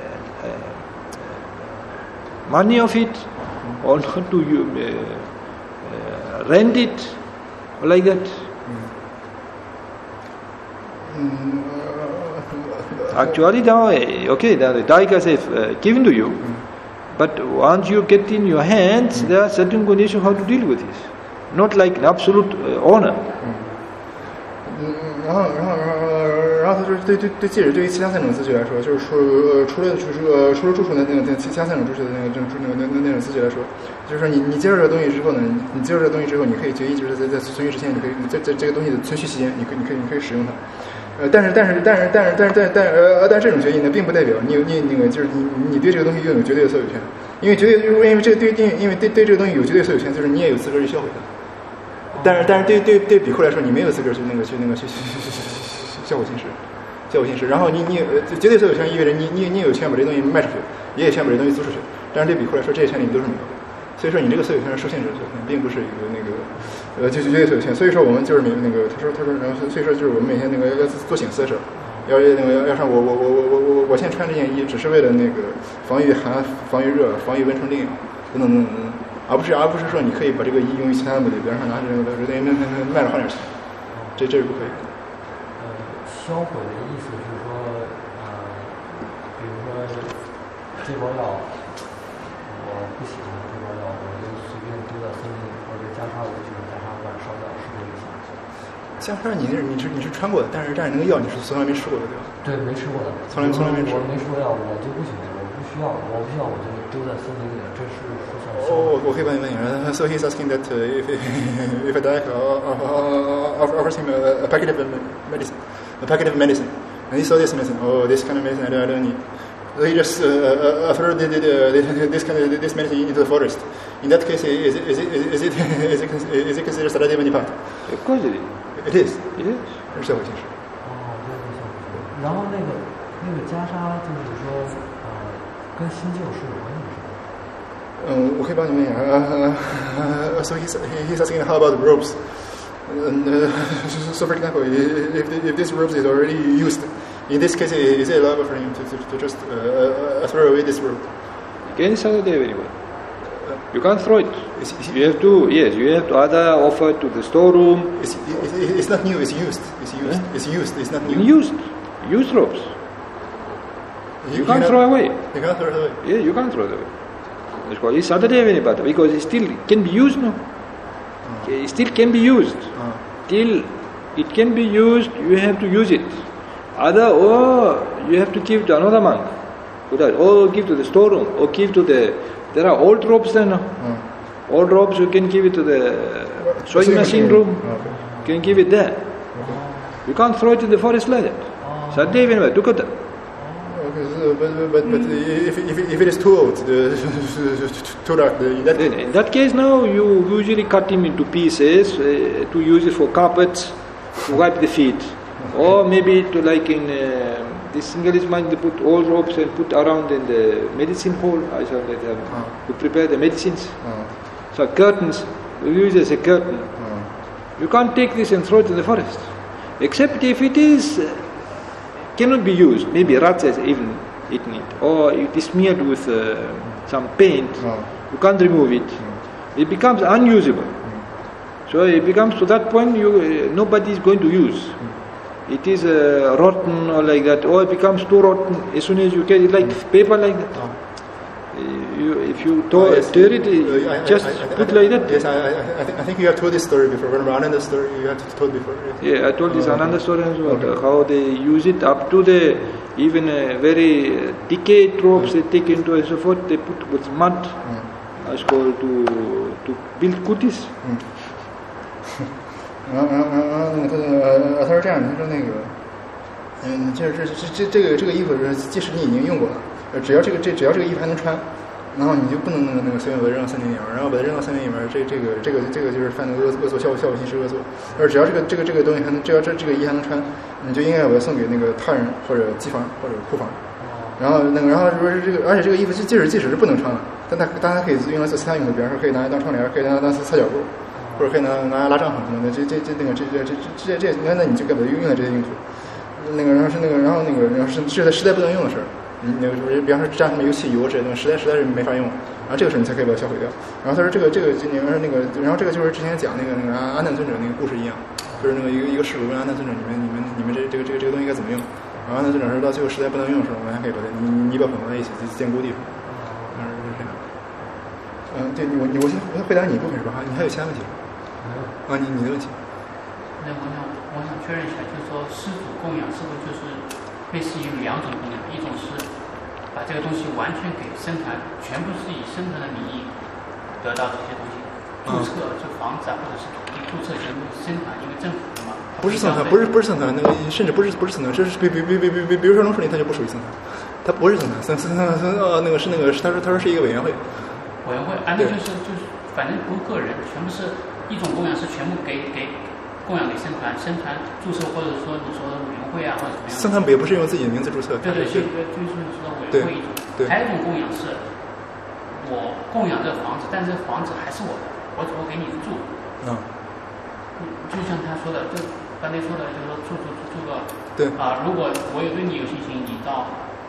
money of it, or not to rent it, or like that. Actually, now, okay, the daikas have given to you, but once you get in your hands, there are certain conditions how to deal with this. Not like an absolute owner. 然后他就是对戒指对于其他三种字句来说，就是说除了住处的那个其他三种住处的那种字句来说，就是说你接受这个东西之后呢，你接受这个东西之后，你可以决议就是在存续之前，你可以在这个东西的存续期间，你可以使用它。但是这种决议呢，并不代表你那个就是你对这个东西拥有绝对的所有权，因为对这个东西有绝对所有权，就是你也有资格去销毁它。但是对比库来说，你没有资格去销毁侵蚀。然后你绝对所有权意味着你有权把这东西卖出去，也有权把这东西租出去。但是对比库来说，这些权利你都是没有的。所以说你这个所有权是受限制的所有权，并不是一个那个就绝对所有权。所以说我们就是那个他说，然后所以说就是我们每天那个要做醒思的时候，要上我现在穿这件衣只是为了那个防御寒、防御热、防御蚊虫叮咬等等。而不是说你可以把这个衣用于其他的目的，比方说拿这个卖了换点钱，这是不可以的。 销毁的意思是说，比如说这包药我不喜欢这包药，我就随便丢到森林里，或者加沙我就加沙把它烧掉，是这个意思吗？ 加沙你是穿过的，但是那个药你是从来没吃过的，对吧？ 对，没吃过的， 从来没吃。 我没吃过药，我就不喜欢，我不需要我就丢在森林里，这是算。 我可以帮你问一下。So he's asking that if a doctor offers him a packet of medicine, and he saw this medicine, this kind of medicine I don't need. So he just threw this medicine into the forest. In that case, is it considered Saradeva Nipat? Of course it is. It is. It is. 是社会侵蚀。 然后那个袈裟就是说，跟新旧是有关系的。 我可以帮你问一下。So he's asking how about the robes? So for example, if this robe is already used, in this case, is it allowable for him to just throw away this robe? Again, Saturday anyway. You can't throw it. You have to either offer it to the storeroom. It's not new. It's used. It's used. It's not new. Used robes. You can't throw away. You can't throw it away. Yeah, you can't throw it away. It's Saturday because it still can be used now. It still can be used. Till it can be used, you have to use it. Or you have to give to another monk. Or give to the storeroom. Or give to there are old robes there now. Old robes you can give it to the sewing machine room. You can give it there. You can't throw it in the forest like that. Saturday anyway, look at that. But if it is too old, too dark, in that case now you usually cut him into pieces to use it for carpets, to wipe the feet, or maybe to like in this single is mine. They put all ropes and put around in the medicine hall. I shall let them to prepare the medicines. So curtains, we use as a curtain. You can't take this and throw it in the forest, except if it is cannot be used. Maybe rats has even eaten it, or it is smeared with some paint. You can't remove it. It becomes unusable. So it becomes to that point nobody is going to use. It is rotten or like that, or it becomes too rotten as soon as you get it, like paper like that. If you tear it, just put like that. Yes, I think you have told this story before. Remember Ananda's story? You have told before. Yes. Yeah, I told this Ananda story as well. How they use it up to the even very decayed ropes they take into and so forth. They put with mud, as called to build kutis. 然后他说这样，他说那个，就是这个衣服是，即使你已经用过了，只要这个衣服还能穿，然后你就不能那个随便把它扔到森林里面，然后把它扔到森林里面，这个就是犯的恶作，效果性是恶作。只要这个东西还能，只要这个衣还能穿，你就应该把它送给那个他人或者机房或者库房。然后说是这个，而且这个衣服即使是不能穿了，但它可以用来做其他用途，比方说可以拿来当窗帘，可以拿来当擦脚布。或者可以拿来拉帐篷什么的，这那你就该把它用在这些用途。然后是实在不能用的事儿，比方说沾什么油漆油之类的，实在是没法用，然后这个时候你才可以把它销毁掉。然后他说这个然后这个就是之前讲那个阿难尊者那个故事一样，就是那个一个事主问阿难尊者你们这个东西该怎么用？然后阿难尊者说到最后实在不能用的时候，我们还可以把它你把混合在一起坚固地方。就是这样。对我先回答你一部分是吧？你还有其他问题？你的问题。 那我想确认一下，就是说施主供养是不是就是类似于两种供养？一种是把这个东西完全给僧团，全部是以僧团的名义得到这些东西，注册就房子或者是土地注册全部僧团，因为政府的嘛。 不是僧团，不是僧团，那个甚至不是僧团，这是比如说龙树林，它就不属于僧团，它不是僧团，那个是他说是一个委员会。 委员会那就是反正不是个人，全部是一种供养是全部给供养给僧团注册，或者说你说的委员会啊或者怎么样。僧团也不是用自己的名字注册。对，就是说委员会一种。对。还有一种供养是，我供养这个房子，但这个房子还是我的，我给你住。就像他说的，就刚才说的，就是说住个。对。如果我对你有信心，你到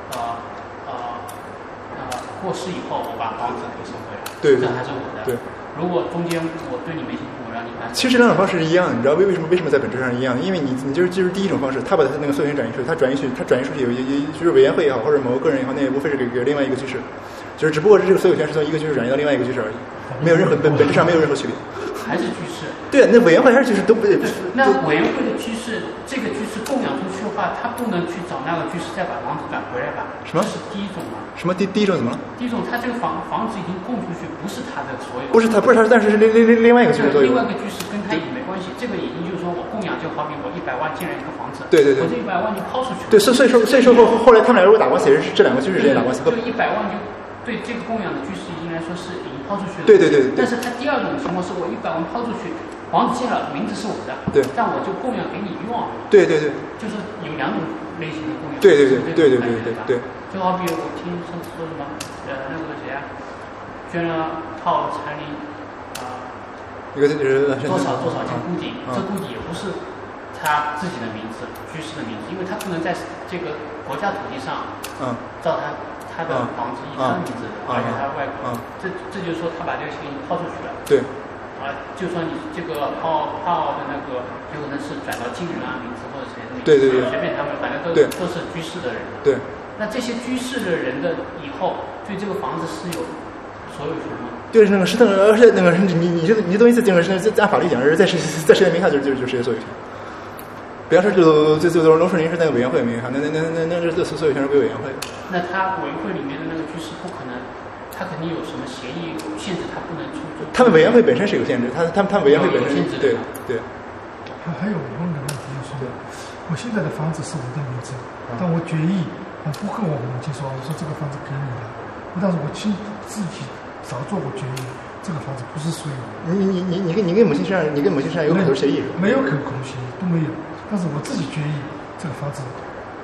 过世以后，我把房子给收回来，这还是我的。对。如果中间我对你没信心，我让你搬。 其实两种方式是一样的，你知道为什么在本质上是一样的？因为你就是第一种方式，他把他那个所有权转移出去，他转移出去也就是委员会也好，或者某个个人也好，那也无非是给另外一个居士，就是只不过是这个所有权是从一个居士转移到另外一个居士而已，没有任何本质上没有任何区别。 还是居士。 对，那委员会还是居士都不对。 那委员会的居士，这个居士供养出去的话，他不能去找那个居士再把房子转回来吧？ 什么？ 这是第一种嘛？ 什么？第一种怎么了？ 第一种，他这个房子已经供出去，不是他的所有。 不是他，但是另外一个居士都有。 另外一个居士跟他也没关系，这个已经就是说我供养，就好比我100万建了一个房子。 对。 我这100万就抛出去了。 对，所以说后来他们俩如果打官司，也是这两个居士之间打官司。 就100万就对这个供养的居士已经来说是已经抛出去了。 对。 但是他第二种情况是我100万抛出去。房子建了，名字是我的，对，但我就供养给你用。对，就是有两种类型的供养。对，就好比我听上次说什么，那个谁啊，捐了套彩礼一个多少间屋顶，这屋顶也不是他自己的名字，居士的名字，因为他不能在这个国家土地上，照他的房子以他的名字，而且他外国，这就是说他把这个钱抛出去了。对。就说你这个泡的那个有可能是转到金人啊名字或者谁的名字，对，随便他们反正都是居士的人。对。那这些居士的人的以后对这个房子是有所有权吗？对，那个是而且那个你这东西这个是按法律讲是在谁的名下就是谁的所有权。比方说就龙树林是那个委员会名下，那这所有权是归委员会。那他委员会里面的那个居士不可能。他肯定有什么协议限制，他不能出。他们委员会本身是有限制，他们委员会本身对。 还有我问的问题就是说，我现在的房子是我的名字，但我决议我不跟我母亲说，我说这个房子给你的，但是我自己早做过决议，这个房子不是属于我。你跟母亲身上有口头协议？没有口头协议都没有，但是我自己决议这个房子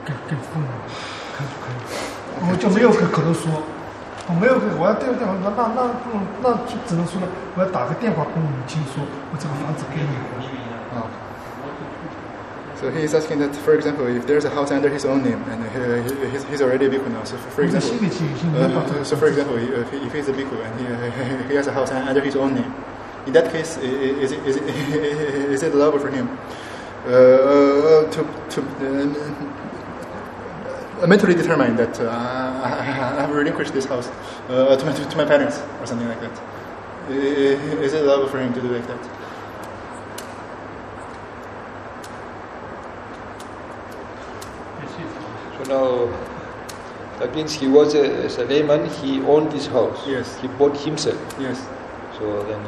给父母看就可以了，我就没有跟口头说，我没有跟我要电话，那就只能说了，我要打个电话跟我母亲说，我这个房子给你。 So he's asking that, for example, if there's a house under his own name and he's already a bhikkhu now. So for example, if he's a bhikkhu and he has a house under his own name, in that case, is it allowable for him to mentally determine that I have relinquished this house to my parents or something like that? Is it allowable for him to do like that? So now, that means he was as a layman, he owned this house. Yes. He bought himself. Yes. So then,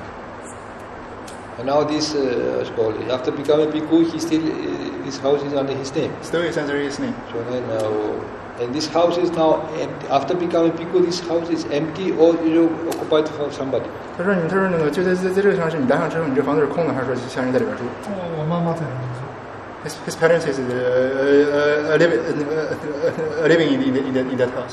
and now this, after becoming a bhikkhu, he still, this house is under his name. Still is under his name. So then now, and this house is now empty. After becoming a bhikkhu, this house is empty or occupied for somebody. 他说那个就在这个情况是你来上之后，你这房子是空的，还是说其他人在里边住？ 我妈妈在里面住。 His parents is living in that house.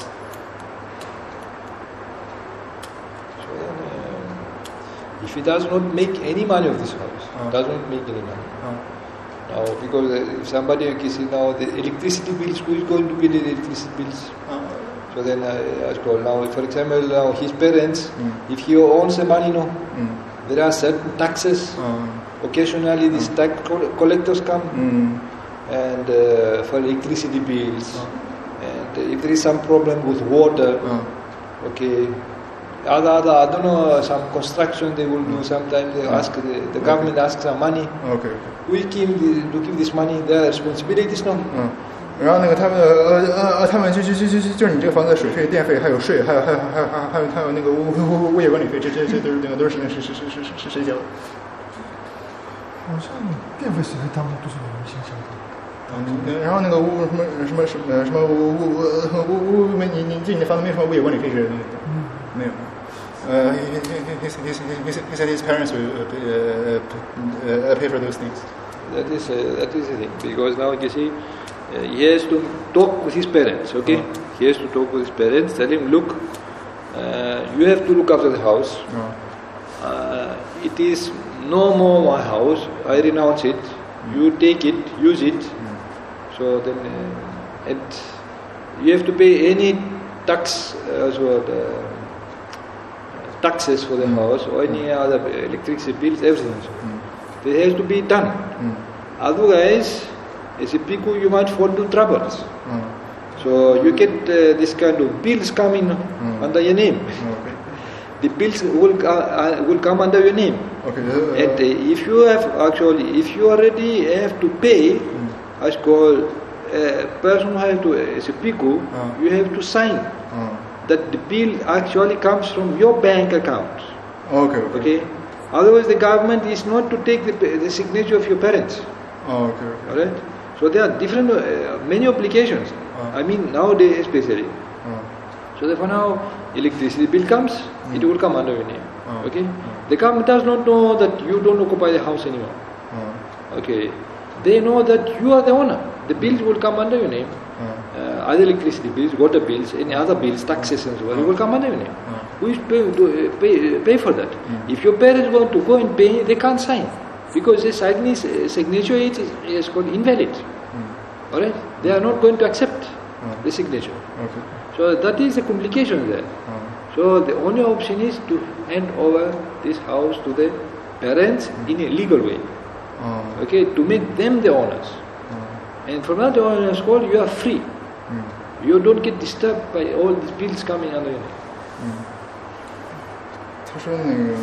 So then, if he does not make any money of this house, doesn't make any money. Now, because if somebody is now the electricity bills, who is going to pay the electricity bills? So then, now, for example, now his parents, if he owns the money, there are certain taxes. Occasionally, these tax collectors come and for electricity bills. And if there is some problem with water, okay. I don't know, some construction they will do. Sometimes they ask the government asks some money. Okay. We give this money. Their responsibilities, no. 然后那个他们就是你这个房子的水费、电费，还有税，还有那个物业管理费，这都是谁交的？ 好像电费、水费他们都是我们先交的。 然后那个什么你的房子没有什么物业管理费之类的？没有。He said his parents will pay for those things. That is the thing, because now you see, he has to talk with his parents. Okay, he has to talk with his parents. Tell him, look, you have to look after the house. It is no more my house. I renounce it. You take it, use it. So then, and you have to pay any tax, taxes for the house or any other electricity bills, everything. This has to be done. Otherwise, as a bhikkhu, you might fall into troubles. So you get this kind of bills coming under your name. The bills will come under your name. And if you already have to pay, as called a person who has to, as a bhikkhu, you have to sign that the bill actually comes from your bank account. Okay. Otherwise, the government is not to take the signature of your parents. All right. So there are different, many obligations. I mean, nowadays especially. So therefore now, electricity bill comes, it will come under your name. Okay. The government does not know that you don't occupy the house anymore. Okay. They know that you are the owner. The bills will come under your name. Other electricity bills, water bills, any other bills, taxes and so on, it will come under your name. Who is pay for that? If your parents want to go and pay, they can't sign. Because the signature is called invalid. Alright? They are not going to accept the signature. So that is the complication there. So the only option is to hand over this house to the parents in a legal way. Okay, to make them the owners. And from that owner's call, you are free. You don't get disturbed by all these bills coming under your name. 他说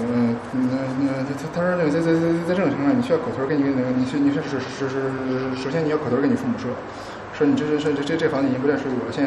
在这种情况下，你需要口头跟你首先你要口头跟你父母说你这房子已经不再属于我，现在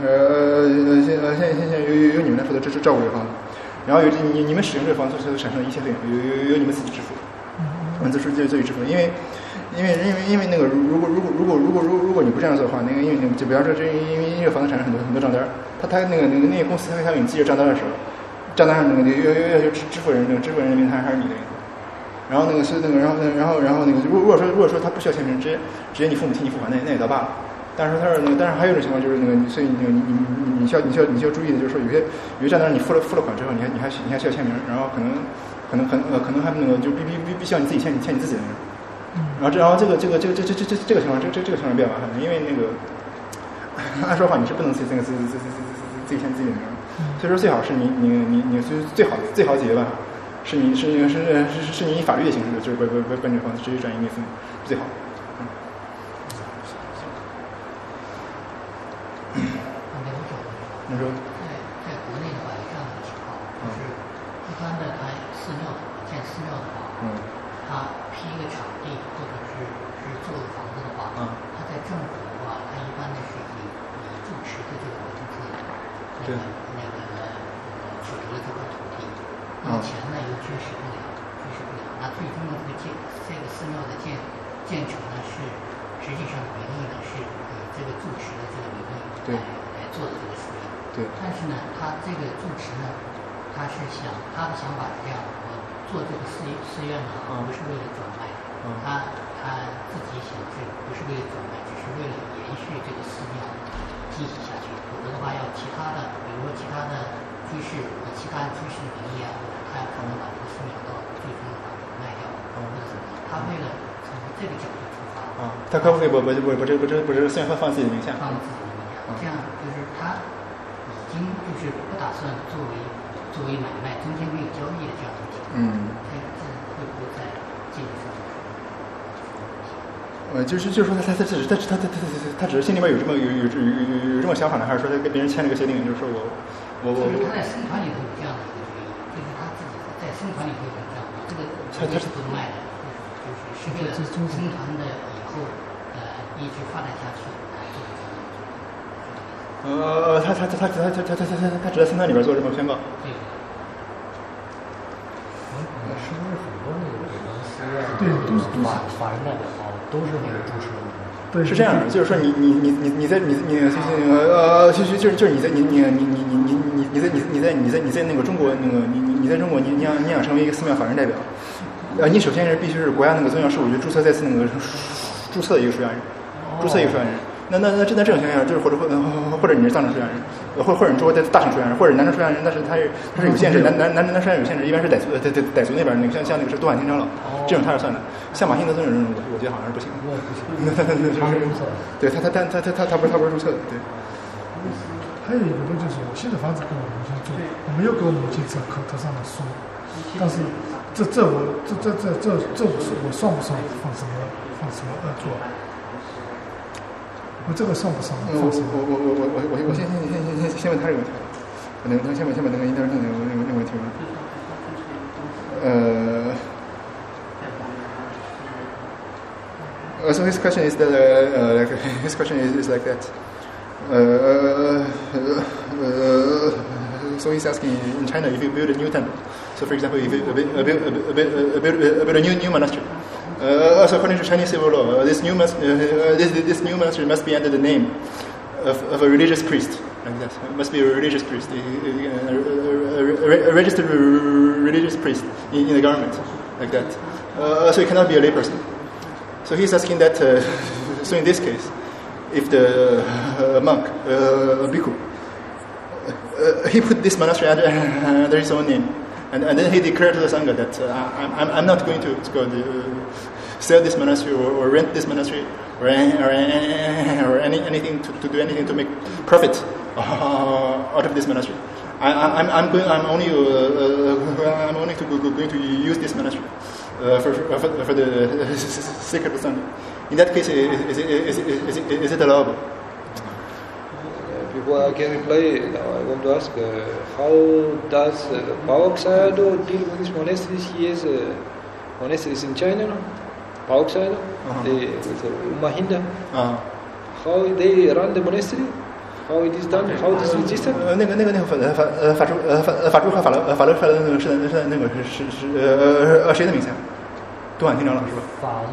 由你们来负责照顾这房子，然后你们使用这个房子所产生的一切费用由你们自己支付，自己支付，因为那个如果你不这样做的话，那个因为就比方说因为这个房子产生很多账单，他那个公司他给你记着账单的时候。账单上那个要求支付人名还是你的名字，然后那个是那个然后那个如果说他不需要签名，直接你父母替你付款，那也倒罢了。 但是还有一种情况就是所以你需要注意的就是说有些账单你付了款之后，你还需要签名，然后可能还就必须要你自己签你自己的名。然后这个情况比较麻烦，因为按说话你是不能自己签自己的名，所以说最好是你最好解决办法是你以法律的形式，就是办这个房子直接转移给父母最好。你说。 在国内的话有这样的情况，就是一般的他建寺庙的话，他批一个场地或者是做的房子的话，他在政府的话，他一般的是以住持的这个为主的，取得了这块土地，那钱呢又支持不了，那最终的这个寺庙的建成呢是实际上名义呢是以这个住持的这个名义来做的这个寺庙。 对， 但是呢，他这个住持呢，他的想法是这样，我做这个寺院呢，不是为了转卖，他自己想不是为了转卖，只是为了延续这个寺庙进行下去。否则的话，要其他的，比如说其他的居士以其他的居士名义啊，或者他可能把这个寺庙到最终把它卖掉，或者怎么样，他为了从这个角度出发， 他可不可以把这寺庙放自己的名下？ 放自己的名下，这样就是他。已经就是不打算作为买卖中间没有交易的这样的情况，这会不会在技术上？ 就是说他只是心里边有这么想法呢，还是说他跟别人签了个协定，就是说就是他在僧团里头有这样的一个决议，就是他自己在僧团里头有这样的这个他是不卖的，就是为了僧团的以后一直发展下去。 他只在僧团里边做这么宣告。 是不是很多那个北方寺院都是法人代表都是那个住持？ 对，是这样的，就是说就是你在那个中国你在中国你想成为一个寺庙法人代表，你首先是必须是国家那个宗教事务局注册在寺那个注册的一个出家人，注册一个出家人。那这种情况下，就是或者你是藏传出家人，或者你中国的大乘出家人，或者南传出家人，但是他是有限制，南出家人有限制，一般是傣族那边那个像那个是多罕清真了，这种他是算的。像马信德这种人，我觉得好像是不行。 他是注册的。 对他不是注册的，对。 还有一个问题就是，我现在房子跟我母亲住，我没有给我母亲这口头上的说，但是这我算不算放什么恶作？我这个算不算？ 我先问他这个问题，能先把那个internet那个问题吗？So his question is that his question is like that. So he's asking, in China, if you build a new temple, so for example, if you build a new monastery. So according to Chinese civil law, this new monastery must be under the name of a religious priest, like that. It must be a religious priest, a registered religious priest in the government, like that. So it cannot be a layperson. So he's asking that. So in this case, if the monk, a bhikkhu, he put this monastery under his own name. And then he declared to the Sangha that I'm not going to sell this monastery or rent this monastery or anything to do anything to make profit out of this monastery. I'm only going to use this monastery for the sake of the Sangha. In that case, is it allowable? Before I can reply, I want to ask, how does Pawak Sayadaw deal with these monasteries? He has monasteries in China, no? Pawak Sayadaw, with Ummah Hinda. How they run the monastery? How it is done? How it is registered? 那个法主和法乐出来的那个是谁的名下？多罕清长老是吧？ 法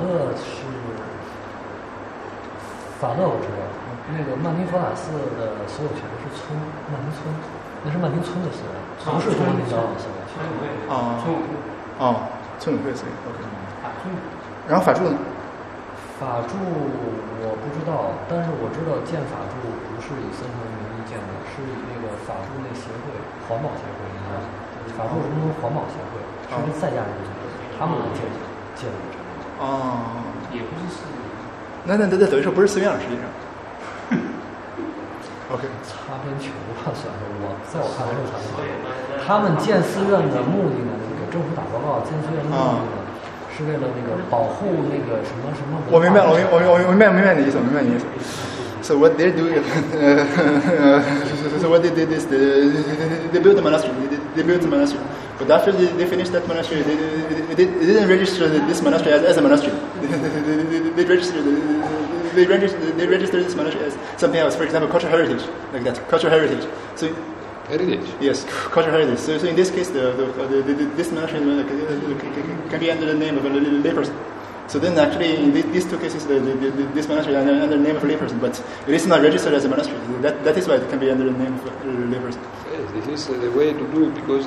乐我知道。那个曼听佛法寺的所有权是曼听村，那是曼听村的寺院，不是多罕清长老寺院。 村委会寺院 ，OK。然后法住呢？ 法铸我不知道，但是我知道建法铸不是以森成的名义建的，是以那个法铸那协会环保协会一样，法铸什么环保协会是跟赛家人组织，他们建的。 哦， 也不是寺院。 那等于说不是寺院了，实际上。OK， 擦边球吧，算是在我看来是擦边球。他们建寺院的目的呢，给政府打报告，建寺院的目的呢，是为了那个保护那个什么什么。 我明白，我明白你的意思，我明白你的意思。So what they're doing, so what they did is they built the monastery. They built the monastery, but after they finished that monastery, they didn't register this monastery as a monastery. They registered this monastery as something else. For example, cultural heritage, like that. Cultural heritage. So heritage. Yes, cultural heritage. So in this case, this monastery can be under the name of a layperson. So then actually in these two cases this monastery is under the name of a layperson, but it is not registered as a monastery. That is why it can be under the name of a layperson. Yes, this is the way to do it because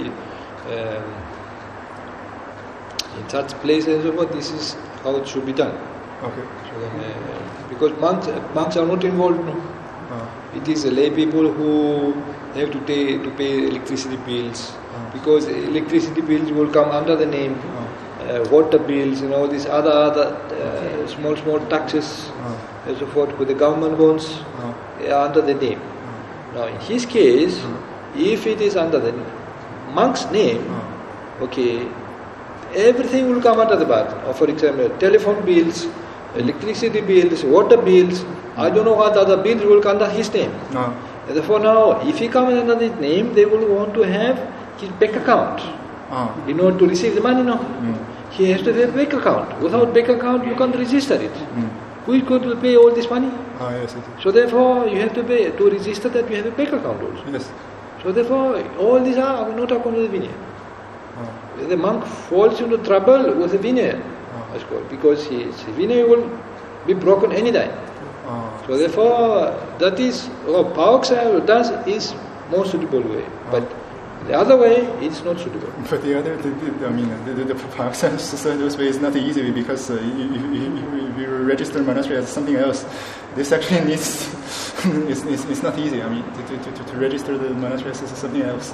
in such places and so forth, this is how it should be done. Okay. So then, because monks are not involved. No? It is the lay people who have to pay electricity bills because electricity bills will come under the name. Water bills and all these other small taxes and so forth, with the government bonds under the name. Now in his case, if it is under the monk's name, okay, everything will come under the burden. Or for example, telephone bills, electricity bills, water bills, I don't know what other bills will come under his name. Therefore now, if he comes under his name, they will want to have his bank account. In order to receive the money now. He has to have a bank account. Without bank account, you can't register it. Who is going to pay all this money? Yes. So therefore, you have to pay to register that you have a bank account also. Yes. So therefore, all these are not according to the Vinaya. The monk falls into trouble with the Vinaya, because his Vinaya will be broken any time. So therefore, that is what Paoksa does is more suitable way. But the other way, it's not suitable. But the other, the Paoksa way is not the easy way because if you register monastery as something else, this actually needs, it's not easy. I mean, to register the monastery as something else.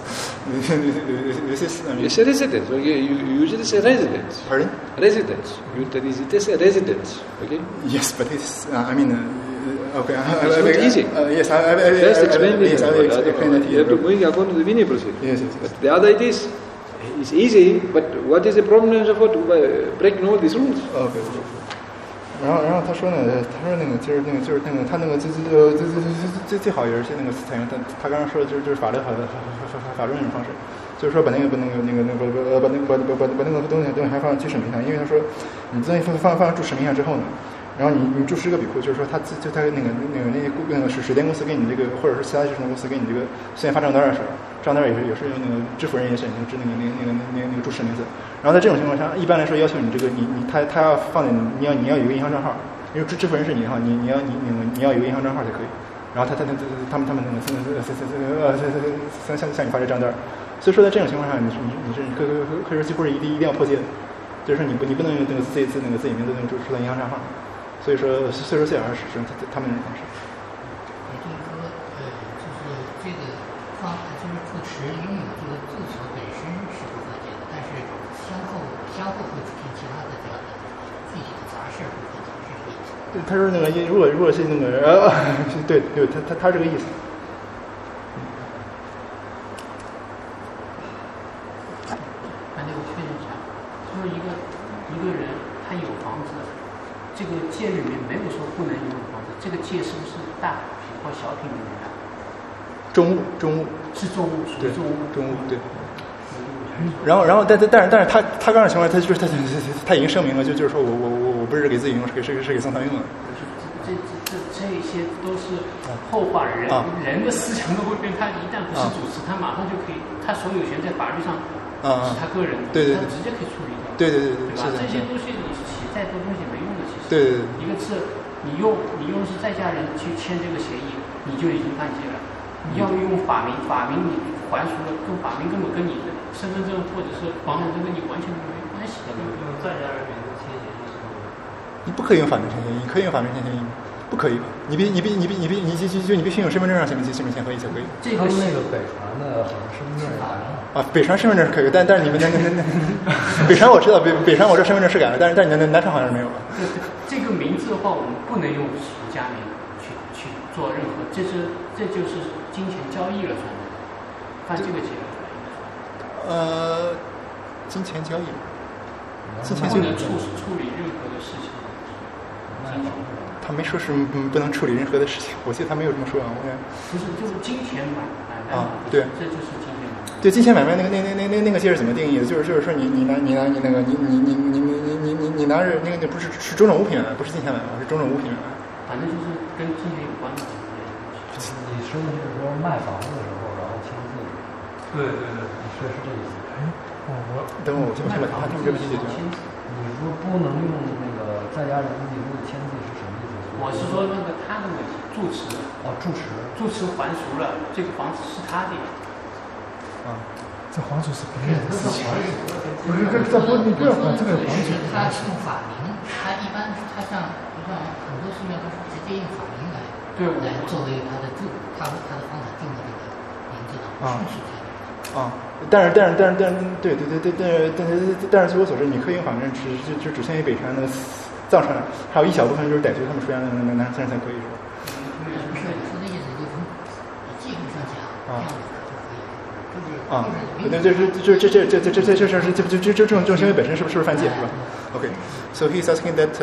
This is, I mean... It's a residence. Okay? You usually say residence. Pardon? Residence. It is a residence. Okay? Yes, but it's, okay. It's not easy. Yes, First explain this. Yes, I will explain that to you have to bring according to the Vinaya procedure. Yes. But the other it is, it's easy, but what is the problem of breaking all these rules? Okay. 然后他说呢，他最好也是那个采用他刚刚说的就是法律法律那种方式，就是说把那个东西还放在注释名上，因为他说你东西放注释名上之后呢。然后你注释一个比库，就是说他那个水电公司给你这个，或者是其他集成公司给你这个现在发账单的时候，账单也是用那个支付人也是那个注释名字。然后在这种情况下，一般来说要求你这个他要放在你要有一个银行账号，因为支付人是你的话，你要有一个银行账号才可以。然后他们那个向你发这账单。所以说在这种情况下，你是可以说几乎是一定要破戒的，就是说你不能用那个自己名字那个注册银行账号。所以说最好是使用他们那种方式。 也就是说，就是这个就是住持拥有这个住所本身是不可解的，但是相互会出现其他的这样的具体的杂事不可解，是这个意思。 对，他说那个如果是那个对，他这个意思。 反正我确认一下，就是一个人他有房子。这个戒里面没有说不能拥有房子，这个戒是不是大品或小品里面的？ 中物是中物，属于中物， 对。然后，但是他刚才情况，他已经声明了，就是说我不是给自己用，是给僧团用的。 这些都是后话，人的思想都会变，他一旦不是主持，他马上就可以，他所有权在法律上是他个人的， 对， 他直接可以处理掉。 对， 吧？这些东西你写再多东西没用的，其实。 对。 一个是你用是在家人去签这个协议，你就已经犯戒了。你要用法名你还俗了，法名根本跟你的身份证或者是房产证跟你完全没关系的。 用在家人名字签协议是什么？ 你不可以用法定签协议，你可以用法定签协议吗？不可以吧？你必须用身份证上身份签合议才可以。 他们那个北传的好像身份证也改了。 啊，北传身份证是可以，但是你们北传我知道，北传我这身份证是改了，但是你的南传好像是没有了。 这个名字的话，我们不能用俗家名去做任何，这就是金钱交易了，算的。按这个结论来。 金钱交易。 不能处理任何的事情。 他没说是不能处理任何的事情，我记得他没有这么说啊。 不是，就是金钱买卖啊，对， 这就是金钱买卖。 对，金钱买卖那个界是怎么定义的？就是说你拿你那个你拿着那个不是种种物品买卖，不是金钱买卖，是种种物品买卖。 反正就是跟金钱有关的。 你说的是说卖房子的时候，然后签字。 对， 你说是这意思。 等我先把他们这个问题解决。 你说不能用那个在家人名字签字是什么意思？ 我是说那个他的问题，住持。住持还俗了，这个房子是他的。 这还俗是别人的事情。你不要管这个还俗。 他是用法名，他一般他像很多寺庙都是直接用法名来作为他的他的房产证的这个名字的顺序但是据我所知，你可以用法名只限于北传的藏传，还有一小部分就是傣族他们出现的南传才可以，是吧？ 不是，说的意思就是从技术上讲， 这种行为本身是不是犯戒，是吧 ？Okay, so he's asking that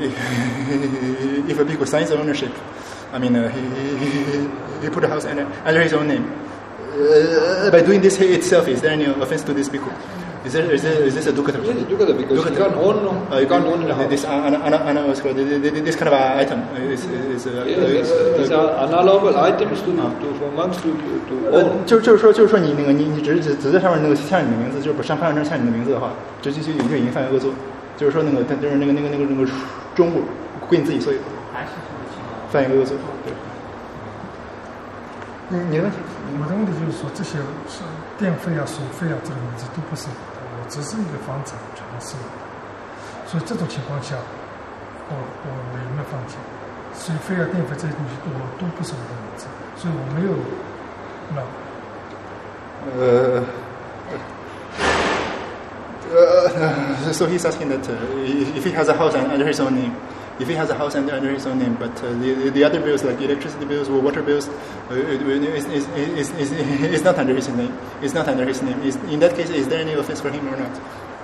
if a bhikkhu signs ownership, I mean he put a house under his own name. By doing this itself, is there any offense to this bhikkhu? Is this a dukkha? Yes, dukkha, because you can't own. You can't own the house. This kind of item is these are unallowable items for monks to own. 就是说你只在上面那个签你的名字，就是不上房产证签你的名字的话，就已经犯恶作。就是说就是那个中物归你自己所有，犯一个恶作。对。你的问题？ 我的问题就是说，这些是电费啊、水费啊，这个名字都不是我的，我只是一个房产权是我的，所以这种情况下，我有没有放弃？水费啊、电费这些东西都不是我的名字，所以我没有 So he's asking that if he has a house under his own name. If he has a house under his own name, but the other bills like electricity bills or water bills is not under his name. It's not under his name. In that case, is there any offense for him or not?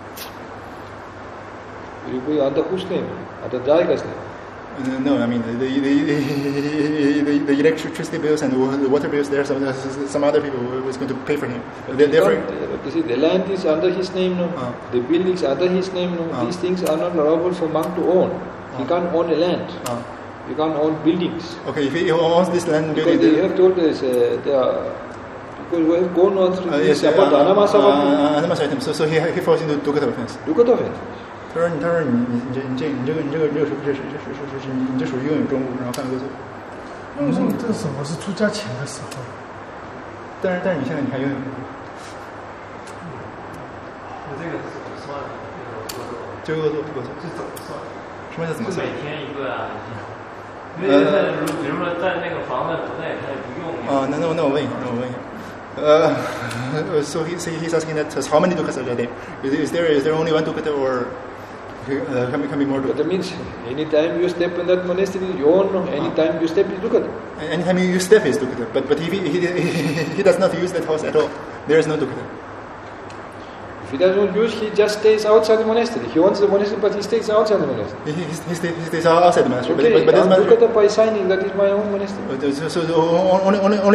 You go under whose name? Under Jayaga's name? No, I mean the electricity bills and the water bills. There are some other people who is going to pay for him. You see, the land is under his name now. The buildings under his name now. These things are not allowable for monk to own. He can't own a land. He can't own buildings. Okay, if he owns this land, because they have told us there are people who have gone on through this about Anamasa item. So he falls into dukkha offense. Dukkha offense. 他说你这属于拥有中物，然后犯恶作。 因为这个是我是出家前的时候。 但是你现在你还拥有。 这个是怎么算的？ 这个恶作是怎么算？ 什么叫怎么算？ 每天一个啊？因为比如说在那个房子不在，他也不用。 那我问一下。So he's asking that how many dukkhas are there? Is there only one dukkha or can be more dukkha? That means anytime you step in that monastery, you own. Anytime you step is dukkha. Anytime you step is dukkha. But if he does not use that house at all, there is no dukkha. If he doesn't use, he just stays outside the monastery. He owns the monastery, but he stays outside the monastery. He stays outside the monastery. Okay, but dukkha by signing that is my own monastery. So only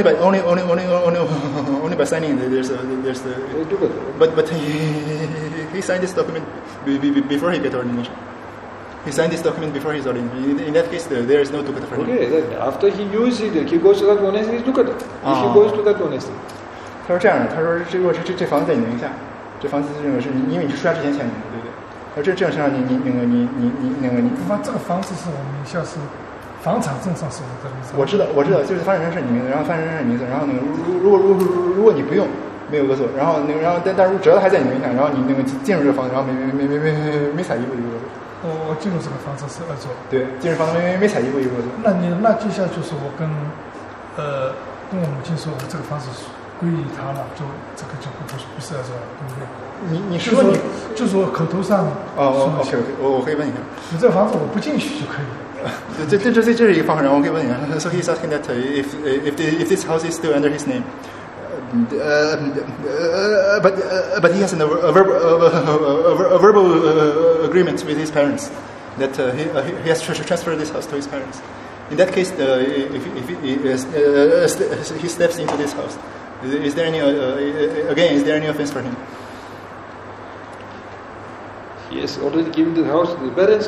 by signing there's the dukkha. But he signed this document before he got ordination. He signed this document before his ordination. In that case, there is no dukkha for him. Okay, then after he uses it, he goes to that monastery, it's dukkha. If he goes to that monastery. 他说这样的，他说如果这房子在你名下。这房子是因为你是出家之前签的，对不对？而这种情况，你这个房子是我名下是房产证上是我的名字。 我知道，就是房产证是你名字，然后房产证是你名字，然后如果你不用，没有恶作，然后但是只要还在你名下，然后你进入这个房子，然后没踩一步就恶作。 我进入这个房子是恶作。 对，进入房子没踩一步一步的。 那接下来就是我跟我母亲说，我这个房子归于她了，就这个就不是恶作了，对不对？ 你是说你就是说口头上 OK，我可以问一下， 你这个房子我不进去就可以了。 这是一个方法，然后我可以问一下。So he's asking that if this house is still under his name, but he has a verbal agreement with his parents that he has transferred this house to his parents. In that case, if he steps into this house, is there any offense for him? Yes, already given the house to the parents.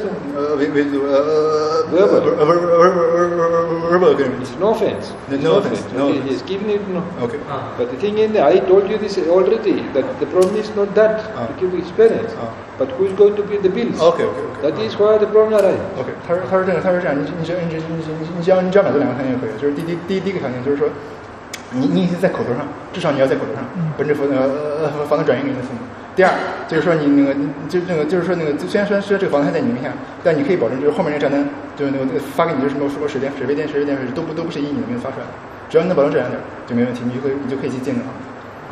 Verbal agreement. It's no offense. No offense. He has given it. No. Okay. But the thing is, I told you this already. That the problem is not that to give his parents, but who is going to pay the bills? Okay. That is where the problem arises. OK， 他说这样，你只要满足2个条件就可以了。就是第一个条件就是说，你在口头上，至少你要在口头上，本着房子转移给你的父母。第二就是说就是说虽然说这个房子还在你名下，但你可以保证就是后面那个账单就是发给你就是什么水电费都不是以你的名字发出来的，只要你能保证这2点就没问题，你就可以去进这个房子。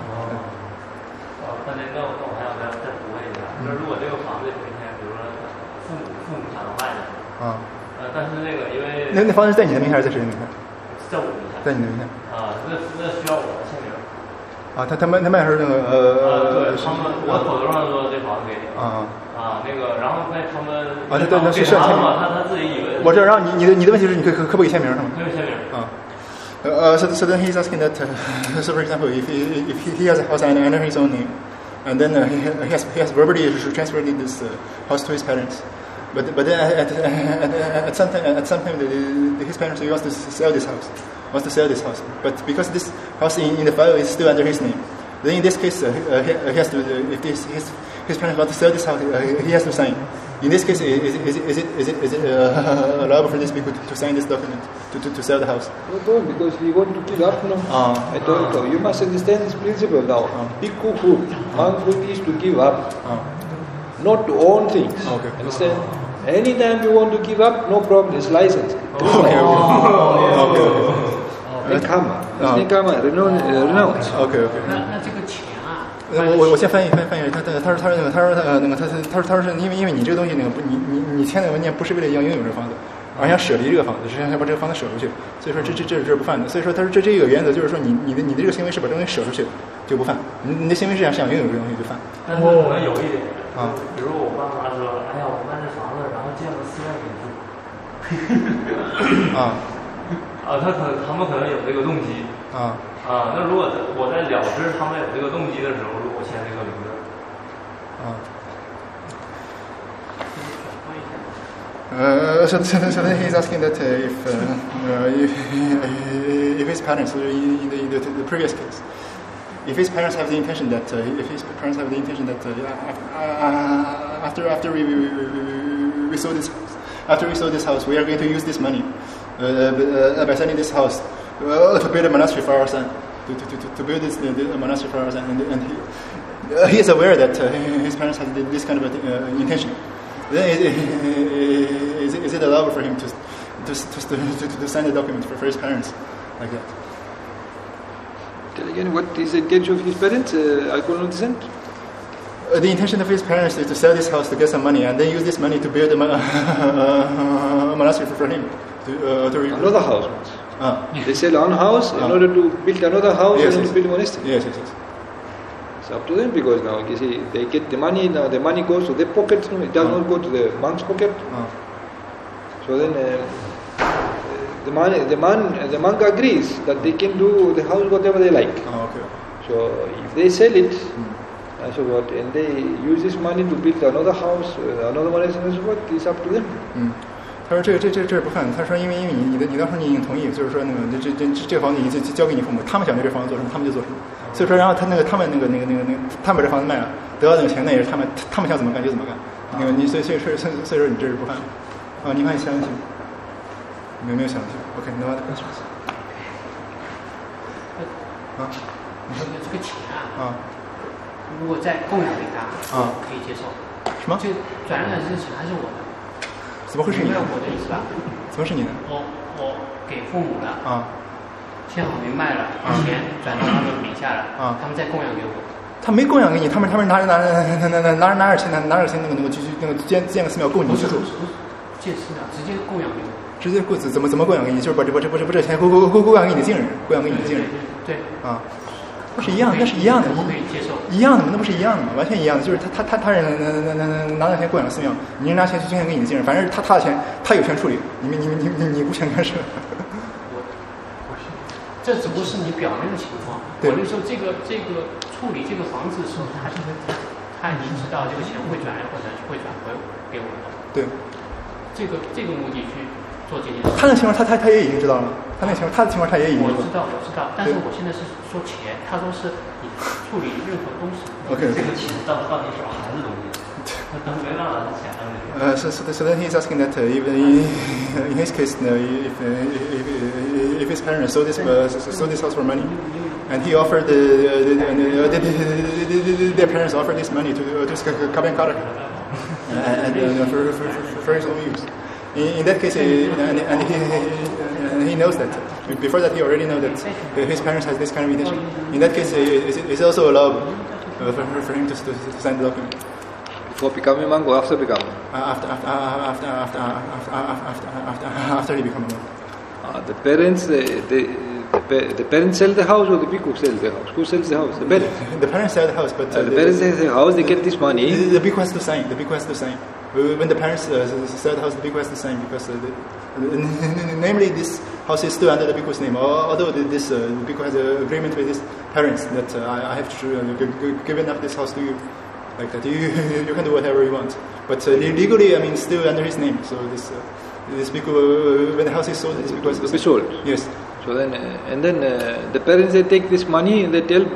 那我还想再补问一下，就是如果这个房子有一天比如说父母想要卖的但是那个因为那房子是在你的名下还是在谁的名下？ 在我名下。 在你的名下。 那需要我的签名。 他卖的时候对，他们我口头上说这房子给你那个，然后他们对，是他嘛，他自己以为我知道。然后你的问题是你可不可以签名是吗？ 可以签名 So then he's asking that so for example if he has a house under his own name and then he has verbally transferred this house to his parents, but then at some time his parents wants to sell this house. But because this house in the file is still under his name, then in this case he has to if his parents want to sell this house, he has to sign. In this case, is it allowable for these people to sign this document to sell the house? No, because we want to give up now. I told you, you must understand this principle now. Bhikkhu fruit, monk fruit is to give up, not to own things. Okay. Understand? Anytime you want to give up, no problem. It's licensed. Okay. Nikama, renounce. Okay. 那这个钱啊， 我先翻译。他说因为你这个东西你签的文件不是为了要拥有这个房子，而想舍离这个房子，是想把这个房子舍出去，所以说这是不犯的。所以说他说这一个原则就是说你的这个行为是把这个东西舍出去就不犯，你的行为是想拥有这个东西就犯。 但是可能有一点比如我爸妈说，哎呀，我卖这房子，然后建了4万平住。他们可能有这个动机那如果我在了知他们有这个动机的时候，如果我签这个名字 So then he's asking that if his parents in the previous case, if his parents have the intention that after we sold this house, we are going to use this money by selling this house to build a monastery for our son, to build this monastery for our son, and he is aware that his parents have this kind of intention. Then is it allowable for him to sign the document for his parents like that? Tell again, what is the intention of his parents? I could not understand. The intention of his parents is to sell this house to get some money and then use this money to build a monastery for him. Another house. They sell one house in order to build another house and to build a monastery. Yes. It's up to them because now you see they get the money. Now the money goes to their pockets. It does not go to the monk's pocket. So then the monk agrees that they can do the house whatever they like. Okay. So if they sell it, so what, and they use this money to build another house, another monastery, and so what, it's up to them. 他说这不犯。他说因为你当时你已经同意，就是说那个这房子已经交给你父母，他们想对这房子做什么，他们就做什么。所以说，然后他们把这房子卖了，得到那个钱，那也是他们想怎么干就怎么干。那个你所以说你这是不犯。你看你其他问题有没有想问题 ？OK， no other questions。 这个钱如果再供养给他可以接受。 什么？ 就转让的这钱还是我的。 怎么会是你？ 明白我的意思吧？ 怎么是你呢？ 我给父母了啊， 签好明白了，钱转到他们名下了啊， 他们再供养给我。 他没供养给你，他们拿着钱那个建个寺庙供你居住。 建寺庙直接供养给我。 直接怎么供养给你？就是把这钱供养给你的亲人，供养给你的亲人。 对。 啊。是一样的，那是一样的， 不可以接受。 一样的，那不是一样的吗？完全一样的，就是他人拿着钱供养寺庙，你拿钱去捐献给你的亲人，反正他的钱他有权处理，你无权干涉。 这只不过是你表面的情况。我那时候这个处理这个房子的时候，他已经知道这个钱会转来或者会转回给我的。 对。这个目的去做这件事。 他的情况他也已经知道了，他的情况他也已经知道。 我知道，但是我现在是说钱，他说是你处理任何东西。 OK。 这个钱到底是孩子的东西，他没办法钱了。 So then he's asking that even in his case, if his parents sold this house for money, and he offered their parents offered this money to Kaben Karak, and for his own use. In that case, and he knows that. Before that, he already knows that his parents has this kind of intention. In that case, it's also allowed for him to sign the document. Before becoming monk or after becoming? After he become a monk. The parents, the parents sell the house or the bhikkhu sells the house? Who sells the house? The parents. The parents sell the house, but the parents sell the house. They get this money. The bhikkhu has to sign. When the parents sell the house, the bhikkhu has to sign because, namely, this house is still under the bhikkhu's name. Although this bhikkhu has an agreement with his parents that I have to give up this house to you. Like that, you can do whatever you want, but legally, I mean, still under his name. So this bhikkhu, when the house is sold, this bhikkhu has to be sold. Yes. So then, the parents they take this money and they tell,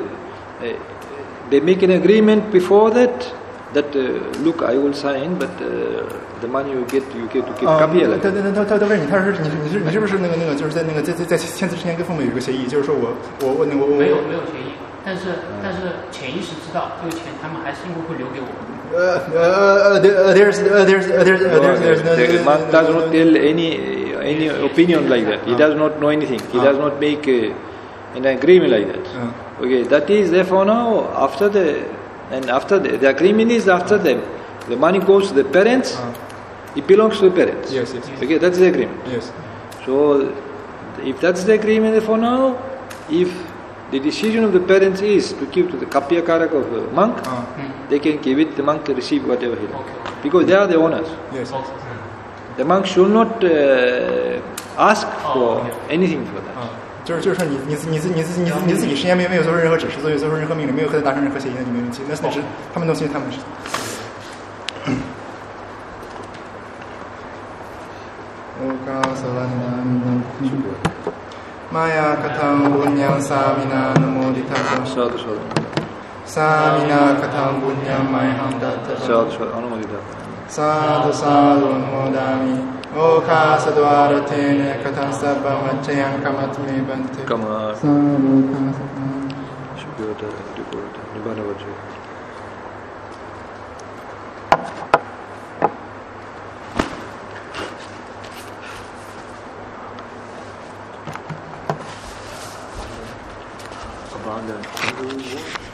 they make an agreement before that look, I will sign, but the money you get to keep copy. 他问你，他说你是不是那个就是在签字之前跟父母有一个协议，就是说我没有协议。但是潜意识知道这个钱他们还是应该会留给我。 There's the monk does not tell any opinion like that. He does not know anything. He does not make an agreement like that. Okay, that is therefore now after the agreement is after the money goes to the parents. It belongs to the parents. Yes. Okay, that's the agreement. Yes. So if that's the agreement for now, if the decision of the parents is to give to the Kapya Karak of the monk, they can give it, the monk to receive whatever he wants. Because they are the owners. Yes. The monk should not ask for anything for that. 就是说你自己实验没有做出任何指示，做出任何命令，没有和他达成任何协议，那就没问题。那是他们东西，他们的事。Maya katam bunyam samina namoditata. Sadhu. Samina katam bunyam mayham datta. Sadhu anumoditata. Sadhu anumodami. Oka sadwara tene katam sabba macchayam kamatmi bante. Kama. Sadhu kasata. Shubhyota Tripurata. Nibbana Vajra. Abandon.